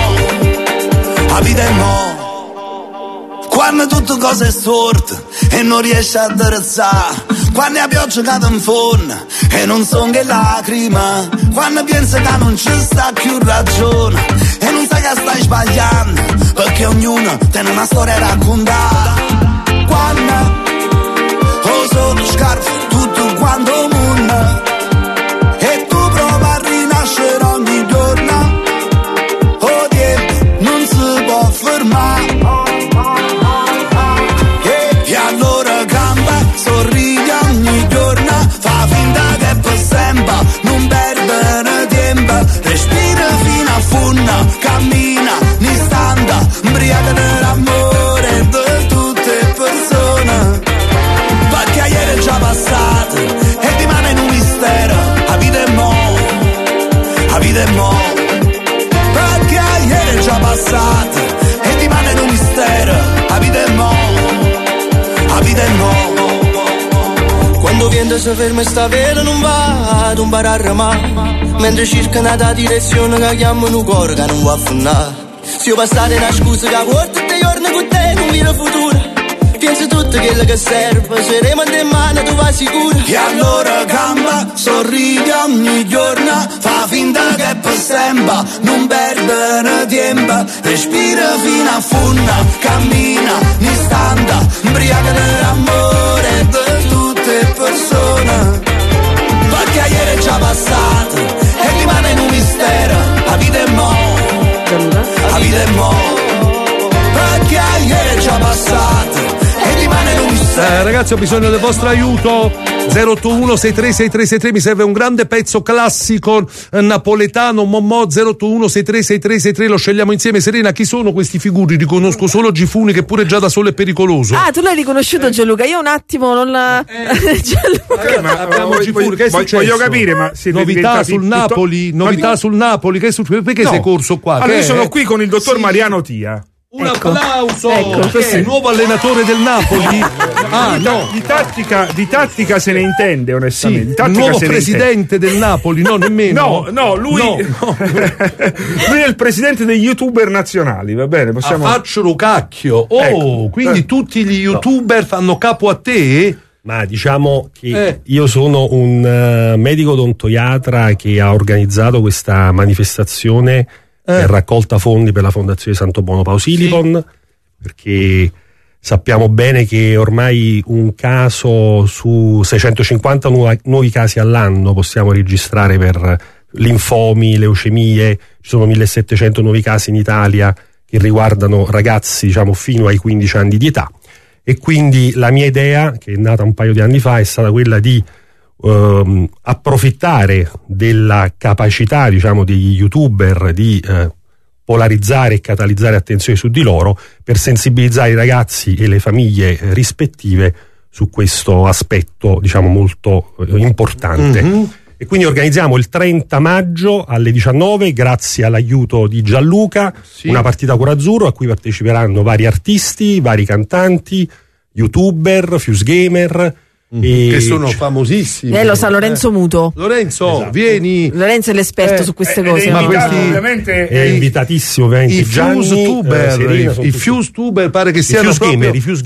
Quando tutte cose è storte e non riesci a drezzare, quando la pioggia cade in fondo e non son che lacrime, quando pensi che non ci sta più ragione e non sai che stai sbagliando, perché ognuno tiene una storia da raccontare. Quando ho solo scarpe tutto quanto mondo e tu provi a rinascere ogni giorno, oh tempo non si può fermare. E allora cambia, sorridi ogni giorno, fa finta che per sempre, non perdere tempo, respira fino a fondo, cammina un istante, imbriaca dell'amore di si ferma e sta vela non va ad imparare mai, mentre cerca una direzione che chiamano cuore che non va a fondare. Se io passare una scusa che porta te giorni con te non mira futuro, pensi tutto quello che serve, saremo in mano tu vai sicuro. E allora camba, sorridi ogni giorno, fa finta che per sempre, non perdere tempo, respira fino a fondo, cammina un istante, imbriaca dell'amore per tutte persone, perché ieri è già passato e rimane in un mistero, la vita è mo', la vita è mo', perché ieri è già passato. Ragazzi, ho bisogno del vostro aiuto. 081 636363, mi serve un grande pezzo classico napoletano. Momò 081 636363, lo scegliamo insieme. Serena, chi sono questi figuri? Riconosco solo Gifuni, che pure già da solo è pericoloso. Ah, tu l'hai riconosciuto, Gianluca? Io un attimo non la. Gianluca. Ma abbiamo Gifuni, che è successo? Voglio capire, ma siete novità sul Napoli? Novità sul Napoli? Che è successo? Perché sei corso qua? Allora, io sono qui con il dottor Mariano Tia. Un applauso! Che è il nuovo allenatore del Napoli? No. Di tattica se ne intende, onestamente. Il nuovo presidente del Napoli, no, nemmeno. No, lui è il presidente degli youtuber nazionali, va bene? Possiamo. Faccio cacchio. Quindi tutti gli youtuber fanno capo a te? Ma diciamo che io sono un medico odontoiatra che ha organizzato questa manifestazione per raccolta fondi per la Fondazione Santo Bono Pausilipon, perché sappiamo bene che ormai un caso su 650 nuovi casi all'anno possiamo registrare per linfomi, leucemie, ci sono 1700 nuovi casi in Italia che riguardano ragazzi, diciamo, fino ai 15 anni di età, e quindi la mia idea, che è nata un paio di anni fa, è stata quella di approfittare della capacità, diciamo, degli youtuber di polarizzare e catalizzare attenzione su di loro per sensibilizzare i ragazzi e le famiglie rispettive su questo aspetto, diciamo, molto importante. E quindi organizziamo il 30 maggio alle 19, grazie all'aiuto di Gianluca, una partita cuore-azzurro a cui parteciperanno vari artisti, vari cantanti, youtuber, Fuse Gamer, che sono famosissimi. Lo sa Lorenzo Muto. Lorenzo, esatto. Vieni. Lorenzo è l'esperto su queste cose. Ma questi ovviamente è invitatissimo, ovviamente. I Fuse Tuber, i Fuse Tuber pare che siano i Fuse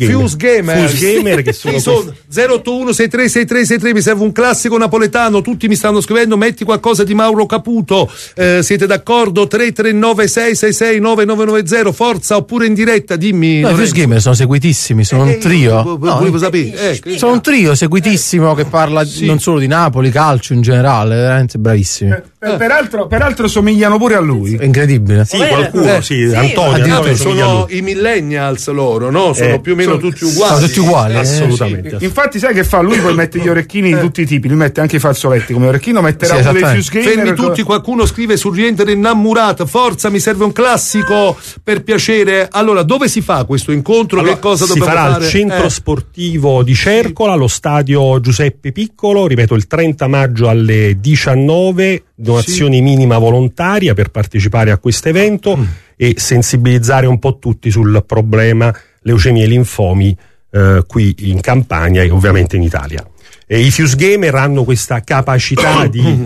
Gamer che sono 081 636363, mi serve un classico napoletano. Tutti mi stanno scrivendo, metti qualcosa di Mauro Caputo. Siete d'accordo? 339 666 9990, forza, oppure in diretta, dimmi. No, i Fuse Gamer sono seguitissimi, sono un trio. Sono un trio seguitissimo che parla non solo di Napoli, calcio in generale, veramente bravissimi. Peraltro somigliano pure a lui. È incredibile. Sì, qualcuno, Antonio sono i millennials loro, no? Sono più o meno tutti uguali. Sono tutti uguali, assolutamente. Infatti, sai che fa? Lui poi mette gli orecchini di tutti i tipi, lui mette anche i fazzoletti come orecchino, metterà pure i Fuse Gamer. Fermi tutti, qualcuno scrive sul rientrare innamorato. Forza, mi serve un classico, per piacere. Allora, dove si fa questo incontro? Che cosa si dobbiamo farà fare? Al centro sportivo di Cercola, allo stadio Giuseppe Piccolo, ripeto, il 30 maggio alle 19, donazioni minima volontaria per partecipare a questo evento e sensibilizzare un po' tutti sul problema leucemie e linfomi qui in Campania e ovviamente in Italia. E i Fuse Gamer hanno questa capacità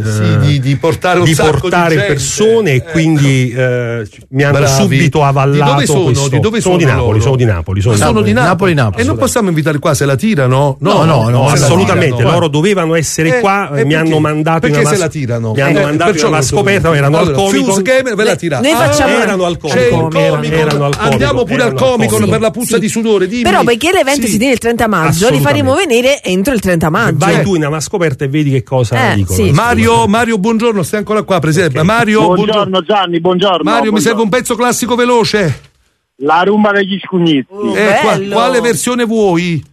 di portare un sacco di gente, persone e quindi mi hanno subito avallato. Di dove sono? Questo. Di dove sono di Napoli, sono di Napoli. Sono di Napoli. E non possiamo invitare qua, se la tirano? No, assolutamente. Loro dovevano essere qua, mi hanno mandato perché se la tirano? Mi hanno mandato una scoperta, erano al Comico. Fuse Gamer ve la tirano. Noi facciamo erano al Comico. Andiamo pure al Comico per la puzza di sudore. Però perché l'evento si tiene il 30 maggio, li faremo venire entro il 30 maggio. Vai tu in una scoperta e vedi che cosa dicono. Mario, buongiorno, stai ancora qua, presidente. Okay. Mario, buongiorno Gianni, buongiorno. Mario, mi serve un pezzo classico veloce. La rumba degli Scugnetti. Quale versione vuoi?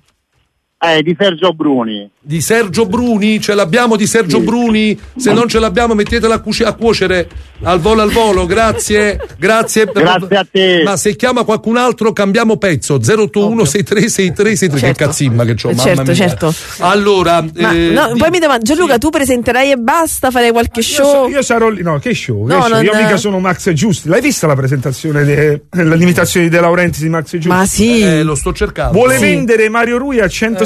Di Sergio Bruni. Di Sergio Bruni? Ce l'abbiamo di Sergio Bruni? Se non ce l'abbiamo, mettetela a cuocere al volo. Grazie a te. Ma se chiama qualcun altro cambiamo pezzo. 081 636363. Che cazzimma che c'ho, mamma mia. Certo. Allora poi mi domando, Gianluca, tu presenterai e basta, farei qualche show? Io sarò lì. No, che show? Io mica sono Max Giusti. L'hai vista la presentazione, l'imitazione di De Laurentiis di Max Giusti? Ma sì, lo sto cercando. Vuole vendere Mario Rui a 160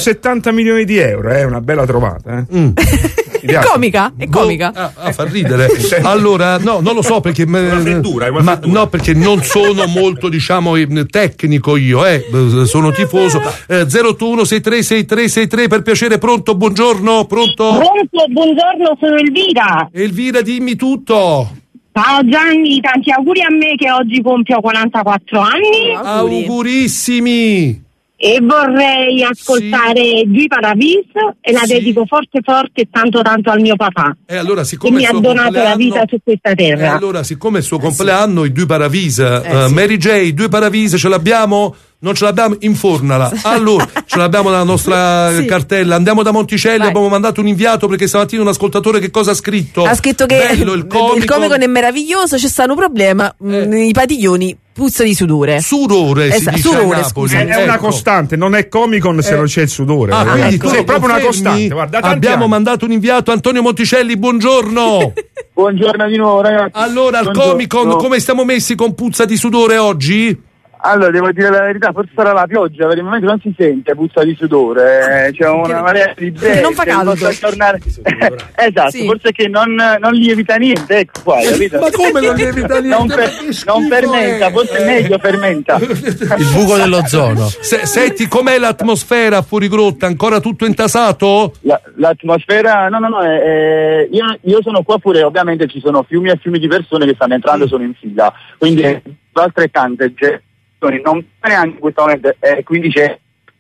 170 milioni di euro, è una bella trovata. È comica? È comica. Fa ridere. Allora, no, non lo so perché. No, perché non sono molto, diciamo, tecnico io, sono tifoso. 081636363, per piacere, pronto, buongiorno, pronto? Pronto, buongiorno, sono Elvira. Elvira, dimmi tutto. Ciao Gianni, tanti auguri a me che oggi compio 44 anni. Augurissimi. E vorrei ascoltare Dui Paravis e la dedico forte e tanto al mio papà, allora, che mi ha donato la vita su questa terra. Allora, siccome è il suo compleanno, i Dui Paravis, Mary J, Dui Paravis ce l'abbiamo? Non ce l'abbiamo? Infornala. Allora, ce l'abbiamo nella nostra cartella. Andiamo da Monticelli, abbiamo mandato un inviato perché stamattina un ascoltatore che cosa ha scritto? Ha scritto che bello, il Comicon è meraviglioso, c'è stato un problema, i padiglioni puzza di sudore. Sudore, si dice sudore, a Napoli. È una costante, non è Comicon se non c'è il sudore. Quindi è proprio una costante. Guarda, abbiamo mandato un inviato, Antonio Monticelli, buongiorno. Buongiorno di nuovo, ragazzi. Allora, al Comicon, come stiamo messi con puzza di sudore oggi? Allora, devo dire la verità, forse sarà la pioggia, per il momento non si sente puzza di sudore, c'è una marea di gente. Non fa caldo. Esatto, sì. Forse che non lievita niente, ecco qua, capito? Ma come non lievita niente? Non fermenta, forse è meglio fermenta. Il buco dell'ozono. Senti, com'è l'atmosfera a Fuorigrotta? Ancora tutto intasato? L'atmosfera, no, io sono qua pure, ovviamente ci sono fiumi e fiumi di persone che stanno entrando, sono in fila, quindi altrettante non neanche in questo momento, quindi c'è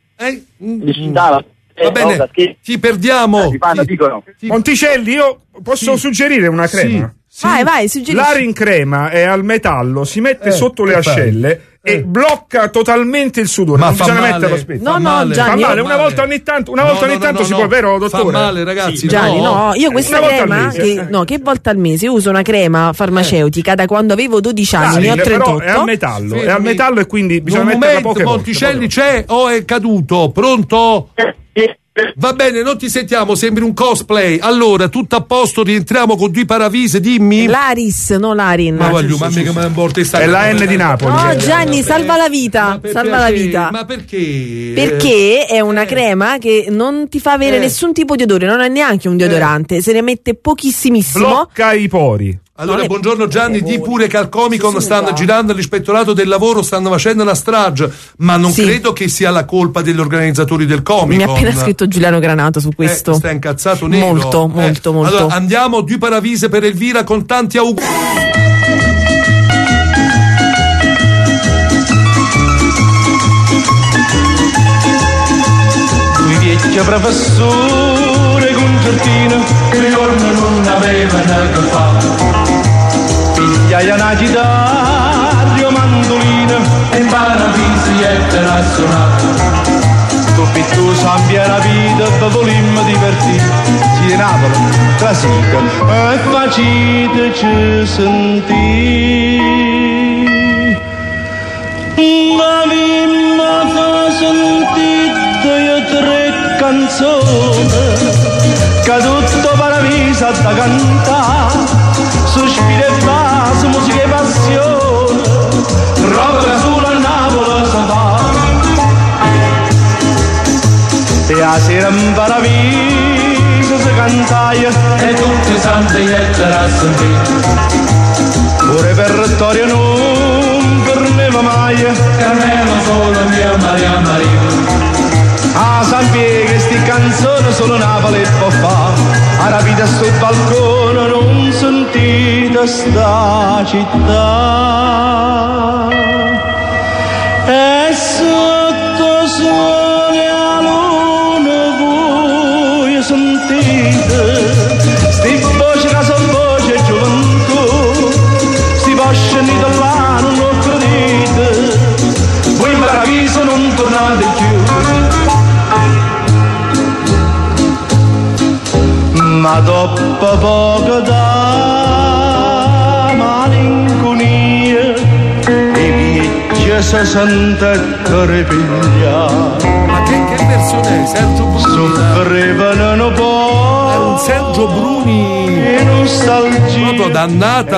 va bene, ti perdiamo. Monticelli, io posso suggerire una crema? Sì. Vai, suggerisci. L'arin crema è al metallo, si mette sotto le ascelle e blocca totalmente il sudore. Ma non fa bisogna male. metterlo spesso. No, Gianni, fa male. Una volta ogni tanto si può, vero, dottore? Fa male, ragazzi. Gianni, io questa crema che volta al mese uso una crema farmaceutica da quando avevo 12 anni, ne ho 38. Però è al metallo, e quindi bisogna metterla poche volte. Monticelli c'è o è caduto? Pronto? Va bene, non ti sentiamo, sembri un cosplay. Allora, tutto a posto, rientriamo con Dui Paravis, dimmi. L'Aris, no l'Arin. Ma voglio, mamma che me ne è la N di Napoli. No, Gianni, salva la vita. Salva la vita. Ma perché? Perché è una crema che non ti fa avere nessun tipo di odore, non è neanche un deodorante, se ne mette pochissimissimo. Blocca i pori. Allora, buongiorno Gianni, di pure che al Comicon stanno girando all'ispettorato del lavoro, stanno facendo una strage, ma non credo che sia la colpa degli organizzatori del Comicon. Mi ha appena scritto Giuliano Granato su questo. Sta incazzato nero. Molto. Allora, andiamo, Dui Paravis per Elvira con tanti auguri. Due vecchie professore concertina che orme non avevano che fare. Pigliaia una chitarra, mandolina e in Paravisi e per a suonare. Tu pittu sambia la vita, da volimmo divertire. Si di Napoli, classica, e faciteci sentire. La vimma fa sentire tre canzoni che tutto Paravisa da cantare, sospiri e basso, musica e passione, roba sulla Napoli si fa. E a sera in Paravisa si cantaia e tutti santi e a sentire. Pure per Rettorio non fermeva mai, Carmelo solo mio Maria. A San Pietro sti canzoni solo Napoli può fare, a rapita sul balcone non sentite sta città. E sotto sole a luna voi sentite sti voci che sono voce gioventù, sti pascini dell'anno non credete, voi in Paradiso non tornate più. Ma dopo poco da malinconia i viaggi si sente crepiglia. Ma che versione Sergio Bruni. È un Sergio Bruni proprio dannata.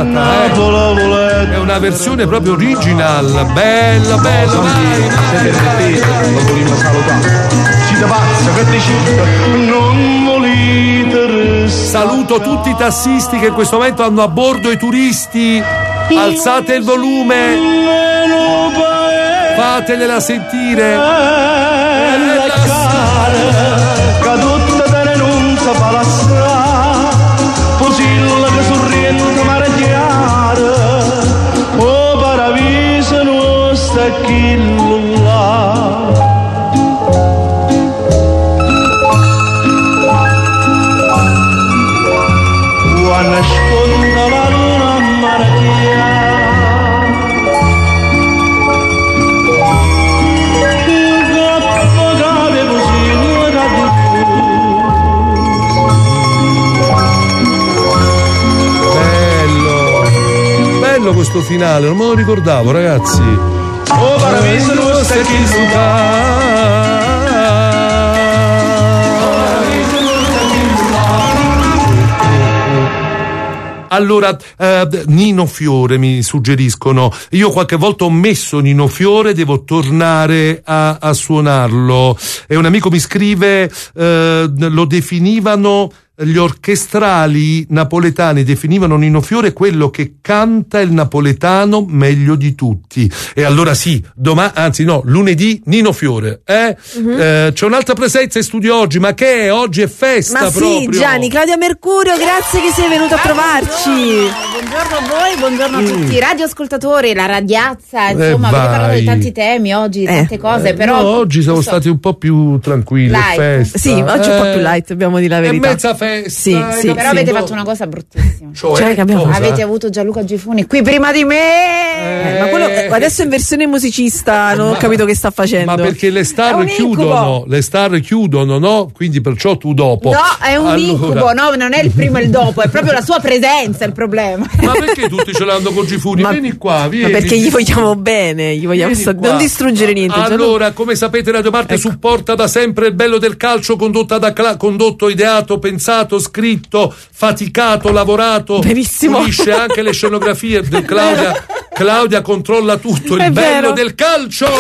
È una versione proprio original, bella, vai. Saluto tutti i tassisti che in questo momento hanno a bordo i turisti. Alzate il volume, fategliela sentire. Posilla che sorriente mare chiaro, oh paradiso nostro chillo là. Quando sconda la luna mare Bello questo finale, non me lo ricordavo, ragazzi. Oh paradiso nostro Allora, Nino Fiore mi suggeriscono. Io qualche volta ho messo Nino Fiore, devo tornare a suonarlo. E un amico mi scrive, lo definivano, gli orchestrali napoletani definivano Nino Fiore quello che canta il napoletano meglio di tutti. E allora sì, lunedì Nino Fiore. C'è un'altra presenza in studio oggi, ma che è? Oggi è festa. Ma proprio. Sì, Gianni, Claudia Mercurio, grazie che sei venuto a trovarci. Buongiorno a voi, buongiorno a tutti i radioascoltatori, la radiazza, insomma, avete parlato di tanti temi oggi, tante cose, però no, oggi siamo stati un po' più tranquilli, festa. Sì, oggi un po' più light, dobbiamo dire la verità. È mezza festa. Sì, però avete fatto una cosa bruttissima. Cioè che abbiamo avete avuto Gianluca Gifuni qui prima di me. Ma quello adesso in versione musicista non ho capito che sta facendo. Ma perché le star chiudono, no? Quindi perciò tu dopo. No, è un incubo, no, non è il primo e il dopo, è proprio la sua presenza il problema. Ma perché tutti ce l'hanno con Gifuni? Vieni qua, vieni. Ma perché gli vogliamo bene, non distruggere niente. Allora, come sapete, Radio Marte supporta da sempre il bello del calcio, condotto, ideato, pensato, scritto, faticato, lavorato. Benissimo. Pulisce anche le scenografie. Claudia controlla tutto, il bello del calcio. È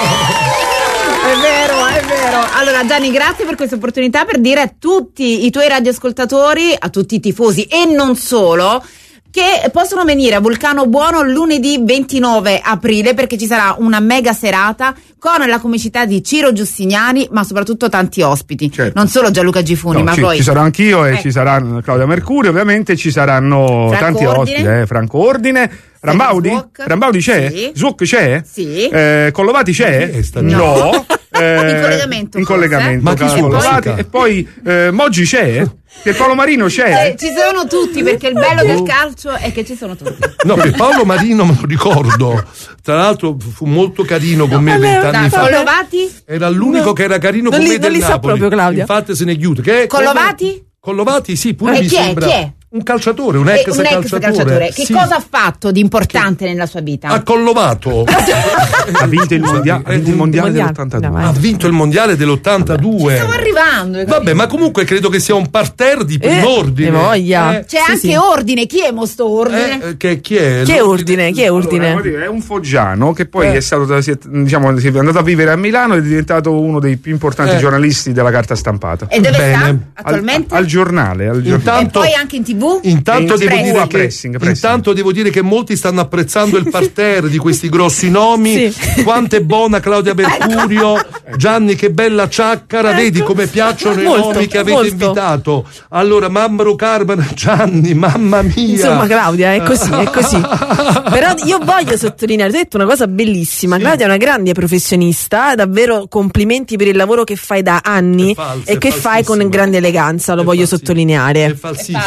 vero. Allora Gianni, grazie per questa opportunità per dire a tutti i tuoi radioascoltatori, a tutti i tifosi e non solo, che possono venire a Vulcano Buono lunedì 29 aprile perché ci sarà una mega serata con la comicità di Ciro Giustiniani, ma soprattutto tanti ospiti. Certo. Non solo Gianluca Gifuni, ma poi ci sarò anch'io e ci sarà Claudia Mercurio, ovviamente ci saranno tanti ospiti, Franco Ordine. Rambaudi c'è? Sì. Zucchi c'è? Sì. Collovati c'è? No. In collegamento. Ma chi e poi Moggi c'è? Pierpaolo Marino c'è? Ci sono tutti, perché il bello del calcio è che ci sono tutti. No, Pierpaolo Marino me lo ricordo. Tra l'altro fu molto carino con me 20 anni fa. Collovati? Era l'unico che era carino con me del Napoli. Sa proprio, Claudia. Infatti se ne chiude. Collovati sì, pure mi sembra. Chi è? Un calciatore, un ex calciatore. Che cosa ha fatto di importante nella sua vita? Ha collovato. Ha vinto il mondiale dell'82. Ha vinto il mondiale dell'82. Stiamo arrivando. Vabbè, ma comunque credo che sia un parterre di prim'ordine. C'è anche Ordine. Chi è sto Ordine? Chi è? Chi è Ordine? Allora, è un foggiano che poi si è andato a vivere a Milano ed è diventato uno dei più importanti giornalisti della carta stampata. E dove sta attualmente? Al giornale. E poi anche in TV? Intanto devo dire che molti stanno apprezzando il parterre di questi grossi nomi. Quanto è buona Claudia Mercurio, Gianni, che bella ciaccara, vedi come piacciono i nomi che avete invitato. Allora, Mambro Carmen, Gianni, mamma mia. Insomma, Claudia, è così. Però io voglio sottolineare, tu hai detto una cosa bellissima. Claudia è una grande professionista, davvero complimenti per il lavoro che fai da anni e che fai con grande eleganza, lo voglio sottolineare. È falsissima.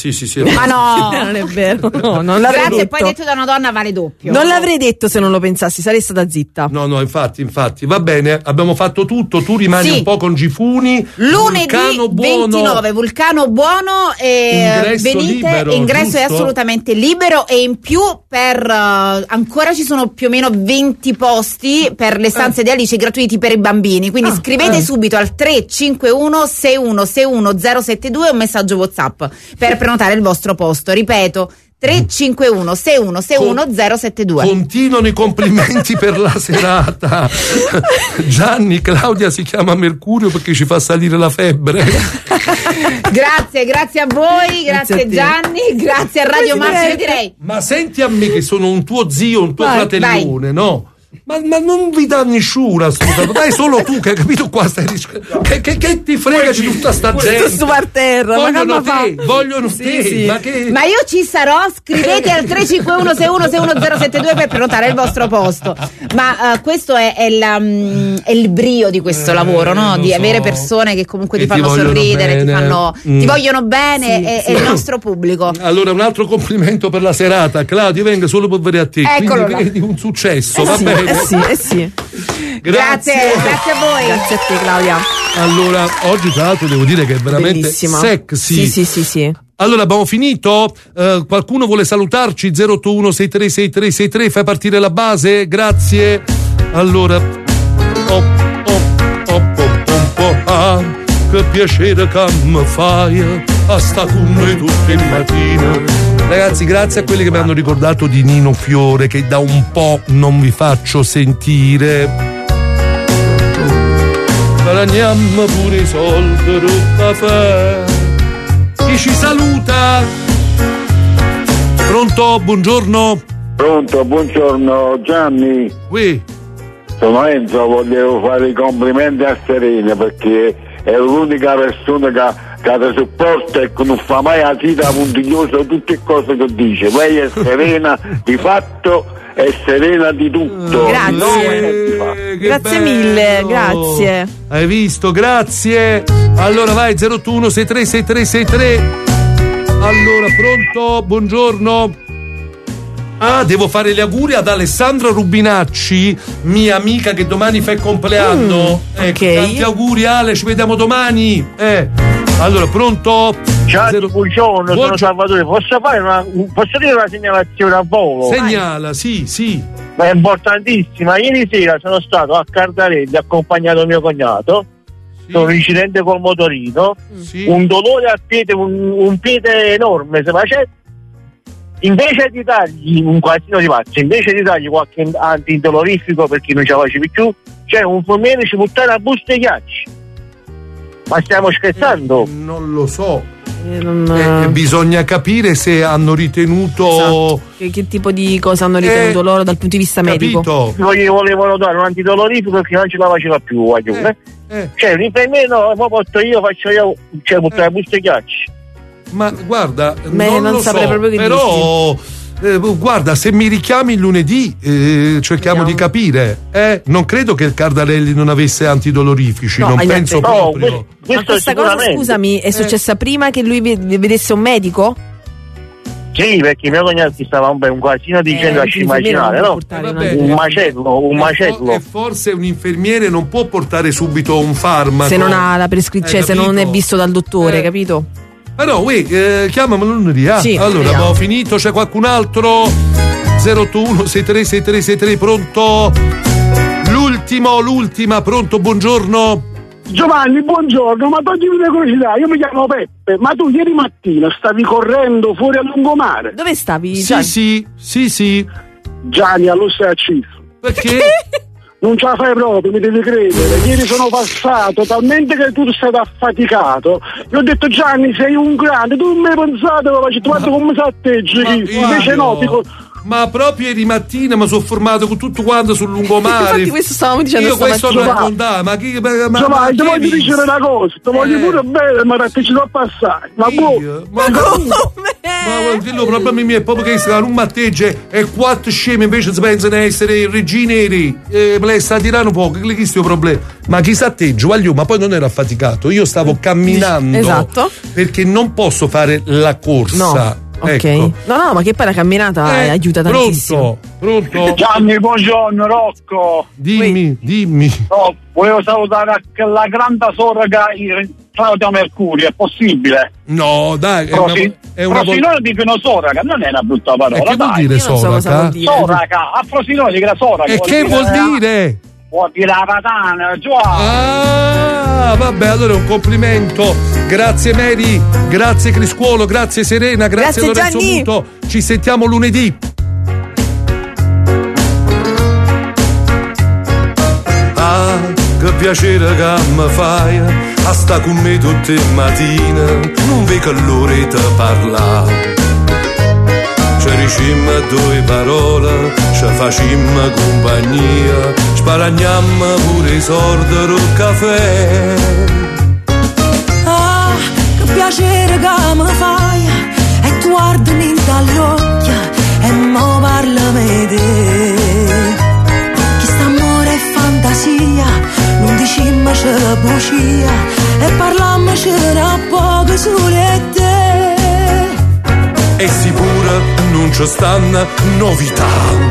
Ma no, non è vero. No, non l'avrei Grazie, detto. poi detto da una donna vale doppio. Non l'avrei detto se non lo pensassi, sarei stata zitta. No, infatti, va bene, abbiamo fatto tutto, tu rimani un po' con Gifuni. Lunedì Vulcano Buono. 29, Vulcano Buono, Ingresso libero, ingresso è giusto? assolutamente libero, e in più per ancora ci sono più o meno 20 posti per le stanze di Alice gratuiti per i bambini, quindi scrivete subito al 351 6161 072 un messaggio WhatsApp per prenotare il vostro posto. Ripeto, 351 6161 072. Continuano i complimenti per la serata. Gianni, Claudia si chiama Mercurio perché ci fa salire la febbre. Grazie a voi, grazie a te. Gianni, grazie a Radio Massimo, direi. Ma senti a me che sono un tuo zio, un tuo fratellone, no? Ma non vi dà nessuna assolutamente. Dai, solo tu che hai capito qua stai che ti frega di tutta sta gente. Sto a terra, vogliono te. Ma io ci sarò, scrivete al 351 6161 072 per prenotare il vostro posto. Ma questo è il brio di questo lavoro, no? Di avere persone che comunque ti fanno sorridere, ti vogliono bene, e il nostro pubblico. Allora, un altro complimento per la serata. Claudio, venga solo per vedere a te. Eccolo quindi vedi un successo, va bene. Sì. Grazie a voi. Grazie a te, Claudia. Allora, oggi tra l'altro devo dire che è veramente bellissima. sexy. Sì. Allora, abbiamo finito? Qualcuno vuole salutarci? 081 636363, fai partire la base? Grazie. Allora, che piacere che mi fai a sta con noi tutte le mattine. Ragazzi, grazie a quelli che mi hanno ricordato di Nino Fiore, che da un po' non vi faccio sentire. Guadagniamo pure i soldi per un caffè. Chi ci saluta? Pronto? Buongiorno. Pronto, buongiorno Gianni. Sono Enzo, volevo fare i complimenti a Serena perché è l'unica persona che ti supporta e che non fa mai la sita puntigliosa tutte le cose che dice. Lei è serena di fatto, è serena di tutto. Grazie mille, grazie. Hai visto? Grazie. Allora vai, 081 636363. Allora, pronto? Buongiorno. Devo fare gli auguri ad Alessandra Rubinacci, mia amica che domani fa il compleanno. Tanti auguri Ale, ci vediamo domani. Allora, pronto? Ciao, buongiorno, sono Salvatore. Posso dire una segnalazione a volo? Segnala, sì. Ma è importantissima. Ieri sera sono stato a Cardarelli accompagnato mio cognato. Sono un incidente col motorino. Un dolore al piede, un piede enorme. Se faceva, invece di dargli un casino di pazzi, invece di dargli qualche antidolorifico perché non ce la facevi più, c'è un formiere ci buttare a buste ghiacci. Ma stiamo scherzando? Non lo so. Bisogna capire se hanno ritenuto che tipo di cosa hanno ritenuto loro dal punto di vista medico. Gli volevano dare un antidolorifico perché non ce la faceva più cioè l'infermiere no, poi porto io, faccio io, cioè buttare a buste ghiacci. Ma guarda, non lo saprei so, proprio che però guarda, se mi richiami lunedì cerchiamo di capire. Non credo che il Cardarelli non avesse antidolorifici, non penso proprio. Ma questa cosa, scusami, è successa prima che lui vedesse un medico? Sì, perché mio cognato stava un casino di gente a immaginare, no? Un macello. E forse un infermiere non può portare subito un farmaco se non ha la prescrizione, se non è visto dal dottore, capito? Però chiamamelo lunedì. Sì, allora abbiamo finito, c'è qualcun altro? 081 636363, pronto? L'ultima, pronto, buongiorno. Giovanni, buongiorno, ma toglimi una curiosità, io mi chiamo Peppe, ma tu ieri mattina stavi correndo fuori a lungomare? Dove stavi? Sì. Gianni, allo stai acceso. Perché? Non ce la fai proprio, mi devi credere. Ieri sono passato talmente che tu sei stato affaticato. Io ho detto Gianni sei un grande, tu non mi hai pensato, guarda come salteggi. Invece no, dico. Ma proprio ieri mattina mi sono formato con tutto quanto sul lungomare. Infatti questo stavamo dicendo io questo non raccontavo, ma chi Giovanni, ti voglio dire una cosa, ti voglio pure bene, ma ti ci do passare. Ma come? quello problemi miei è proprio che non matteggia e 4 scemi invece si pensano essere regineri. Me sta tirando poco, che è questo problema. Ma chi s'atteggia, voglio, ma poi non ero affaticato. Io stavo camminando. Esatto. Perché non posso fare la corsa. No. Ok. Ecco. No, ma che poi la camminata aiuta tantissimo. Pronto? Gianni, buongiorno, Rocco. Dimmi. No, volevo salutare la grande sorga Claudia Mercurio, è possibile? No, dai, è una Frosinone dicono soraga, non è una brutta parola. E che vuol dire soraga? Soraga, a Frosinone dicono soraga. E che vuol dire? Vuol dire la patana, vabbè, allora un complimento. Grazie Mary, grazie Criscuolo, grazie Serena, grazie Lorenzo Gianni. Muto. Ci sentiamo lunedì. Che piacere che mi fai a sta con me tutte le mattine, non vedo l'ora di parlare. Ci dicemmo 2 parole, ci facemmo compagnia, sparagnammo pure i soldi del caffè. Che piacere che mi fai, e tu guardami dall'occhio e mo parlami di te. Chi sta amore è fantasia, non diciamo c'è bugia e parlammo c'era poco sulle te. E sicura non ci stanno novità.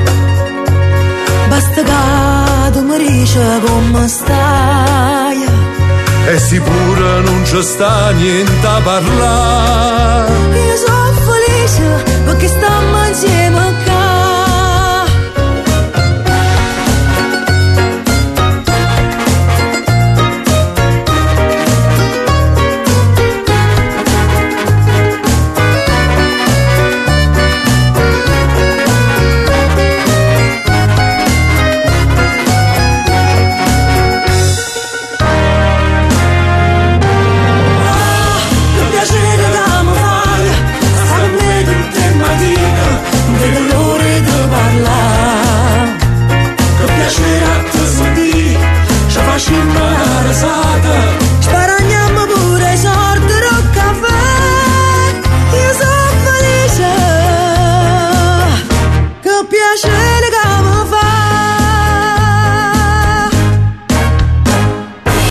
Basta che tu mi dici come stai. E sicura non ci sta niente a parlare. Io sono felice perché stiamo insieme qua. Facciamo la rasata